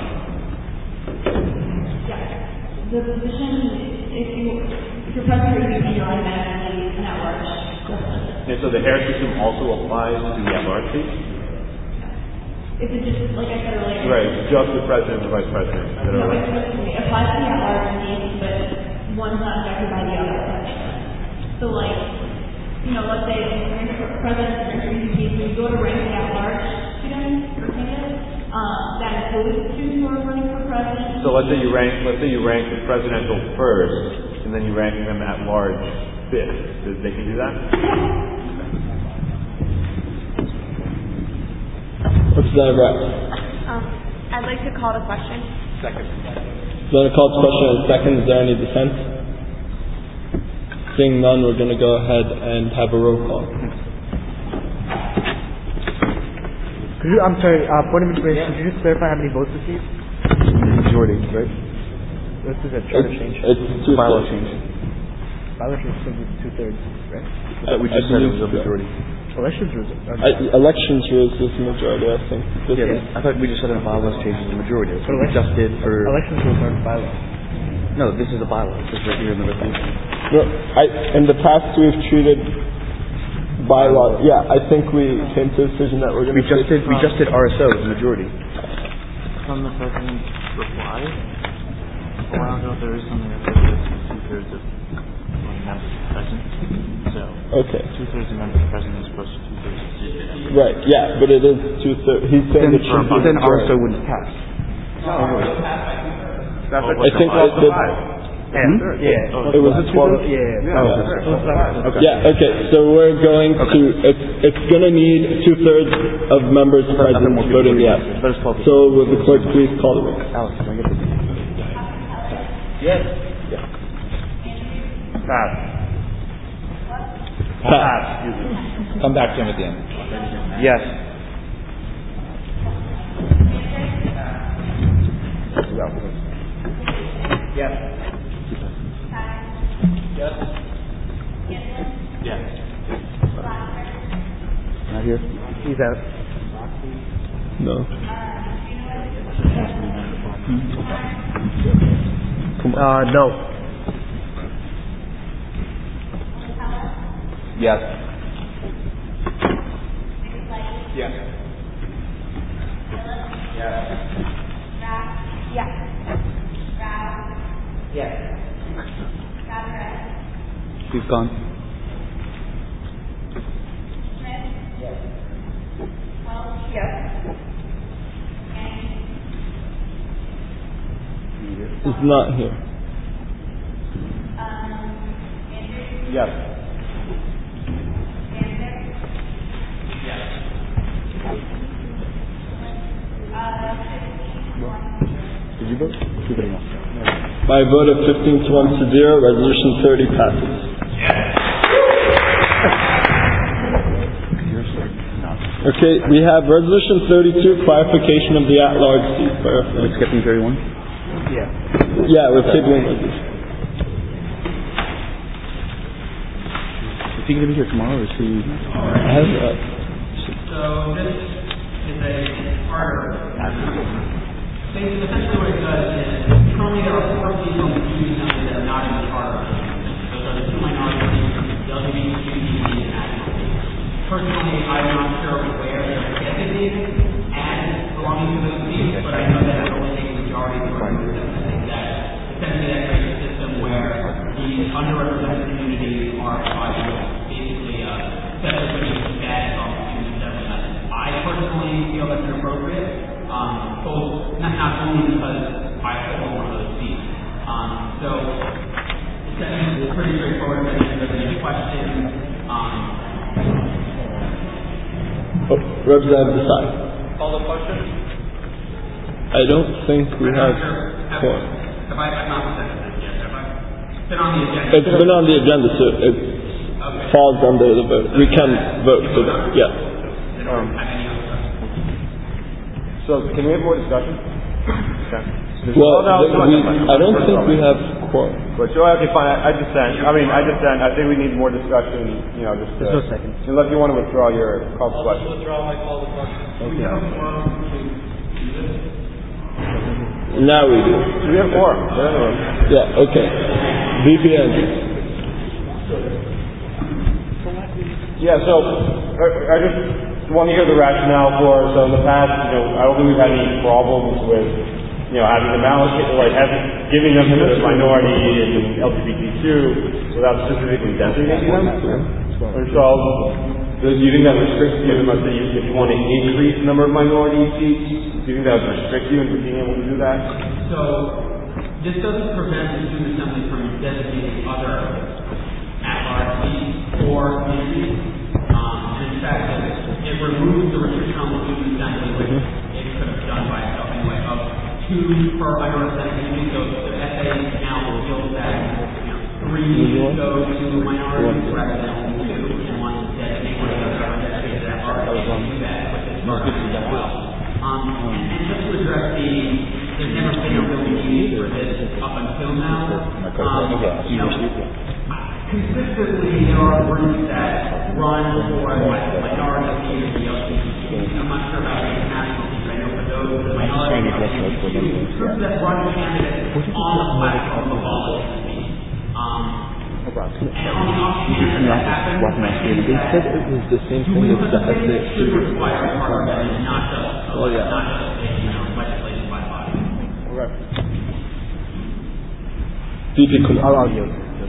Yeah. The position, if you, if you're president, you can automatically an at-large president. And so the hair system also applies to the at-large seat? If it's just, like I said earlier. Right, just the president and the vice president. Is that No, right? it applies to the at-large seat, but one's not affected by the other. So like, you know, let's say the president and the E V P, when you go to rank the at-large students or candidates, um, that includes students who are running for president. So let's say you rank, let's say you rank the presidential first, and then you rank them at large fifth. Does they can do that? Representative Rapp. Um, I'd like to call the question. Second. Representative calls question in second. Is there any dissent? Seeing none, we're going to go ahead and have a roll call. Could you, I'm sorry, uh, point of information, could you just clarify how many votes received? Majority, right? This is a charter It's, change. it's two Bylaw thirds. change. Bylaw change is two-thirds, right? I thought we I just said it believe was a so. majority. Elections was a I, elections rules is the majority, I think. This Yeah, is- I thought we just said a bylaws change is the majority. That's But what we just did for... elections rules aren't bylaws. No, this is a bylaw. It's just right here in the resolution. No, I, in the past, we've treated bylaw. Yeah, I think we came to a decision that we're going We to. just did, we just did R S O as a majority. From the president's reply, a while ago, there is something that says that two-thirds of members present. So, Okay. two-thirds of members present as opposed to two-thirds of seats. Right. Yeah, but it is two thirds. He's saying Then, it should be. then R S O majority. wouldn't pass. That's I think that the, Hmm? Yeah. It was a twelve. Yeah. Oh, okay. Yeah, okay, so we're going to, it's, it's gonna need two-thirds of members present voting yes. So will the clerk please call the roll? Alex, can I get this? Yes. Yeah. Pass. Pass. Excuse me. Come back to him at the end. Yes. Yes. Yes. Yes. Not here. He's out. No. Uh, no. Yes. Yes. Yes. Yes. He's gone. Yes. He's not here. Yes. Did you vote? By a vote of fifteen to one to zero, resolution thirty passes. Okay, we have resolution thirty-two, clarification of the at-large seat. Are we skipping thirty-one? Yeah. Yeah, we're tabling resolution. Is he going to be here tomorrow or is he? I have, uh, So this is a harder. Basically, essentially what it does is currently there are four seats on the student assembly that are not in the charter. Those are the two minority seats, the L G B T Q community, and national seats. Personally, I'm not sure where they're designated as belonging to those seats, but I know that it only takes a majority to remove them. I think that essentially that creates a system where the underrepresented communities are provided with basically a separate status on the student assembly. I personally feel that's inappropriate. Um, both, not, not only because I hold one of those seats. Um, so, it's pretty straightforward. If there's any questions, um, oh, Representative Desai. call the question. I don't think we have. Have, four. have I, I've not presented this yet, have I? It's been on the agenda. It's been on the agenda, so it Okay. falls under the vote. We can vote for that, yeah. Um, so can we have more discussion? Okay. Well, the, we, I don't think we have quorum. But so okay, fine. I, I dissent. I mean, I dissent. I think we need more discussion. You know, just to, There's no second. unless you want to withdraw your call to question. Withdraw my call to question. Okay. Now we do. We have quorum. Yeah, okay. V P N. Yeah. So I, I just want to hear the rationale for. So in the past, you know, I don't think we've had any problems with, you know, having them allocate, like having, giving them to the minority and L G B T Q without specifically designating them. And so, do you think that restricts you? Let's say you, if you want to increase the number of minority seats, do you think that would restrict you into being able to do that? So, this doesn't prevent the student assembly from designating other at-large seats for communities. Um, and in fact, it, it removes the restriction on the student assembly, which it could have done by itself anyway, of two per underrepresented community. So the S A now reveals that, you know, three go to minorities rather than only two, and one designate one of those represented at large. They can do that with this program as well. Um, and, and just to address the, there's never been a real need for this up until now. Um, you know, consistently there are groups that run for like minority or the L G B T Q. I'm not sure about the international teams. I know for those the minority groups that run candidates on the platform of all of these. Um, and on the off chance that happens, They said it was the same thing as the S A. should require a partner and not just Oh, yeah. not just a, you know, legislation by body. Okay. V P Kumar. I'll argue.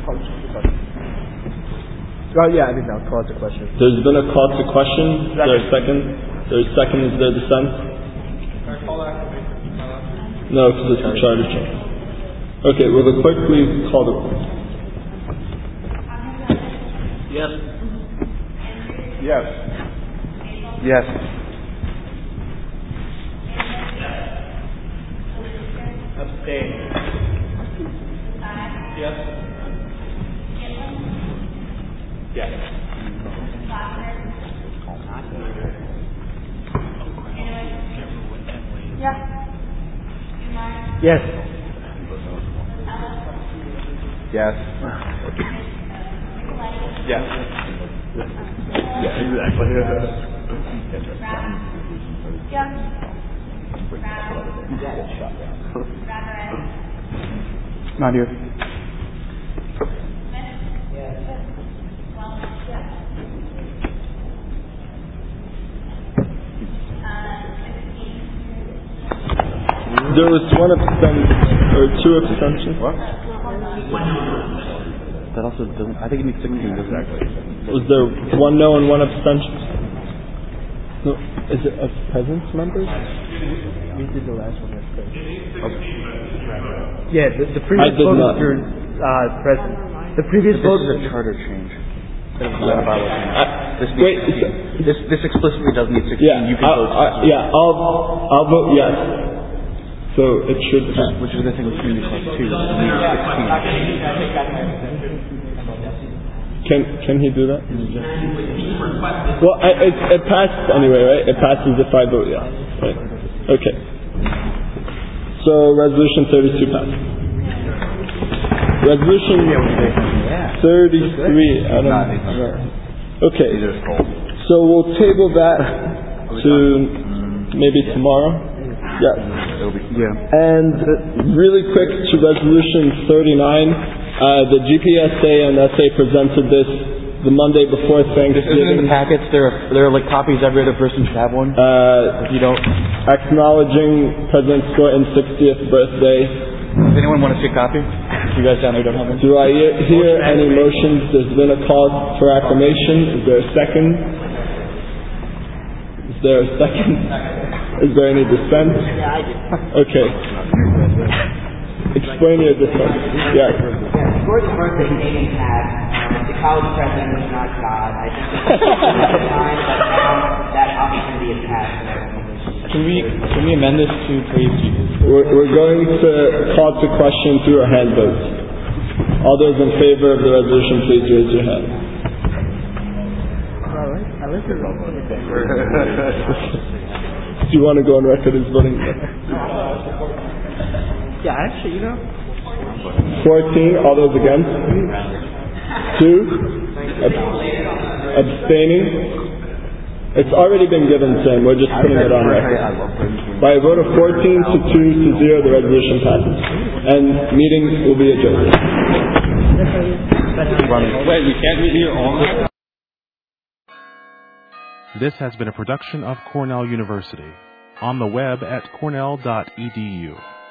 Oh yeah, I think that was called the question. There's been a call to question. Is there a second? There's second. Is there dissent? No, because it's a charter change. Okay, will the clerk please call the roll? Yes. Yes. Yes. Abstain. Yes. Yes. Yes. Yes. Yes. Yes. Yeah, exactly. Yes. Not here. There was one abstention, or two abstentions. What? That also doesn't, I think it needs sixteen, exactly. Was there one no and one abstention? No, is it of presence members? We did the last one yesterday. Yeah, the, the previous I did vote not. was during, uh, present. The previous This vote is a charter change. This is Uh, a bylaw change. This needs wait, sixteen. This, this explicitly does need sixteen. Yeah, You can I'll, vote I, sixteen. yeah, I'll, I'll vote yes. So it should. Which is, which is the thing with community club too. It needs sixteen. Can can he do that? Well, I, it, it passed anyway, right? It passes if I vote yes. Right? Okay. So resolution thirty-two passed. Resolution thirty-three. I don't know. Okay. So we'll table that to maybe tomorrow. Yes. Yeah. And really quick to resolution thirty-nine. Uh, the G P S A and S A presented this the Monday before This isn't in Thanksgiving. the packets. There are, there are like copies. Every other person should have one. Uh, If you don't, acknowledging President Scruton's sixtieth birthday. does anyone want to see a copy? You guys down there don't have one? Do I hear hear any motions? There's been a call for acclamation. Is there a second? Is there a second? Is there any dissent? Okay. Explain your dissent. Yes. For the birthday Canadians had, um, the college president was not God. I think it's time that now that opportunity is passed. Can we can we amend this to praise Jesus? We're, we're going to call to question through a hand vote. All those in favor of the resolution, please raise your hand. I like your vote. Do you want to go on record as voting? Yeah, actually, you know. fourteen. All those against? Two. Ab- abstaining. It's already been given, Sam. We're just putting it on record. By a vote of fourteen to two to zero, the resolution passes. And meeting will be adjourned. Wait, we can't meet here all. This has been a production of Cornell University. On the web at cornell dot e d u.